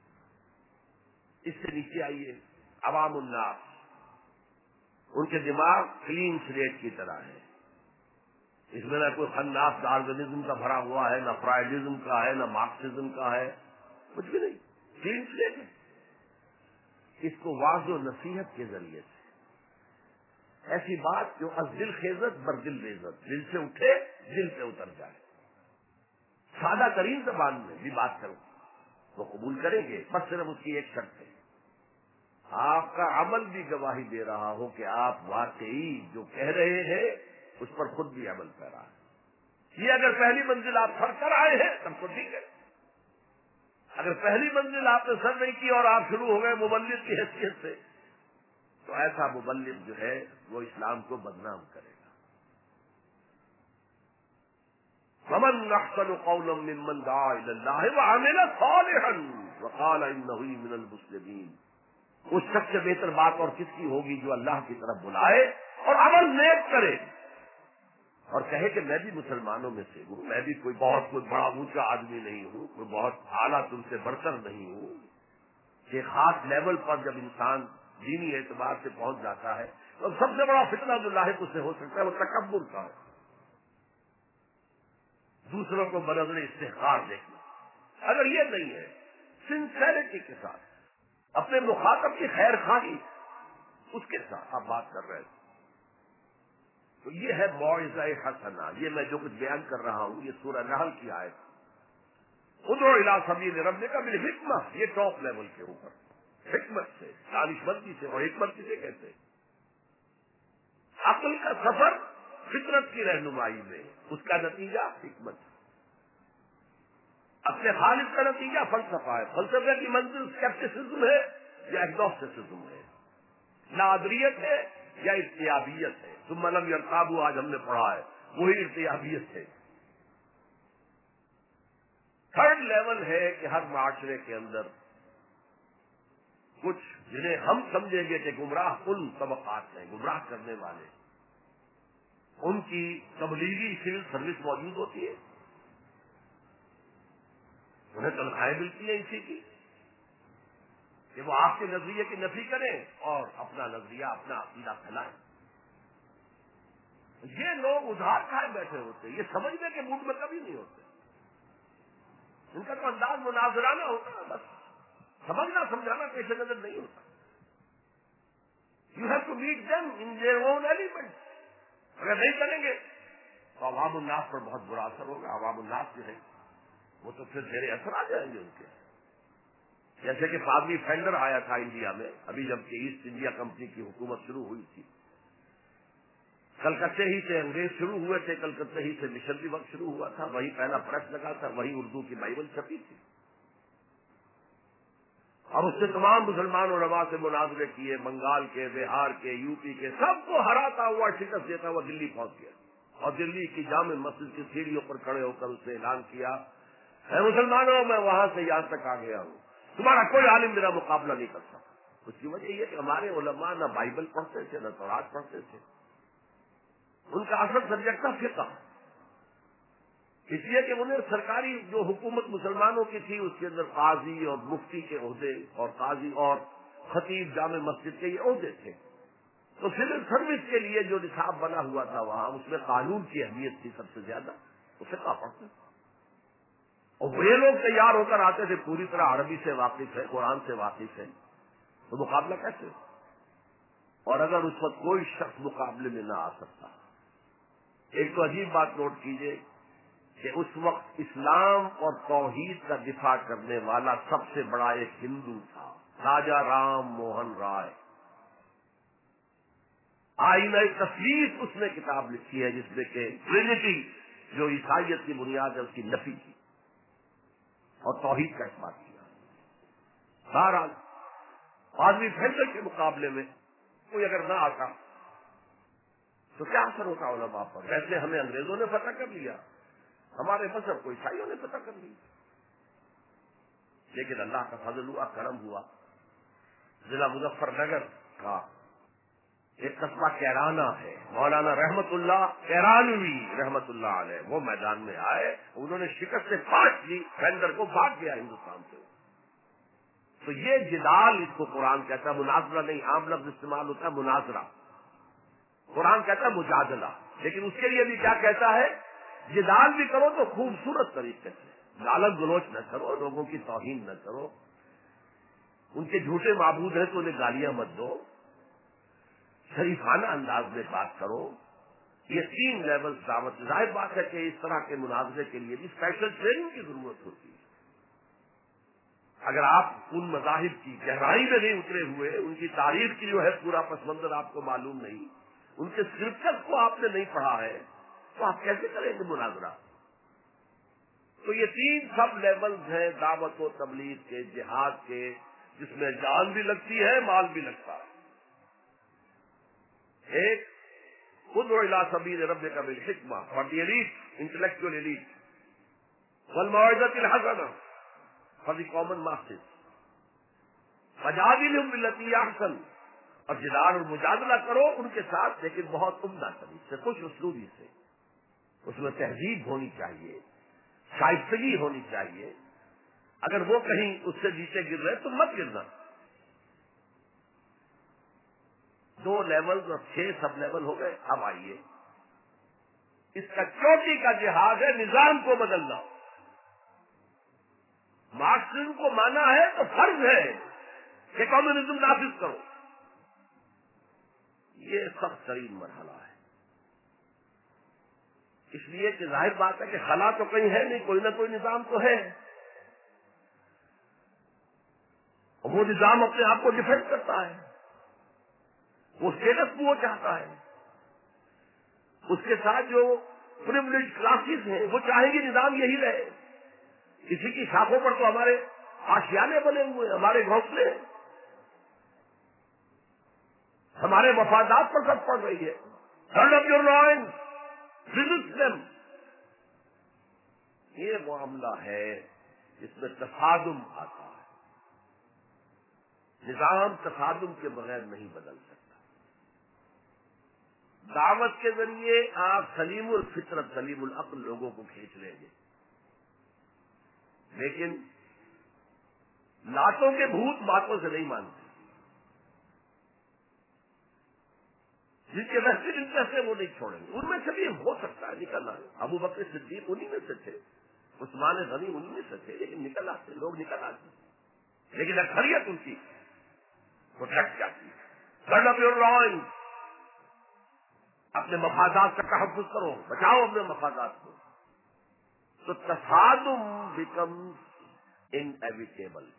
اس سے نیچے آئیے عوام الناس، ان کے دماغ کلین سلیٹ کی طرح ہے. اس میں نہ کوئی خناس ڈارونزم کا بھرا ہوا ہے، نہ فرائڈزم کا ہے، نہ مارکسزم کا ہے، کچھ بھی نہیں، کلین سلیٹ ہے. اس کو واضح و نصیحت کے ذریعے سے ایسی بات جو از دل خیزت بر دل ریزت، دل سے اٹھے دل پہ اتر جائے، سادہ ترین زبان میں بھی بات کرو وہ قبول کریں گے. بس صرف اس کی ایک شرط ہے، آپ کا عمل بھی گواہی دے رہا ہو کہ آپ واقعی جو کہہ رہے ہیں اس پر خود بھی عمل کر رہا ہے. یہ اگر پہلی منزل آپ سر کر آئے ہیں تب تو ٹھیک ہے. اگر پہلی منزل آپ نے سر نہیں کی اور آپ شروع ہو گئے مبلغ کی حیثیت سے، تو ایسا مبلغ جو ہے وہ اسلام کو بدنام کرے گا. ومن احسن قولا ممن دعا الى الله وعمل صالحا وقال انه من المسلمین، اس شخص سے بہتر بات اور کس کی ہوگی جو اللہ کی طرف بلائے اور عمل نیک کرے اور کہے کہ میں بھی مسلمانوں میں سے ہوں، میں بھی کوئی بڑا اونچا آدمی نہیں ہوں، کوئی بہت اعلیٰ تم سے بڑھتر نہیں ہوں. کہ خاص لیول پر جب انسان دینی اعتبار سے پہنچ جاتا ہے تو سب سے بڑا فتنہ جو لاحق اس سے ہو سکتا ہے وہ تکبر کا ہے، دوسروں کو بنظر استحقار دیکھنا. اگر یہ نہیں ہے سنسیریٹی کے ساتھ اپنے مخاطب کی خیر خواہی اس کے ساتھ آپ بات کر رہے تھے، تو یہ ہے موعظہ حسنہ. یہ میں جو کچھ بیان کر رہا ہوں یہ سورہ نحل کی آیت، ادعو الی سبیل ربک بالحکمہ، یہ ٹاپ لیول کے اوپر حکمت سے، دانشمندی سے. اور حکمت کسے کہتے ہیں؟ عقل کا سفر فطرت کی رہنمائی میں، اس کا نتیجہ حکمت ہے. اپنے خالق کا نتیجہ فلسفہ ہے. فلسفے کی منزل اسکیپٹسزم ہے یا ایگنوسٹسزم ہے، نادریت ہے یا ارتیابیت ہے. ثم لم یرتابوا آج ہم نے پڑھا ہے، وہی ارتیابیت ہے. تھرڈ لیول ہے کہ ہر معاشرے کے اندر کچھ جنہیں ہم سمجھیں گے کہ گمراہ کن طبقات ہیں، گمراہ کرنے والے، ان کی تبلیغی سول سروس موجود ہوتی ہے، انہیں تنخواہیں ملتی ہیں اسی کی کہ وہ آپ کے نظریے کی نفی کریں اور اپنا نظریہ اپنا عقیدہ پھیلائیں. یہ لوگ ادھار کھائے بیٹھے ہوتے ہیں، یہ سمجھنے کے موڈ میں کبھی نہیں ہوتے. ان کا تو انداز مناظرانہ ہوتا ہے، بس سمجھنا سمجھانا پیش نظر نہیں ہوتا. You have to meet them in their own element. اگر نہیں کریں گے تو عوام الناس پر بہت برا اثر ہوگا. عوام الناس جو ہے وہ تو پھر میرے اثر آ جائیں گے ان کے. جیسے کہ پادری فینڈر آیا تھا انڈیا میں ابھی جب کہ ایسٹ انڈیا کمپنی کی حکومت شروع ہوئی تھی. کلکتے ہی سے انگریز شروع ہوئے تھے، کلکتے ہی سے مشنری وقت شروع ہوا تھا، وہی پہلا پریس لگا تھا، وہی اردو کی بائبل چھپی تھی. اور اس سے تمام مسلمان علماء سے مناظرے کیے، بنگال کے، بہار کے، یو پی کے، سب کو ہراتا ہوا، شکست دیتا ہوا دلی پہنچ گیا. اور دلی کی جامع مسجد کی سیڑھیوں پر کھڑے ہو کر اس نے اعلان کیا، اے مسلمانوں میں وہاں سے یہاں تک آ گیا ہوں، تمہارا کوئی عالم میرا مقابلہ نہیں کر سکتا. اس کی وجہ یہ کہ ہمارے علماء نہ بائبل پڑھتے تھے نہ تورات پڑھتے تھے. ان کا اصل سبجیکٹ تھا فقہ، اس لیے کہ انہیں سرکاری جو حکومت مسلمانوں کی تھی اس کے اندر قاضی اور مفتی کے عہدے اور قاضی اور خطیب جامع مسجد کے یہ عہدے تھے. تو سول سروس کے لیے جو نصاب بنا ہوا تھا وہاں اس میں قانون کی اہمیت تھی سب سے زیادہ. وہ فقہ پڑھتے اور وہ لوگ تیار ہو کر آتے تھے پوری طرح عربی سے واقف ہے، قرآن سے واقف ہے، تو مقابلہ کیسے ہو؟ اور اگر اس وقت کوئی شخص مقابلے میں نہ آ سکتا. ایک تو عجیب بات نوٹ کیجئے کہ اس وقت اسلام اور توحید کا دفاع کرنے والا سب سے بڑا ایک ہندو تھا، راجا رام موہن رائے. آئینہ تثلیث اس نے کتاب لکھی ہے جس میں کہ ٹرینٹی جو عیسائیت کی بنیاد ہے اس کی نفی کی اور توحید کا اثبات کیا. بہرحال پادری فینڈر کے مقابلے میں کوئی اگر نہ آتا تو کیا اثر ہوتا علماء پر؟ ویسے ہمیں انگریزوں نے فتح کر لیا، ہمارے مذہب کو عیسائیوں نے فتح کر لیا، لیکن اللہ کا فضل ہوا، کرم ہوا. ضلع مظفر نگر کا ایک قصبہ کیرانہ ہے، مولانا رحمت اللہ کیرانوی رحمت اللہ علیہ وہ میدان میں آئے، انہوں نے شکست سے پھاٹ دی، فینڈر کو بھاگ گیا ہندوستان سے. تو یہ جدال اس کو قرآن کہتا ہے، مناظرہ نہیں، عام لفظ استعمال ہوتا ہے مناظرہ، قرآن کہتا ہے مجادلہ. لیکن اس کے لیے بھی کیا کہتا ہے؟ جدال بھی کرو تو خوبصورت طریقے سے، گالت گلوچ نہ کرو، لوگوں کی توہین نہ کرو، ان کے جھوٹے معبود ہیں تو انہیں گالیاں مت دو، شریفانہ انداز میں بات کرو. یہ 3 لیول دعوت. ظاہر بات ہے کہ اس طرح کے مناظرے کے لیے بھی اسپیشل ٹریننگ کی ضرورت ہوتی ہے. اگر آپ ان مذاہب کی گہرائی میں نہیں اترے ہوئے، ان کی تاریخ کی جو ہے پورا پس منظر آپ کو معلوم نہیں، ان کے اسکرپچر کو آپ نے نہیں پڑھا ہے، تو آپ کیسے کریں گے مناظرہ؟ تو یہ 3 سب لیولز ہیں دعوت و تبلیغ کے، جہاد کے، جس میں جان بھی لگتی ہے، مال بھی لگتا ہے. ایک ادعو الی سبیل ربک بالحکمہ for the elite, intellectual elite. والموعظۃ الحسنہ فار دی کامن ماسز فجادلہم باللتی ہی احسن، اور جدال اور مجادلہ کرو ان کے ساتھ، لیکن بہت عمدہ طریقے سے، خوش اسلوبی سے. اس میں تہذیب ہونی چاہیے، شائستگی ہونی چاہیے. اگر وہ کہیں اس سے نیچے گر رہے تو مت گرنا. 2 لیول اور 6 سب لیول ہو گئے. اب آئیے، اس کا چوٹی کا جہاد ہے نظام کو بدلنا. مارکسزم کو مانا ہے تو فرض ہے کہ کمیونزم نافذ کرو. یہ سخت ترین مرحلہ ہے، اس لیے کہ ظاہر بات ہے کہ خلا تو کہیں ہے نہیں، کوئی نہ کوئی نظام تو ہے، اور وہ نظام اپنے آپ کو ڈیفینڈ کرتا ہے، وہ اسٹیٹس کو وہ چاہتا ہے. اس کے ساتھ جو پریویلیج کلاسز ہیں وہ چاہیں گے نظام یہی رہے. اسی کی شاخوں پر تو ہمارے آشیانے بنے ہوئے ہیں، ہمارے گھونسلے ہیں، ہمارے مفادات پر سب پڑ رہی ہے. Turn up your lines, resist them. یہ معاملہ ہے جس میں تصادم آتا ہے. نظام تصادم کے بغیر نہیں بدل سکتا. دعوت کے ذریعے آپ سلیم الفطرت سلیم العقل لوگوں کو کھینچ لیں گے، لیکن لاتوں کے بھوت باتوں سے نہیں مانتے. جن کے ویسے انٹرسٹ ہے وہ نہیں چھوڑیں گے. ان میں سے بھی ہو سکتا ہے نکلنا. ابو بکر صدیق انہی میں سے تھے، عثمان غنی انہی میں سے تھے، لیکن نکل آتے، لوگ نکل آتے، لیکن اکثریت ان کی وہ ڈٹ جاتی ہے. ٹرن اپ یور لائنز، اپنے مفادات کا تحفظ کرو، بچاؤ اپنے مفادات کو. تو تصادم بیکمز انیویٹیبل.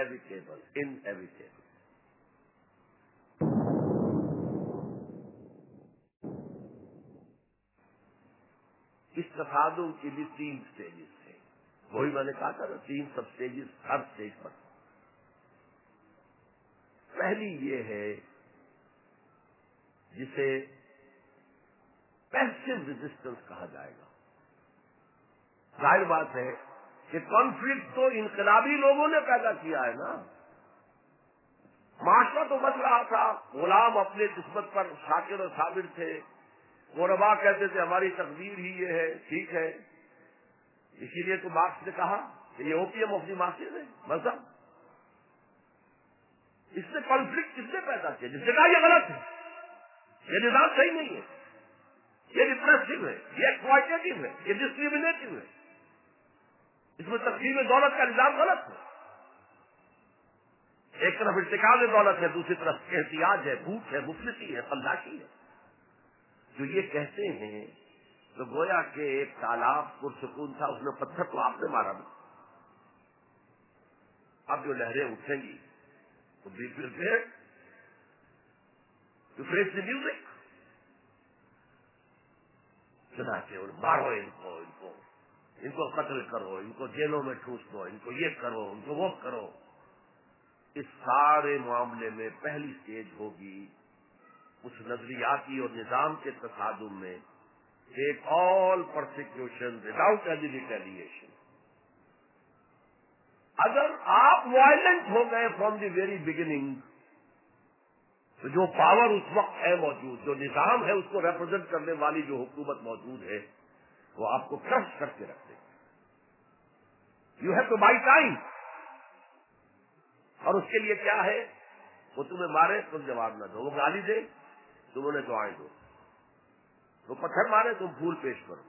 اس تصادم کی بھی 3 سٹیجز ہیں. وہی میں نے کہا تھا نا، 3 سب سٹیجز ہر سٹیج پر. پہلی یہ ہے جسے پیسو ریزسٹنس کہا جائے گا. ظاہر بات ہے کہ کانفلکٹ تو انقلابی لوگوں نے پیدا کیا ہے نا. معاشرہ تو بچ رہا تھا، غلام اپنے قسمت پر شاکر اور صابر تھے. غربا کہتے تھے ہماری تقدیر ہی یہ ہے، ٹھیک ہے. اسی لیے تو مارکس نے کہا کہ یہ اوپیم آف دی ماسز ہے مذہب. اس نے کانفلکٹ کس نے پیدا کیا؟ جس نے کہا یہ غلط ہے، یہ نظام صحیح نہیں ہے، یہ ریپریسو ہے، یہ ایکسپلائٹیٹو ہے، یہ ڈسکریمنیٹو ہے، اس میں تقسیم دولت کا نظام غلط ہے. ایک طرف ارتکاب دولت ہے، دوسری طرف احتیاج ہے، بھوک ہے، مفلسی ہے، فلاشی ہے. جو یہ کہتے ہیں تو گویا کہ ایک تالاب پرسکون تھا، اس میں پتھر تو آپ نے مارا نا. اب جو لہریں اٹھیں گی تو be prepared to face the music. چنانچہ مارو ان کو قتل کرو، ان کو جیلوں میں ٹھوس دو، ان کو یہ کرو، ان کو وہ کرو. اس سارے معاملے میں پہلی سٹیج ہوگی اس نظریاتی اور نظام کے تصادم میں take all persecution without any retaliation. اگر آپ وائلنٹ ہو گئے فرام دی ویری بگننگ تو جو پاور اس وقت ہے موجود، جو نظام ہے اس کو ریپرزینٹ کرنے والی جو حکومت موجود ہے، وہ آپ کو کرش کر کے رکھ دے گی. You have to buy time. اور اس کے لیے کیا ہے؟ وہ تمہیں مارے تم جواب نہ دو، وہ گالی دے تم انہیں دعائیں دو، وہ پتھر مارے تم پھول پیش کرو.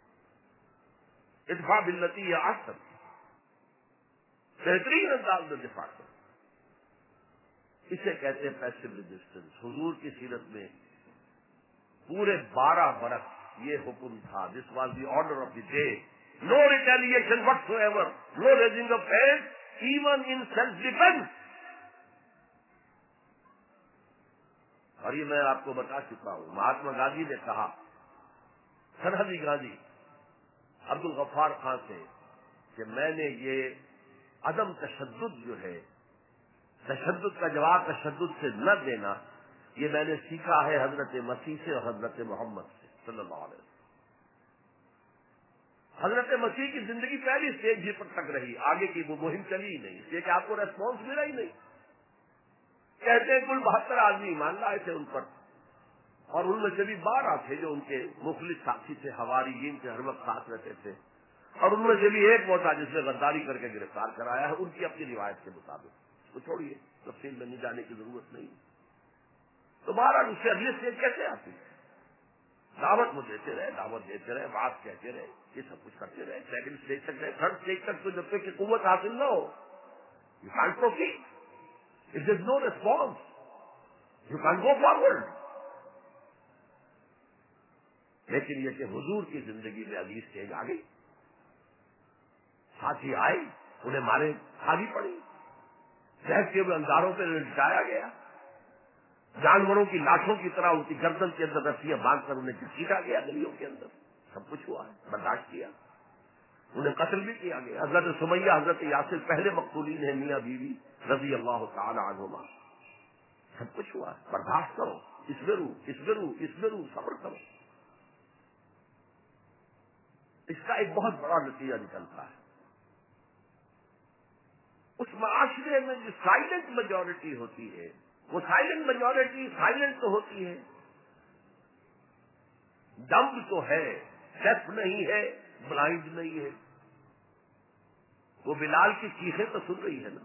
ادفع باللتی ہی احسن، بہترین انداز میں دفاع کرو. اسے کہتے ہیں پیسو ریزسٹنس. حضور کی سیرت میں پورے 12 برس یہ حکم تھا. This was the order of the day. No retaliation whatsoever, no raising of hand even in self defence. اور یہ میں آپ کو بتا چکا ہوں. مہاتما گاندھی نے کہا، سرحدی گاندھی عبد الغفار خان سے، کہ میں نے یہ عدم تشدد جو ہے، تشدد کا جواب تشدد سے نہ دینا، یہ میں نے سیکھا ہے حضرت مسیح سے اور حضرت محمد سے صلی اللہ علیہ وسلم. حضرت مسیح کی زندگی پہلی اسٹیج ہی پر تک رہی، آگے کی وہ مہم چلی ہی نہیں، اس لیے کہ آپ کو ریسپانس ملا ہی نہیں۔ کہتے ہیں کل 72 آدمی ایمان لائے تھے ان پر، اور ان میں سے بھی 12 تھے جو ان کے مخلص ساتھی تھے، حواریین سے ہر وقت ساتھ رہتے تھے، اور ان میں سے بھی ایک وہ تھا جس نے غداری کر کے گرفتار کرایا ہے، ان کی اپنی روایت کے مطابق۔ اس کو چھوڑیے، تفصیل میں نہیں جانے کی ضرورت نہیں۔ تو 12 اس سے اگلی اسٹیج کیسے آتی ہے؟ دعوت وہ دیتے رہے، دعوت دیتے رہے، بات کہتے رہے، یہ سب کچھ کرتے رہے، سیکنڈ اسٹیج تک رہے، تھرڈ اسٹیج تک تو جب تک کہ قوت حاصل نہ ہو you can't proceed. If there is no response you can't go forward. لیکن یہ کہ حضور کی زندگی میں اگلی اسٹیج آ گئی، ساتھی آئے، انہیں مارے کھانی پڑی، صحت کے انگاروں پہ لٹایا گیا، جانوروں کی لاشوں کی طرح ان کی گردن کے اندر رسیاں باندھ کر انہیں گھسیٹا گیا گلیوں کے اندر، سب کچھ ہوا ہے، برداشت کیا، انہیں قتل بھی کیا گیا۔ حضرت سمیہ، حضرت یاسر پہلے مقتولین ہیں، میاں بیوی رضی اللہ تعالی عنہما، سب کچھ ہوا ہے، برداشت کرو، اصبروا، صبر کرو۔ اس کا ایک بہت بڑا نتیجہ نکلتا ہے، اس معاشرے میں جو سائلنٹ میجورٹی ہوتی ہے، وہ سائلنٹ میجورٹی سائلنٹ تو ہوتی ہے، ڈمب تو ہے، ڈیف نہیں ہے، بلائنڈ نہیں ہے، وہ بلال کی چیخیں تو سن رہی ہے نا،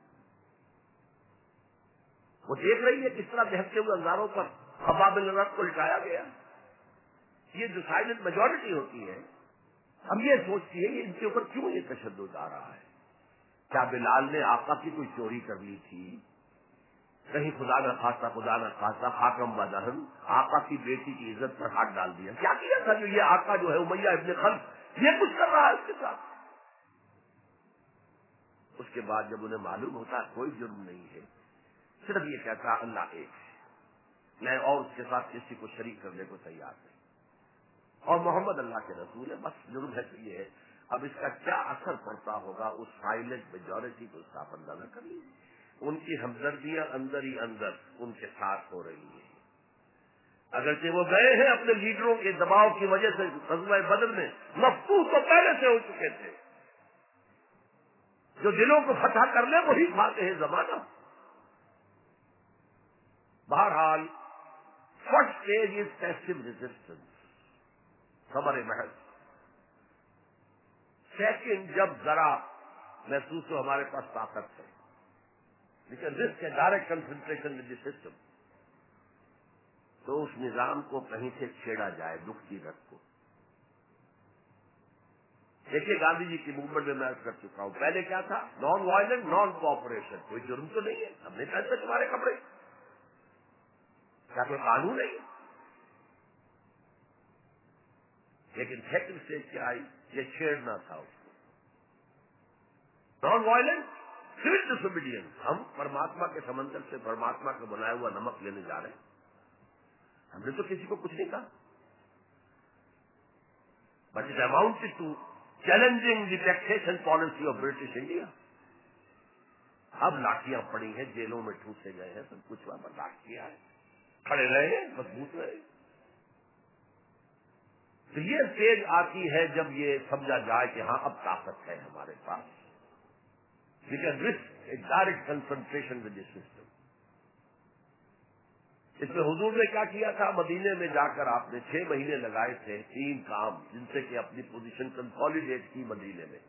وہ دیکھ رہی ہے کس طرح بہتے ہوئے انگاروں پر خباب بن الرت کو لٹایا گیا۔ یہ جو سائلنٹ میجورٹی ہوتی ہے، اب یہ سوچتی ہے کہ ان کے اوپر کیوں یہ تشدد آ رہا ہے؟ کیا بلال نے آقا کی کوئی چوری کر لی تھی؟ کہیں خدا نہ خاصا حاکم بدہن آقا کی بیٹی کی عزت پر ہاتھ ڈال دیا؟ کیا کیا تھا جو یہ آقا جو ہے امیہ ابن خلف یہ کچھ کر رہا ہے اس کے ساتھ؟ اس کے بعد جب انہیں معلوم ہوتا ہے کوئی جرم نہیں ہے، صرف یہ کہتا ہے اللہ ایک ہے، میں اور اس کے ساتھ کسی کو شریک کرنے کو تیار نہیں، اور محمد اللہ کے رسول ہے، بس جرم ہے تو یہ ہے۔ اب اس کا کیا اثر پڑتا ہوگا اس سائلنٹ میجورٹی کو، اس کا آپ اندازہ کر لیجیے۔ ان کی ہمدردیاں اندر ہی اندر ان کے ساتھ ہو رہی ہیں، اگرچہ وہ گئے ہیں اپنے لیڈروں کے دباؤ کی وجہ سے غزوہ بدر میں، مفتوح تو پہلے سے ہو چکے تھے، جو دلوں کو فتح کر لے وہی کھاتے ہیں زمانہ۔ بہرحال first stage is passive resistance, خبر محض۔ سیکنڈ، جب ذرا محسوس ہو ہمارے پاس طاقت ہے، لیکن رسک ہے direct concentration with the system, تو اس نظام کو کہیں سے چھیڑا جائے، دکھ کی رت کو۔ دیکھیے گاندھی جی کی موومنٹ میں عرض کر چکا ہوں، پہلے کیا تھا؟ نان وائلنٹ، نان کوآپریشن، کوئی جرم تو نہیں ہے، ہم نے پہنتے تمہارے کپڑے، کیا کوئی قانون نہیں ہے؟ لیکن سیکنڈ اسٹیج کیا آئی؟ یہ چھیڑنا تھا اس کو، نان وائلنٹ، سول ڈسوبیڈینس۔ ہم پرماتما کے سمندر سے پرماتما کا بنایا ہوا نمک لینے جا رہے ہیں، ہم نے تو کسی کو کچھ نہیں کہا، but it amounted to challenging the taxation policy of British India. اب لاٹیاں پڑی ہیں، جیلوں میں ٹھوسے گئے ہیں، سب کچھ برداشت کیا ہے، کھڑے رہے ہیں، مضبوط رہے۔ تو یہ اسٹیج آتی ہے جب یہ سمجھا جائے کہ ہاں اب طاقت ہے ہمارے پاس، we can risk a direct concentration with the system. اس میں حضور نے کیا کیا تھا؟ مدینے میں جا کر آپ نے 6 مہینے لگائے تھے، 3 کام جن سے کہ اپنی پوزیشن کنسالیڈیٹ کی مدینے میں۔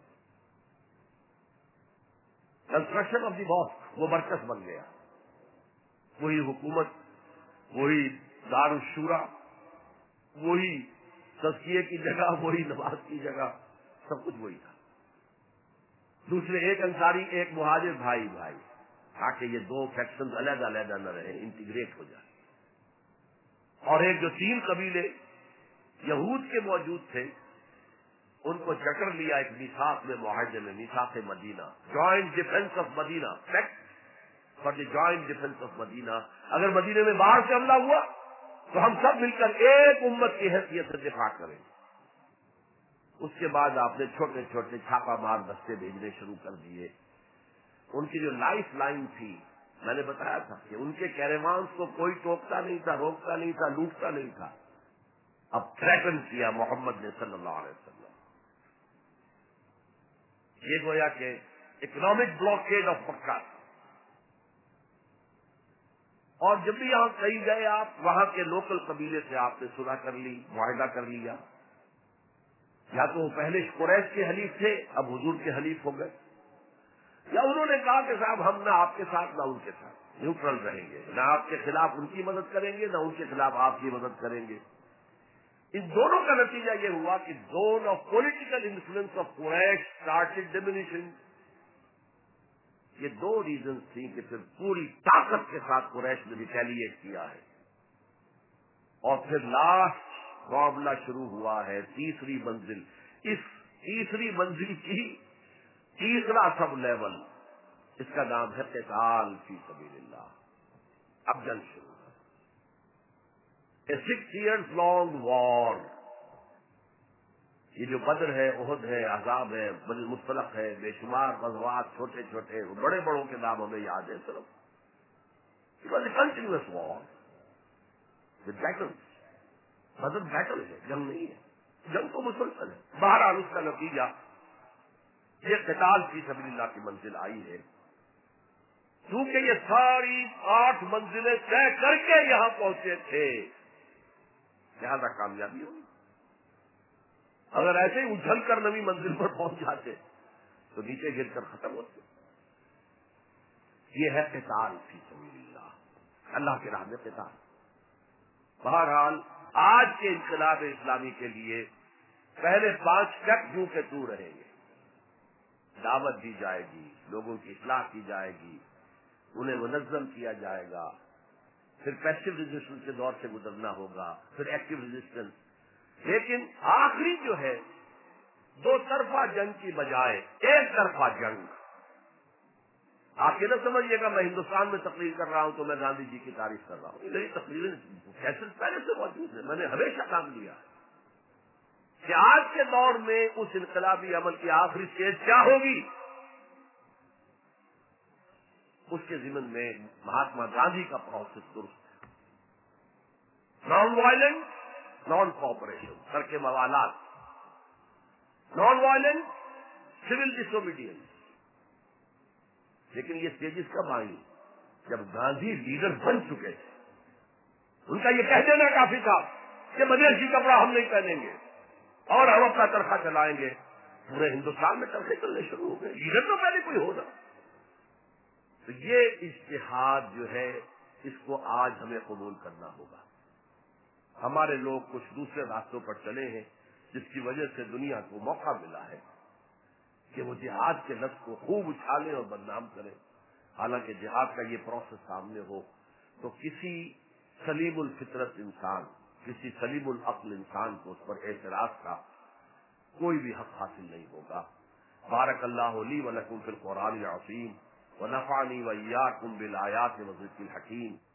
کنسٹرکشن آف دی ماسک، وہ مرکز بن گیا، وہی حکومت، وہی دارالشورا، وہی تزکیے کی جگہ، وہی نماز کی جگہ، سب کچھ وہی تھا۔ دوسرے، ایک انصاری ایک مہاجر، بھائی بھائی، تاکہ یہ 2 فیکشن علیحدہ علیحدہ نہ رہیں، انٹیگریٹ ہو جائے۔ اور ایک جو 3 قبیلے یہود کے موجود تھے، ان کو جکڑ لیا ایک میثاق میں، معاہدے میں، میثاق Medina, joint defence of Medina, pact for the joint defence of Medina. اگر مدینے میں باہر سے حملہ ہوا تو ہم سب مل کر ایک امت کی حیثیت سے دفاع کریں۔ اس کے بعد آپ نے چھوٹے چھوٹے چھاپا مار دستے بھیجنے شروع کر دیے۔ ان کی جو لائف لائن تھی، میں نے بتایا تھا کہ ان کے کیریوانس کو کوئی ٹوکتا نہیں تھا، روکتا نہیں تھا، لوٹتا نہیں تھا۔ اب تھریٹن کیا محمد نے صلی اللہ علیہ وسلم، یہ گویا کہ اکنامک بلاکیڈ آف مکہ. اور جب بھی یہاں کہیں گئے آپ, وہاں کے لوکل قبیلے سے آپ نے صلح کر لی, معاہدہ کر لیا. یا تو وہ پہلے قریش کے حلیف تھے, اب حضور کے حلیف ہو گئے, یا انہوں نے کہا کہ صاحب ہم نہ آپ کے ساتھ نہ ان کے ساتھ نیوٹرل رہیں گے, نہ آپ کے خلاف ان کی مدد کریں گے نہ ان کے خلاف آپ کی مدد کریں گے. ان دونوں کا نتیجہ یہ ہوا کہ zone of political influence of Quraish started diminishing. یہ دو ریزنز تھیں کہ پھر پوری طاقت کے ساتھ قریش نے ریٹیلیٹ کیا ہے. اور پھر لاسٹ معاملہ شروع ہوا ہے, تیسری منزل. اس تیسری منزل کی تیسرا سب لیول, اس کا نام ہے قتال فی سبیل اللہ. اب جنگ شروع ہے, اے 6 years long وار. یہ جو بدر ہے, احد ہے, احزاب ہے, بدر مصطلق ہے, بے شمار غزوات, چھوٹے چھوٹے بڑے بڑوں کے نام ہمیں یاد ہے صرف. It was a continuous war with battles. بدر بیٹل ہے, جنگ نہیں ہے. جنگ تو مسلسل ہے. بہرحال اس کا نتیجہ یہ قتال فی سبیل اللہ کی منزل آئی ہے. کیونکہ یہ ساری 8 منزلیں طے کر کے یہاں پہنچے تھے, لہذا کامیابی ہوئی. اگر ایسے ہی اچھل کر نئی منزل پر پہنچ جاتے تو نیچے گر کر ختم ہوتے. یہ ہے قتال فی سبیل اللہ, اللہ کے راہ میں قتال. بہرحال آج کے انقلاب اسلامی کے لیے پہلے 5 اسٹیپ یوں کے تو رہیں گے. دعوت دی جائے گی, لوگوں کی اصلاح کی جائے گی, انہیں منظم کیا جائے گا, پھر پیسو ریزسٹنس کے دور سے گزرنا ہوگا, پھر ایکٹیو ریزسٹنس. لیکن آخری جو ہے 2 طرفہ جنگ کی بجائے 1 طرفہ جنگ. آپ یہ نہ سمجھیے گا میں ہندوستان میں تقریر کر رہا ہوں تو میں گاندھی جی کی تعریف کر رہا ہوں. میری تقریریں کیسے پہلے سے موجود ہیں, میں نے ہمیشہ کام لیا کہ آج کے دور میں اس انقلابی عمل کی آخری اسٹیج کیا ہوگی. اس کے ضمن میں مہاتما گاندھی کا پروسیس درست ہے. نان وائلنٹ, نان کوآپریشن, ترک موالات, نان وائلنٹ, سول ڈسوبیڈینس. لیکن یہ اسٹیجز کب آئی؟ جب گاندھی لیڈر بن چکے تھے. ان کا یہ کہہ دینا کافی تھا کہ مدرسی کپڑا ہم نہیں پہنیں گے اور ہم اپنا چرخا چلائیں گے. پورے ہندوستان میں چرخے چلنے شروع ہو گئے, لیڈر تو پہلے کوئی ہونا. تو یہ اجتہاد جو ہے اس کو آج ہمیں قبول کرنا ہوگا. ہمارے لوگ کچھ دوسرے راستوں پر چلے ہیں جس کی وجہ سے دنیا کو موقع ملا ہے کہ وہ جہاد کے لفظ کو خوب اچھالیں اور بدنام کریں. حالانکہ جہاد کا یہ پروسیس سامنے ہو تو کسی سلیم الفطرت انسان, کسی سلیم العقل انسان کو اس پر اعتراض کا کوئی بھی حق حاصل نہیں ہوگا. بارک اللہ لی و لکم فی القرآن العظیم ونفعنی وإیاکم بالآیات والذکر الحکیم.